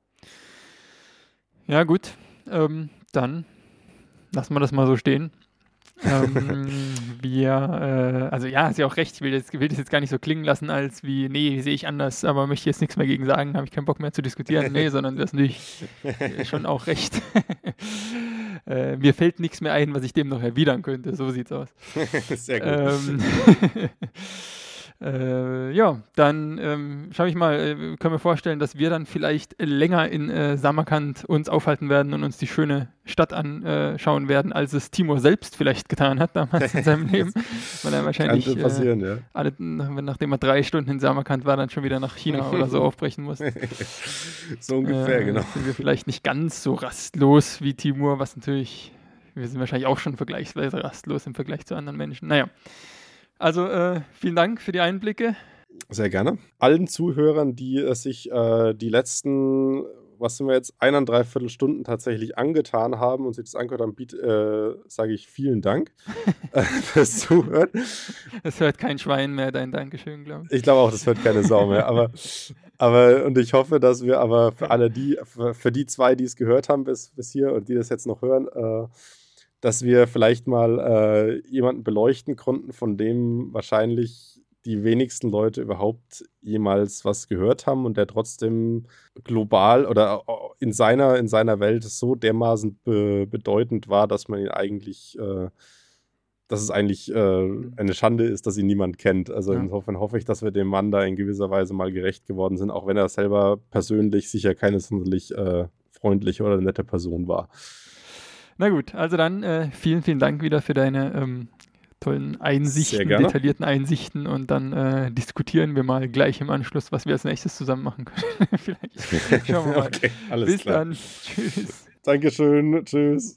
Ja, gut. Ähm, dann lassen wir das mal so stehen. ähm, wir, äh, also ja, ist ja auch recht, ich will das, will das jetzt gar nicht so klingen lassen, als wie, nee, sehe ich anders, aber möchte jetzt nichts mehr gegen sagen, habe ich keinen Bock mehr zu diskutieren. Nee, sondern das ist natürlich schon auch recht. äh, mir fällt nichts mehr ein, was ich dem noch erwidern könnte, so sieht's aus. Sehr gut. Ähm, Äh, ja, dann ähm, schau ich mal, äh, können wir vorstellen, dass wir dann vielleicht länger in äh, Samarkand uns aufhalten werden und uns die schöne Stadt anschauen äh, werden, als es Timur selbst vielleicht getan hat damals in seinem Leben. Weil er wahrscheinlich, Kann passieren, äh, ja. alle, nachdem er drei Stunden in Samarkand war, dann schon wieder nach China oder so aufbrechen musste. So ungefähr, äh, genau. Sind wir vielleicht nicht ganz so rastlos wie Timur, was natürlich, wir sind wahrscheinlich auch schon vergleichsweise rastlos im Vergleich zu anderen Menschen. Naja. Also äh, vielen Dank für die Einblicke. Sehr gerne. Allen Zuhörern, die äh, sich äh, die letzten, was sind wir jetzt, eineinhalb Stunden tatsächlich angetan haben und sich das angehört haben, äh, sage ich vielen Dank äh, fürs Zuhören. Es hört kein Schwein mehr, dein Dankeschön, glaube ich. Ich glaube auch, das hört keine Sau mehr. Aber, aber und ich hoffe, dass wir aber für alle die, für, für die zwei, die es gehört haben bis, bis hier und die das jetzt noch hören, äh, dass wir vielleicht mal äh, jemanden beleuchten konnten, von dem wahrscheinlich die wenigsten Leute überhaupt jemals was gehört haben und der trotzdem global oder in seiner, in seiner Welt so dermaßen be- bedeutend war, dass man ihn eigentlich, äh, dass es eigentlich äh, eine Schande ist, dass ihn niemand kennt. Also Ja. insofern hoffe ich, dass wir dem Mann da in gewisser Weise mal gerecht geworden sind, auch wenn er selber persönlich sicher keine sonderlich äh, freundliche oder nette Person war. Na gut, also dann äh, vielen, vielen Dank wieder für deine ähm, tollen Einsichten, Sehr gerne. detaillierten Einsichten und dann äh, diskutieren wir mal gleich im Anschluss, was wir als nächstes zusammen machen können. Vielleicht. Schauen wir mal. Okay, alles Bis klar. dann. Tschüss. Dankeschön. Tschüss.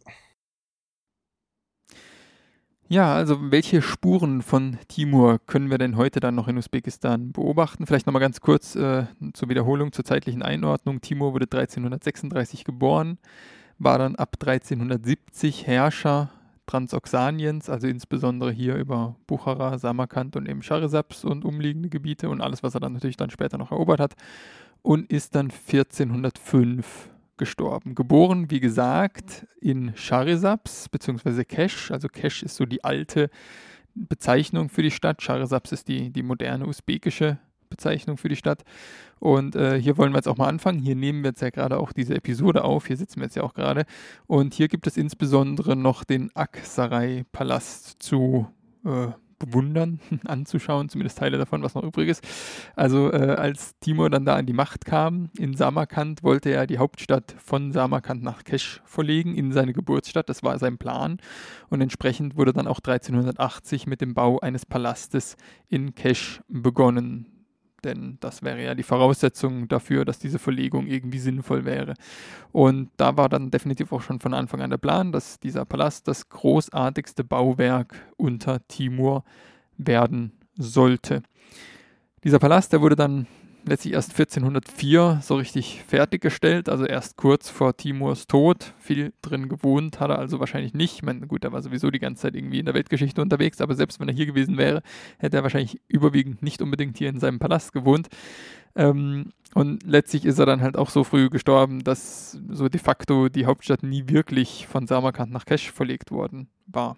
Ja, also welche Spuren von Timur können wir denn heute dann noch in Usbekistan beobachten? Vielleicht nochmal ganz kurz äh, zur Wiederholung, zur zeitlichen Einordnung. Timur wurde dreizehnhundertsechsunddreißig geboren, war dann ab dreizehnhundertsiebzig Herrscher Transoxaniens, also insbesondere hier über Buchara, Samarkand und eben Charisaps und umliegende Gebiete und alles, was er dann natürlich dann später noch erobert hat, und ist dann vierzehnhundertfünf gestorben. Geboren, wie gesagt, in Charisaps bzw. Kesh. Also Kesh ist so die alte Bezeichnung für die Stadt. Charisaps ist die, die moderne usbekische Bezeichnung für die Stadt. Und äh, hier wollen wir jetzt auch mal anfangen. Hier nehmen wir jetzt ja gerade auch diese Episode auf. Hier sitzen wir jetzt ja auch gerade. Und hier gibt es insbesondere noch den Aksaray-Palast zu äh, bewundern, anzuschauen, zumindest Teile davon, was noch übrig ist. Also äh, als Timur dann da an die Macht kam in Samarkand, wollte er die Hauptstadt von Samarkand nach Kesh verlegen, in seine Geburtsstadt. Das war sein Plan. Und entsprechend wurde dann auch dreizehnhundertachtzig mit dem Bau eines Palastes in Kesh begonnen. Denn das wäre ja die Voraussetzung dafür, dass diese Verlegung irgendwie sinnvoll wäre. Und da war dann definitiv auch schon von Anfang an der Plan, dass dieser Palast das großartigste Bauwerk unter Timur werden sollte. Dieser Palast, der wurde dann letztlich erst vierzehnhundertvier so richtig fertiggestellt, also erst kurz vor Timurs Tod. Viel drin gewohnt hat er also wahrscheinlich nicht. Ich meine, gut, er war sowieso die ganze Zeit irgendwie in der Weltgeschichte unterwegs, aber selbst wenn er hier gewesen wäre, hätte er wahrscheinlich überwiegend nicht unbedingt hier in seinem Palast gewohnt. Ähm, und letztlich ist er dann halt auch so früh gestorben, dass so de facto die Hauptstadt nie wirklich von Samarkand nach Kesh verlegt worden war.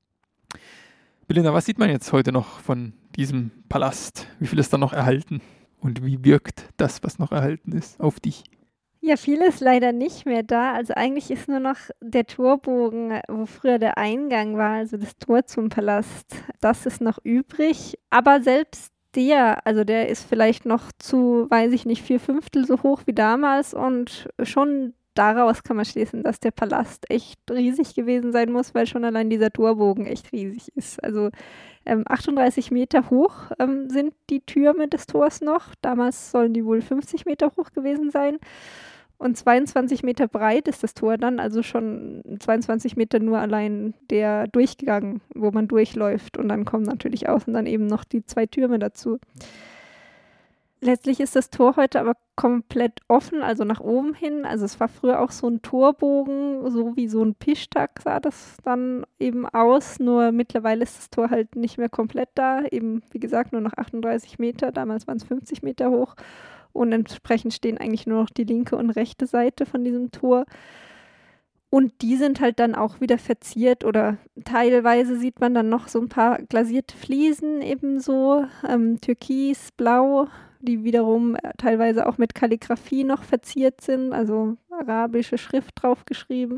Belinda, was sieht man jetzt heute noch von diesem Palast? Wie viel ist da noch erhalten? Und wie wirkt das, was noch erhalten ist, auf dich? Ja, viel ist leider nicht mehr da. Also eigentlich ist nur noch der Torbogen, wo früher der Eingang war, also das Tor zum Palast. Das ist noch übrig. Aber selbst der, also der ist vielleicht noch zu, weiß ich nicht, vier Fünftel so hoch wie damals und schon daraus kann man schließen, dass der Palast echt riesig gewesen sein muss, weil schon allein dieser Torbogen echt riesig ist. Also ähm, achtunddreißig Meter hoch ähm, sind die Türme des Tors noch. Damals sollen die wohl fünfzig Meter hoch gewesen sein. Und zweiundzwanzig Meter breit ist das Tor dann, also schon zweiundzwanzig Meter nur allein der Durchgang, wo man durchläuft. Und dann kommen natürlich außen dann eben noch die zwei Türme dazu. Letztlich ist das Tor heute aber komplett offen, also nach oben hin. Also es war früher auch so ein Torbogen, so wie so ein Pischtag sah das dann eben aus. Nur mittlerweile ist das Tor halt nicht mehr komplett da. Eben, wie gesagt, nur noch achtunddreißig Meter. Damals waren es fünfzig Meter hoch. Und entsprechend stehen eigentlich nur noch die linke und rechte Seite von diesem Tor. Und die sind halt dann auch wieder verziert oder teilweise sieht man dann noch so ein paar glasierte Fliesen ebenso, ähm, türkis, blau, die wiederum teilweise auch mit Kalligrafie noch verziert sind, also arabische Schrift draufgeschrieben.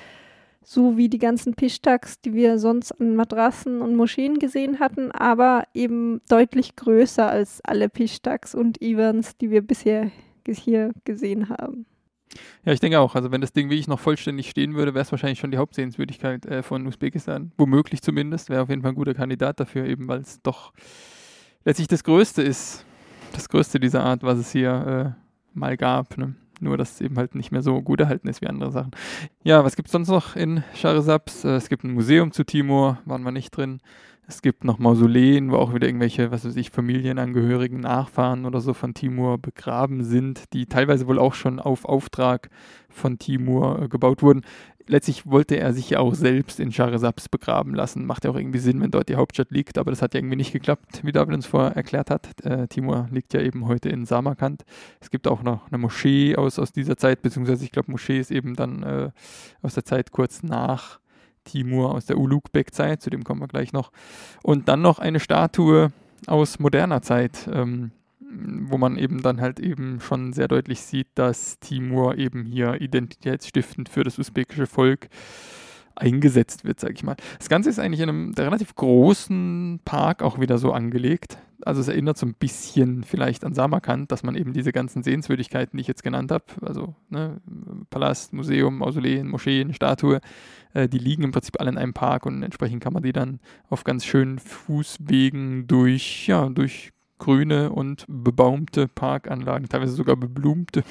So wie die ganzen Pishtags, die wir sonst an Madrassen und Moscheen gesehen hatten, aber eben deutlich größer als alle Pishtags und Ivans, die wir bisher hier gesehen haben. Ja, ich denke auch. Also wenn das Ding wirklich noch vollständig stehen würde, wäre es wahrscheinlich schon die Hauptsehenswürdigkeit äh, von Usbekistan. Womöglich zumindest. Wäre auf jeden Fall ein guter Kandidat dafür, eben weil es doch letztlich das Größte ist. Das Größte dieser Art, was es hier äh, mal gab. Ne? Nur, dass es eben halt nicht mehr so gut erhalten ist wie andere Sachen. Ja, was gibt es sonst noch in Charzabs? Äh, es gibt ein Museum zu Timur, waren wir nicht drin. Es gibt noch Mausoleen, wo auch wieder irgendwelche, was weiß ich, Familienangehörigen, Nachfahren oder so von Timur begraben sind, die teilweise wohl auch schon auf Auftrag von Timur äh, gebaut wurden. Letztlich wollte er sich ja auch selbst in Charzabs begraben lassen. Macht ja auch irgendwie Sinn, wenn dort die Hauptstadt liegt, aber das hat ja irgendwie nicht geklappt, wie David uns vorher erklärt hat. Äh, Timur liegt ja eben heute in Samarkand. Es gibt auch noch eine Moschee aus, aus dieser Zeit, beziehungsweise ich glaube, Moschee ist eben dann äh, aus der Zeit kurz nach Timur, aus der Ulugh-Beg-Zeit, zu dem kommen wir gleich noch. Und dann noch eine Statue aus moderner Zeit, ähm, wo man eben dann halt eben schon sehr deutlich sieht, dass Timur eben hier identitätsstiftend für das usbekische Volk eingesetzt wird, sage ich mal. Das Ganze ist eigentlich in einem relativ großen Park auch wieder so angelegt. Also es erinnert so ein bisschen vielleicht an Samarkand, dass man eben diese ganzen Sehenswürdigkeiten, die ich jetzt genannt habe, also ne, Palast, Museum, Mausoleen, Moscheen, Statue, äh, die liegen im Prinzip alle in einem Park und entsprechend kann man die dann auf ganz schönen Fußwegen durch, ja, durch grüne und bebaumte Parkanlagen, teilweise sogar beblumte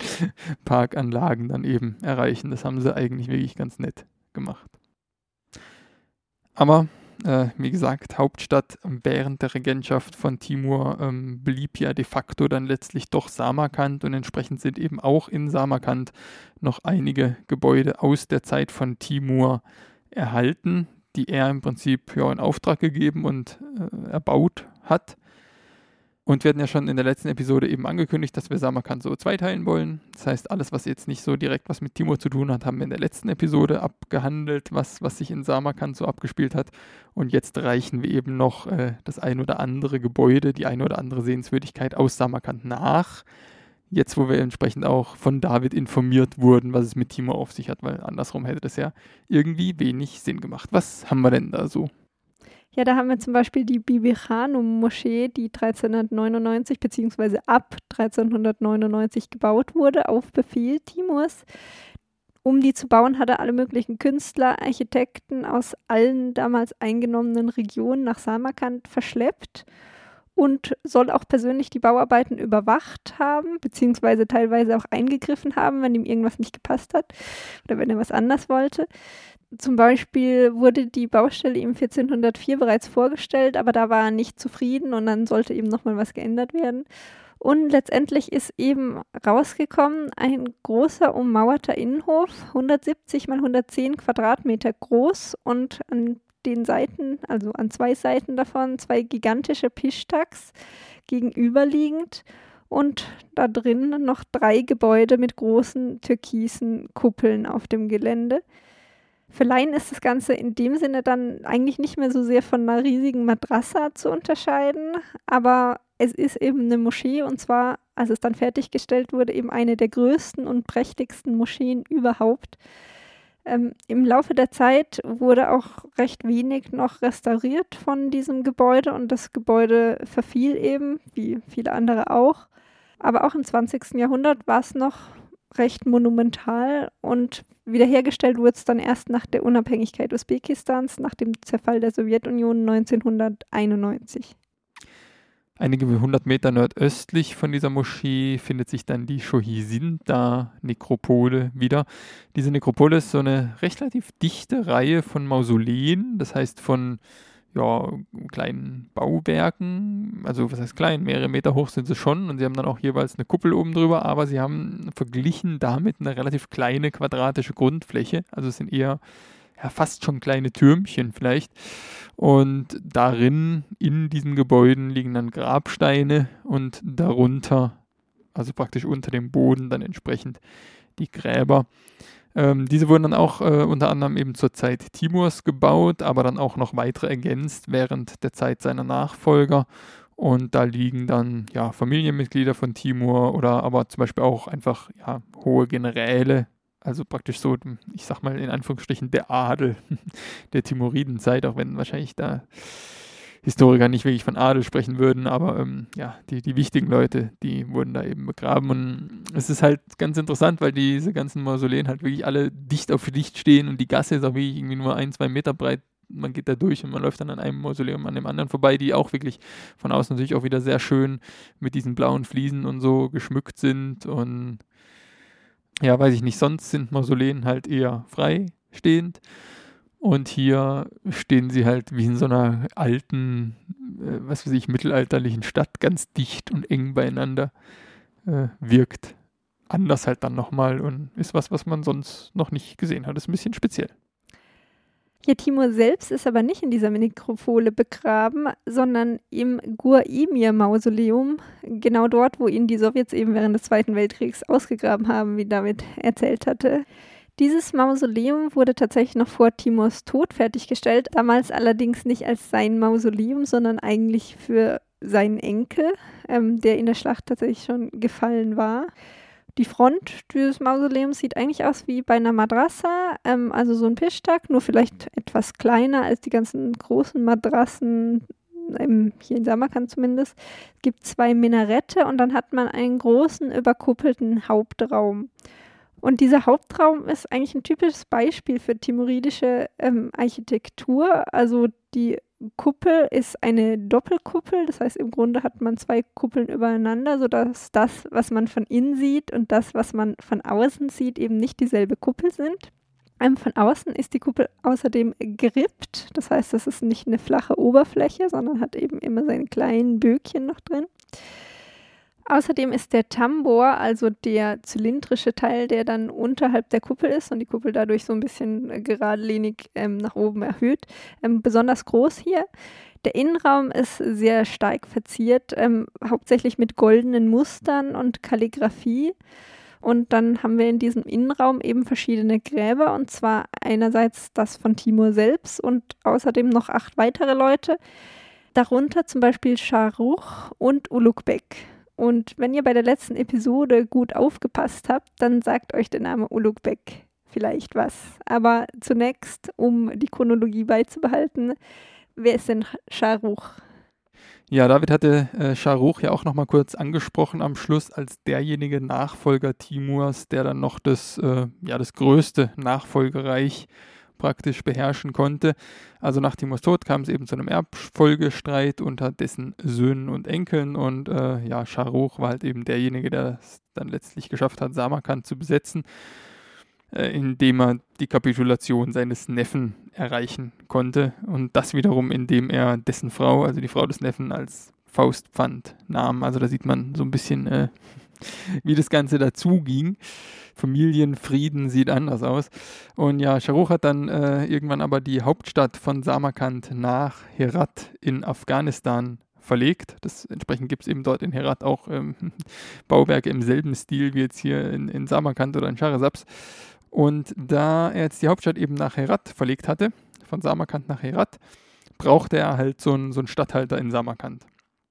Parkanlagen dann eben erreichen. Das haben sie eigentlich wirklich ganz nett gemacht. Aber, äh, wie gesagt, Hauptstadt während der Regentschaft von Timur ähm, blieb ja de facto dann letztlich doch Samarkand und entsprechend sind eben auch in Samarkand noch einige Gebäude aus der Zeit von Timur erhalten, die er im Prinzip ja, in Auftrag gegeben und äh, erbaut hat. Und wir hatten ja schon in der letzten Episode eben angekündigt, dass wir Samarkand so zweiteilen wollen. Das heißt, alles, was jetzt nicht so direkt was mit Timur zu tun hat, haben wir in der letzten Episode abgehandelt, was, was sich in Samarkand so abgespielt hat. Und jetzt reichen wir eben noch äh, das ein oder andere Gebäude, die eine oder andere Sehenswürdigkeit aus Samarkand nach. Jetzt, wo wir entsprechend auch von David informiert wurden, was es mit Timur auf sich hat, weil andersrum hätte das ja irgendwie wenig Sinn gemacht. Was haben wir denn da so? Ja, da haben wir zum Beispiel die Bibi Khanum-Moschee, die dreizehnhundertneunundneunzig bzw. ab dreizehnhundertneunundneunzig gebaut wurde, auf Befehl Timurs. Um die zu bauen, hat er alle möglichen Künstler, Architekten aus allen damals eingenommenen Regionen nach Samarkand verschleppt und soll auch persönlich die Bauarbeiten überwacht haben, beziehungsweise teilweise auch eingegriffen haben, wenn ihm irgendwas nicht gepasst hat oder wenn er was anders wollte. Zum Beispiel wurde die Baustelle ihm vierzehnhundertvier bereits vorgestellt, aber da war er nicht zufrieden und dann sollte eben nochmal was geändert werden. Und letztendlich ist eben rausgekommen ein großer ummauerter Innenhof, hundertsiebzig mal hundertzehn Quadratmeter groß und an den Seiten, also an zwei Seiten davon, zwei gigantische Pishtags gegenüberliegend und da drin noch drei Gebäude mit großen türkisen Kuppeln auf dem Gelände. Für Laien ist das Ganze in dem Sinne dann eigentlich nicht mehr so sehr von einer riesigen Madrassa zu unterscheiden, aber es ist eben eine Moschee und zwar, als es dann fertiggestellt wurde, eben eine der größten und prächtigsten Moscheen überhaupt. Ähm, im Laufe der Zeit wurde auch recht wenig noch restauriert von diesem Gebäude und das Gebäude verfiel eben, wie viele andere auch. Aber auch im zwanzigsten Jahrhundert war es noch recht monumental und wiederhergestellt wurde es dann erst nach der Unabhängigkeit Usbekistans, nach dem Zerfall der Sowjetunion neunzehnhunderteinundneunzig. Einige hundert Meter nordöstlich von dieser Moschee findet sich dann die Shohi-Zinda-Nekropole wieder. Diese Nekropole ist so eine recht relativ dichte Reihe von Mausoleen, das heißt von ja, kleinen Bauwerken, also was heißt klein, mehrere Meter hoch sind sie schon und sie haben dann auch jeweils eine Kuppel oben drüber, aber sie haben verglichen damit eine relativ kleine quadratische Grundfläche, also es sind eher ja, fast schon kleine Türmchen vielleicht. Und darin, in diesen Gebäuden, liegen dann Grabsteine und darunter, also praktisch unter dem Boden, dann entsprechend die Gräber. Ähm, diese wurden dann auch äh, unter anderem eben zur Zeit Timurs gebaut, aber dann auch noch weitere ergänzt während der Zeit seiner Nachfolger. Und da liegen dann ja, Familienmitglieder von Timur oder aber zum Beispiel auch einfach ja, hohe Generäle, also praktisch so, ich sag mal in Anführungsstrichen, der Adel der Timuridenzeit, auch wenn wahrscheinlich da Historiker nicht wirklich von Adel sprechen würden, aber ähm, ja, die, die wichtigen Leute, die wurden da eben begraben. Und es ist halt ganz interessant, weil diese ganzen Mausoleen halt wirklich alle dicht auf dicht stehen und die Gasse ist auch wirklich irgendwie nur ein, zwei Meter breit. Man geht da durch und man läuft dann an einem Mausoleum an dem anderen vorbei, die auch wirklich von außen natürlich auch wieder sehr schön mit diesen blauen Fliesen und so geschmückt sind und ja, weiß ich nicht, sonst sind Mausoleen halt eher freistehend und hier stehen sie halt wie in so einer alten, äh, was weiß ich, mittelalterlichen Stadt, ganz dicht und eng beieinander, äh, wirkt anders halt dann nochmal und ist was, was man sonst noch nicht gesehen hat. Das ist ein bisschen speziell. Ja, Timur selbst ist aber nicht in dieser Nekropole begraben, sondern im Gur-Imir-Mausoleum, genau dort, wo ihn die Sowjets eben während des Zweiten Weltkriegs ausgegraben haben, wie David erzählt hatte. Dieses Mausoleum wurde tatsächlich noch vor Timurs Tod fertiggestellt, damals allerdings nicht als sein Mausoleum, sondern eigentlich für seinen Enkel, ähm, der in der Schlacht tatsächlich schon gefallen war. Die Front dieses Mausoleums sieht eigentlich aus wie bei einer Madrasa, ähm, also so ein Pischtag, nur vielleicht etwas kleiner als die ganzen großen Madrassen, ähm, hier in Samarkand zumindest. Es gibt zwei Minarette und dann hat man einen großen überkuppelten Hauptraum. Und dieser Hauptraum ist eigentlich ein typisches Beispiel für timuridische ähm, Architektur. Also die Kuppel ist eine Doppelkuppel, das heißt im Grunde hat man zwei Kuppeln übereinander, sodass das, was man von innen sieht und das, was man von außen sieht, eben nicht dieselbe Kuppel sind. Ähm, von außen ist die Kuppel außerdem gerippt, das heißt, das ist nicht eine flache Oberfläche, sondern hat eben immer seine kleinen Böckchen noch drin. Außerdem ist der Tambor, also der zylindrische Teil, der dann unterhalb der Kuppel ist und die Kuppel dadurch so ein bisschen geradlinig ähm, nach oben erhöht, ähm, besonders groß hier. Der Innenraum ist sehr stark verziert, ähm, hauptsächlich mit goldenen Mustern und Kalligraphie. Und dann haben wir in diesem Innenraum eben verschiedene Gräber, und zwar einerseits das von Timur selbst und außerdem noch acht weitere Leute, darunter zum Beispiel Shah Rukh und Ulugh-Bek. Und wenn ihr bei der letzten Episode gut aufgepasst habt, dann sagt euch der Name Ulugh-Bek vielleicht was. Aber zunächst, um die Chronologie beizubehalten, wer ist denn Shah Rukh? Ja, David hatte äh, Shah Rukh ja auch nochmal kurz angesprochen am Schluss als derjenige Nachfolger Timurs, der dann noch das, äh, ja, das größte Nachfolgereich praktisch beherrschen konnte. Also nach Timurs Tod kam es eben zu einem Erbfolgestreit unter dessen Söhnen und Enkeln und äh, ja, Shah Rukh war halt eben derjenige, der es dann letztlich geschafft hat, Samarkand zu besetzen, äh, indem er die Kapitulation seines Neffen erreichen konnte und das wiederum, indem er dessen Frau, also die Frau des Neffen, als Faustpfand nahm. Also da sieht man so ein bisschen, äh, wie das Ganze dazu ging. Familienfrieden sieht anders aus. Und ja, Shah Rukh hat dann äh, irgendwann aber die Hauptstadt von Samarkand nach Herat in Afghanistan verlegt. Das, entsprechend gibt es eben dort in Herat auch ähm, Bauwerke im selben Stil wie jetzt hier in, in Samarkand oder in Charazabs. Und da er jetzt die Hauptstadt eben nach Herat verlegt hatte, von Samarkand nach Herat, brauchte er halt so einen so einen Statthalter in Samarkand.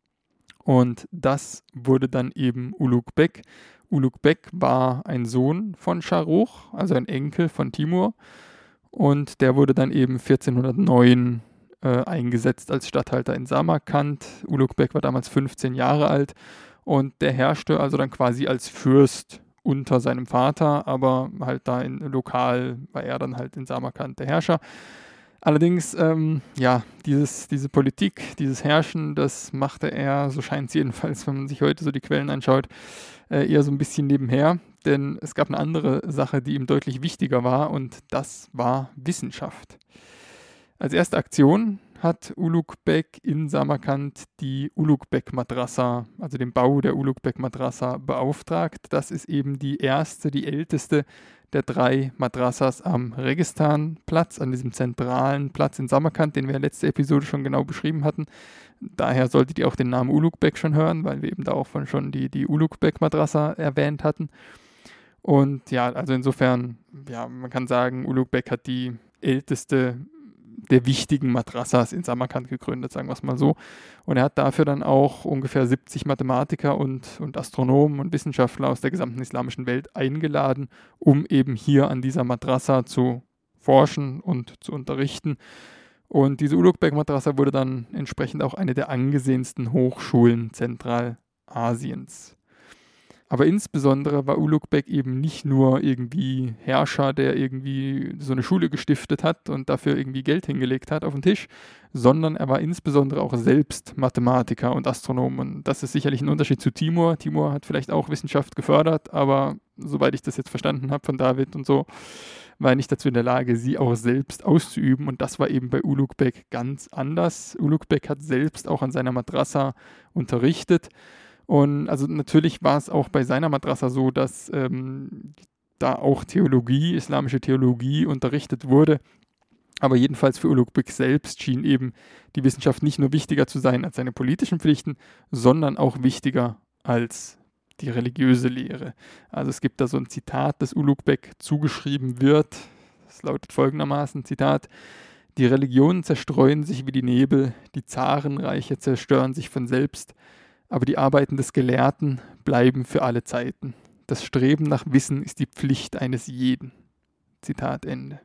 Und das wurde dann eben Ulugh-Bek. Ulugh-Bek war ein Sohn von Shah Rukh, also ein Enkel von Timur. Und der wurde dann eben vierzehnhundertneun äh, eingesetzt als Statthalter in Samarkand. Ulugh-Bek war damals fünfzehn Jahre alt und der herrschte also dann quasi als Fürst unter seinem Vater, aber halt da in, lokal war er dann halt in Samarkand der Herrscher. Allerdings, ähm, ja, dieses, diese Politik, dieses Herrschen, das machte er, so scheint es jedenfalls, wenn man sich heute so die Quellen anschaut, äh, eher so ein bisschen nebenher. Denn es gab eine andere Sache, die ihm deutlich wichtiger war, und das war Wissenschaft. Als erste Aktion hat Ulugh Beg in Samarkand die Ulugh-Beg Madrasa, also den Bau der Ulugh-Beg Madrasa, beauftragt. Das ist eben die erste, die älteste der drei Madrasas am Registan-Platz, an diesem zentralen Platz in Samarkand, den wir in der letzten Episode schon genau beschrieben hatten. Daher solltet ihr auch den Namen Ulugh Beg schon hören, weil wir eben da auch von schon die, die Ulugh-Beg Madrasa erwähnt hatten. Und ja, also insofern, ja, man kann sagen, Ulugh Beg hat die älteste der wichtigen Madrasas in Samarkand gegründet, sagen wir es mal so. Und er hat dafür dann auch ungefähr siebzig Mathematiker und, und Astronomen und Wissenschaftler aus der gesamten islamischen Welt eingeladen, um eben hier an dieser Madrasa zu forschen und zu unterrichten. Und diese Ulugh Beg Madrasa wurde dann entsprechend auch eine der angesehensten Hochschulen Zentralasiens. Aber insbesondere war Ulugh Beg eben nicht nur irgendwie Herrscher, der irgendwie so eine Schule gestiftet hat und dafür irgendwie Geld hingelegt hat auf den Tisch, sondern er war insbesondere auch selbst Mathematiker und Astronom. Und das ist sicherlich ein Unterschied zu Timur. Timur hat vielleicht auch Wissenschaft gefördert, aber soweit ich das jetzt verstanden habe von David und so, war er nicht dazu in der Lage, sie auch selbst auszuüben. Und das war eben bei Ulugh Beg ganz anders. Ulugh Beg hat selbst auch an seiner Madrasa unterrichtet. Und also natürlich war es auch bei seiner Madrasa so, dass ähm, da auch Theologie, islamische Theologie unterrichtet wurde. Aber jedenfalls für Ulugh Beg selbst schien eben die Wissenschaft nicht nur wichtiger zu sein als seine politischen Pflichten, sondern auch wichtiger als die religiöse Lehre. Also es gibt da so ein Zitat, das Ulugh Beg zugeschrieben wird. Das lautet folgendermaßen, Zitat: Die Religionen zerstreuen sich wie die Nebel, die Zarenreiche zerstören sich von selbst, aber die Arbeiten des Gelehrten bleiben für alle Zeiten. Das Streben nach Wissen ist die Pflicht eines jeden. Zitat Ende.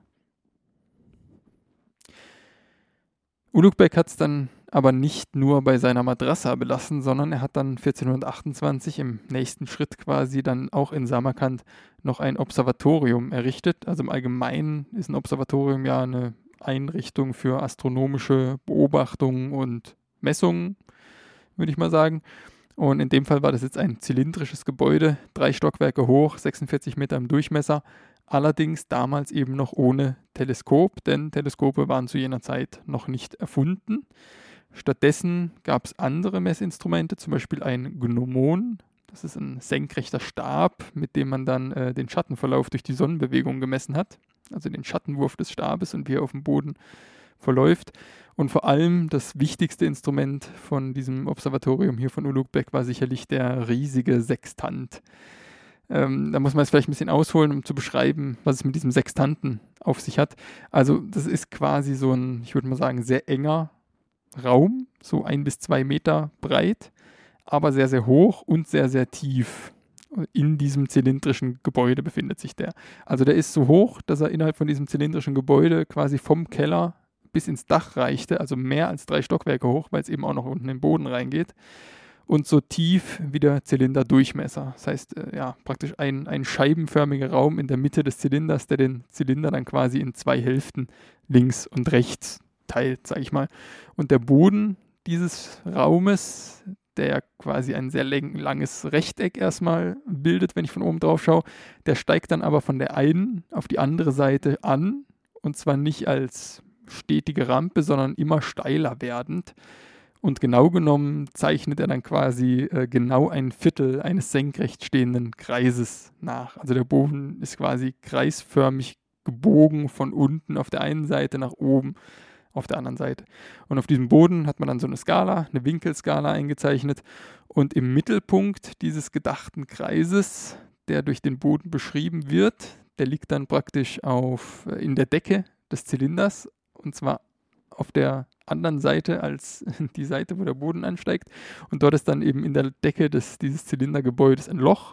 Ulugh Beg hat es dann aber nicht nur bei seiner Madrasa belassen, sondern er hat dann vierzehnhundertachtundzwanzig im nächsten Schritt quasi dann auch in Samarkand noch ein Observatorium errichtet. Also im Allgemeinen ist ein Observatorium ja eine Einrichtung für astronomische Beobachtungen und Messungen, würde ich mal sagen. Und in dem Fall war das jetzt ein zylindrisches Gebäude, drei Stockwerke hoch, sechsundvierzig Meter im Durchmesser, allerdings damals eben noch ohne Teleskop, denn Teleskope waren zu jener Zeit noch nicht erfunden. Stattdessen gab es andere Messinstrumente, zum Beispiel ein Gnomon, das ist ein senkrechter Stab, mit dem man dann äh, den Schattenverlauf durch die Sonnenbewegung gemessen hat, also den Schattenwurf des Stabes und wie er auf dem Boden verläuft. Und vor allem das wichtigste Instrument von diesem Observatorium hier von Ulugh Beg war sicherlich der riesige Sextant. Ähm, da muss man jetzt vielleicht ein bisschen ausholen, um zu beschreiben, was es mit diesem Sextanten auf sich hat. Also das ist quasi so ein, ich würde mal sagen, sehr enger Raum, so ein bis zwei Meter breit, aber sehr, sehr hoch und sehr, sehr tief. In diesem zylindrischen Gebäude befindet sich der. Also der ist so hoch, dass er innerhalb von diesem zylindrischen Gebäude quasi vom Keller bis ins Dach reichte, also mehr als drei Stockwerke hoch, weil es eben auch noch unten in den Boden reingeht. Und so tief wie der Zylinderdurchmesser. Das heißt, äh, ja, praktisch ein, ein scheibenförmiger Raum in der Mitte des Zylinders, der den Zylinder dann quasi in zwei Hälften links und rechts teilt, sage ich mal. Und der Boden dieses Raumes, der ja quasi ein sehr langes Rechteck erstmal bildet, wenn ich von oben drauf schaue, der steigt dann aber von der einen auf die andere Seite an, und zwar nicht als stetige Rampe, sondern immer steiler werdend. Und genau genommen zeichnet er dann quasi äh, genau ein Viertel eines senkrecht stehenden Kreises nach. Also der Boden ist quasi kreisförmig gebogen von unten auf der einen Seite nach oben auf der anderen Seite. Und auf diesem Boden hat man dann so eine Skala, eine Winkelskala eingezeichnet. Und im Mittelpunkt dieses gedachten Kreises, der durch den Boden beschrieben wird, der liegt dann praktisch auf, in der Decke des Zylinders, und zwar auf der anderen Seite als die Seite, wo der Boden ansteigt. Und dort ist dann eben in der Decke des, dieses Zylindergebäudes ein Loch.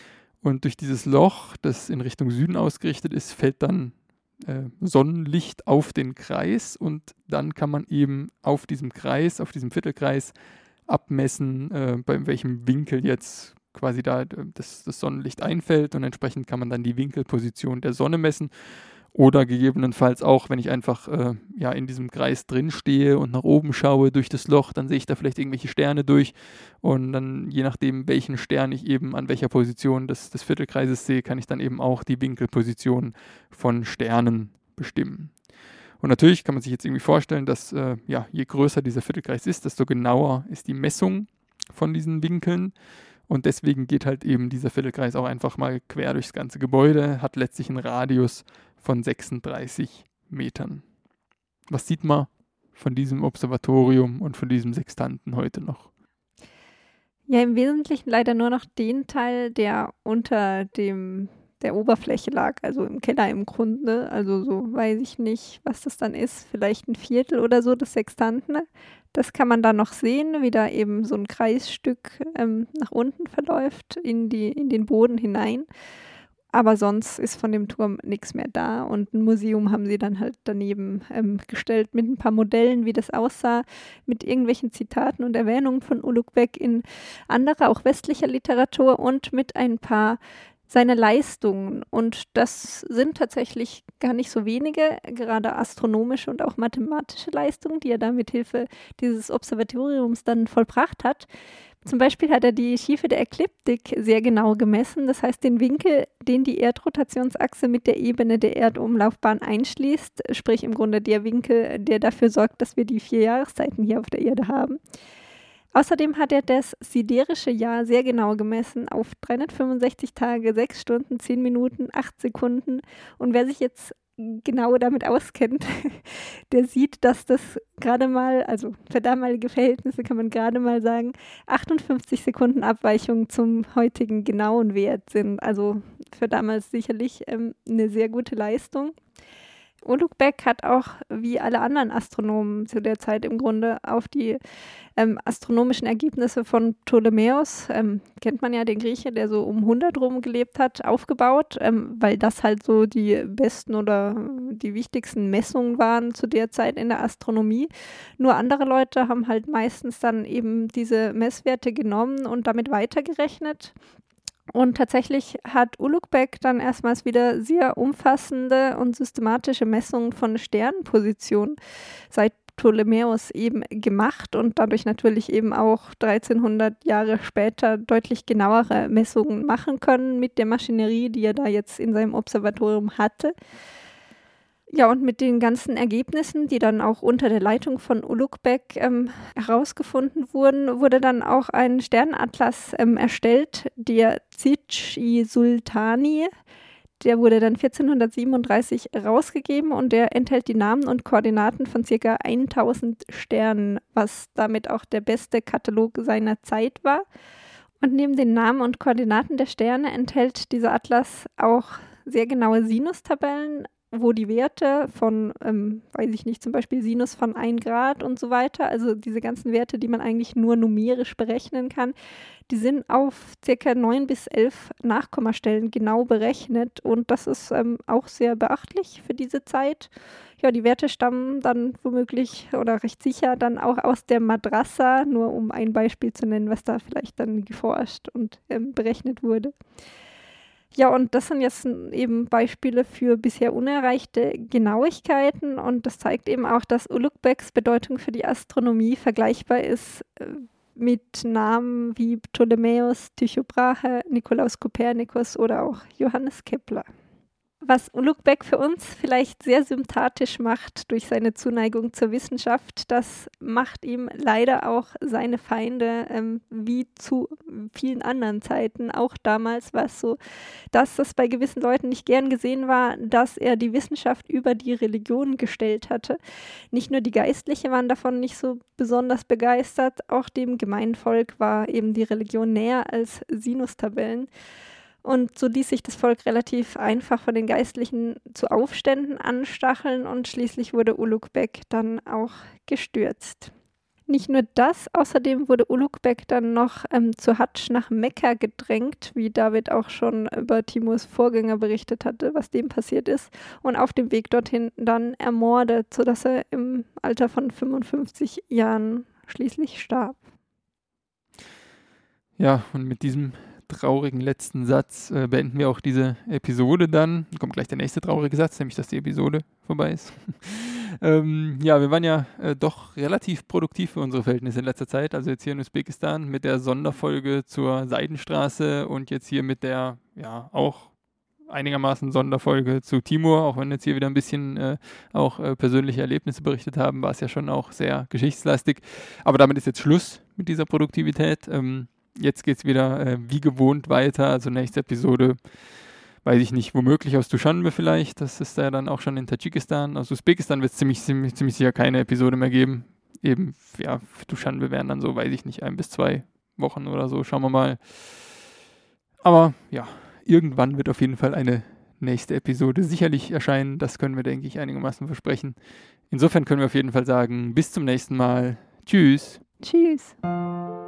Und durch dieses Loch, das in Richtung Süden ausgerichtet ist, fällt dann äh, Sonnenlicht auf den Kreis. Und dann kann man eben auf diesem Kreis, auf diesem Viertelkreis abmessen, äh, bei welchem Winkel jetzt quasi da das, das Sonnenlicht einfällt und entsprechend kann man dann die Winkelposition der Sonne messen. Oder gegebenenfalls auch, wenn ich einfach äh, ja, in diesem Kreis drin stehe und nach oben schaue durch das Loch, dann sehe ich da vielleicht irgendwelche Sterne durch. Und dann, je nachdem, welchen Stern ich eben an welcher Position des, des Viertelkreises sehe, kann ich dann eben auch die Winkelposition von Sternen bestimmen. Und natürlich kann man sich jetzt irgendwie vorstellen, dass äh, ja, je größer dieser Viertelkreis ist, desto genauer ist die Messung von diesen Winkeln. Und deswegen geht halt eben dieser Viertelkreis auch einfach mal quer durchs ganze Gebäude, hat letztlich einen Radius von sechsunddreißig Metern. Was sieht man von diesem Observatorium und von diesem Sextanten heute noch? Ja, im Wesentlichen leider nur noch den Teil, der unter dem der Oberfläche lag, also im Keller im Grunde. Also so weiß ich nicht, was das dann ist, vielleicht ein Viertel oder so des Sextanten. Das kann man dann noch sehen, wie da eben so ein Kreisstück ähm, nach unten verläuft, in die, in den Boden hinein. Aber sonst ist von dem Turm nichts mehr da und ein Museum haben sie dann halt daneben ähm, gestellt mit ein paar Modellen, wie das aussah, mit irgendwelchen Zitaten und Erwähnungen von Ulugh in anderer, auch westlicher Literatur und mit ein paar seiner Leistungen. Und das sind tatsächlich gar nicht so wenige, gerade astronomische und auch mathematische Leistungen, die er da mit Hilfe dieses Observatoriums dann vollbracht hat. Zum Beispiel hat er die Schiefe der Ekliptik sehr genau gemessen, das heißt den Winkel, den die Erdrotationsachse mit der Ebene der Erdumlaufbahn einschließt, sprich im Grunde der Winkel, der dafür sorgt, dass wir die vier Jahreszeiten hier auf der Erde haben. Außerdem hat er das siderische Jahr sehr genau gemessen auf dreihundertfünfundsechzig Tage, sechs Stunden, zehn Minuten, acht Sekunden. Und wer sich jetzt genau damit auskennt, der sieht, dass das gerade mal, also für damalige Verhältnisse kann man gerade mal sagen, achtundfünfzig Sekunden Abweichung zum heutigen genauen Wert sind. Also für damals sicherlich ähm, eine sehr gute Leistung. Ulugh Beg hat auch, wie alle anderen Astronomen zu der Zeit im Grunde, auf die ähm, astronomischen Ergebnisse von Ptolemäus, ähm, kennt man ja den Grieche, der so um hundert rum gelebt hat, aufgebaut, ähm, weil das halt so die besten oder die wichtigsten Messungen waren zu der Zeit in der Astronomie. Nur andere Leute haben halt meistens dann eben diese Messwerte genommen und damit weitergerechnet. Und tatsächlich hat Ulugh Beg dann erstmals wieder sehr umfassende und systematische Messungen von Sternenpositionen seit Ptolemäus eben gemacht und dadurch natürlich eben auch dreizehnhundert Jahre später deutlich genauere Messungen machen können mit der Maschinerie, die er da jetzt in seinem Observatorium hatte. Ja, und mit den ganzen Ergebnissen, die dann auch unter der Leitung von Ulugh Beg ähm, herausgefunden wurden, wurde dann auch ein Sternenatlas ähm, erstellt, der Zichy-Sultani. Der wurde dann vierzehnhundertsiebenunddreißig rausgegeben und der enthält die Namen und Koordinaten von ca. tausend Sternen, was damit auch der beste Katalog seiner Zeit war. Und neben den Namen und Koordinaten der Sterne enthält dieser Atlas auch sehr genaue Sinustabellen, wo die Werte von, ähm, weiß ich nicht, zum Beispiel Sinus von ein Grad und so weiter, also diese ganzen Werte, die man eigentlich nur numerisch berechnen kann, die sind auf circa neun bis elf Nachkommastellen genau berechnet und das ist ähm, auch sehr beachtlich für diese Zeit. Ja, die Werte stammen dann womöglich oder recht sicher dann auch aus der Madrasa, nur um ein Beispiel zu nennen, was da vielleicht dann geforscht und ähm, berechnet wurde. Ja, und das sind jetzt eben Beispiele für bisher unerreichte Genauigkeiten und das zeigt eben auch, dass Ulugh Begs Bedeutung für die Astronomie vergleichbar ist äh, mit Namen wie Ptolemäus, Tycho Brahe, Nikolaus Kopernikus oder auch Johannes Kepler. Was Ulugh Beg für uns vielleicht sehr sympathisch macht durch seine Zuneigung zur Wissenschaft, das macht ihm leider auch seine Feinde, ähm, wie zu vielen anderen Zeiten. Auch damals war es so, dass das bei gewissen Leuten nicht gern gesehen war, dass er die Wissenschaft über die Religion gestellt hatte. Nicht nur die Geistlichen waren davon nicht so besonders begeistert, auch dem gemeinen Volk war eben die Religion näher als Sinustabellen. Und so ließ sich das Volk relativ einfach von den Geistlichen zu Aufständen anstacheln und schließlich wurde Ulugh Beg dann auch gestürzt. Nicht nur das, außerdem wurde Ulugh Beg dann noch ähm, zu Hadsch nach Mekka gedrängt, wie David auch schon über Timurs Vorgänger berichtet hatte, was dem passiert ist, und auf dem Weg dorthin dann ermordet, sodass er im Alter von fünfundfünfzig Jahren schließlich starb. Ja, und mit diesem traurigen letzten Satz äh, beenden wir auch diese Episode dann. Dann kommt gleich der nächste traurige Satz, nämlich, dass die Episode vorbei ist. ähm, ja, wir waren ja äh, doch relativ produktiv für unsere Verhältnisse in letzter Zeit. Also jetzt hier in Usbekistan mit der Sonderfolge zur Seidenstraße und jetzt hier mit der, ja, auch einigermaßen Sonderfolge zu Timur, auch wenn jetzt hier wieder ein bisschen äh, auch äh, persönliche Erlebnisse berichtet haben, war es ja schon auch sehr geschichtslastig. Aber damit ist jetzt Schluss mit dieser Produktivität. Ähm, jetzt geht es wieder äh, wie gewohnt weiter. Also nächste Episode, weiß ich nicht, womöglich aus Duschanbe vielleicht. Das ist ja dann auch schon in Tadschikistan. Aus Usbekistan wird es ziemlich, ziemlich, ziemlich sicher keine Episode mehr geben. Eben, ja, Duschanbe wären dann so, weiß ich nicht, ein bis zwei Wochen oder so. Schauen wir mal. Aber ja, irgendwann wird auf jeden Fall eine nächste Episode sicherlich erscheinen. Das können wir, denke ich, einigermaßen versprechen. Insofern können wir auf jeden Fall sagen, bis zum nächsten Mal. Tschüss. Tschüss.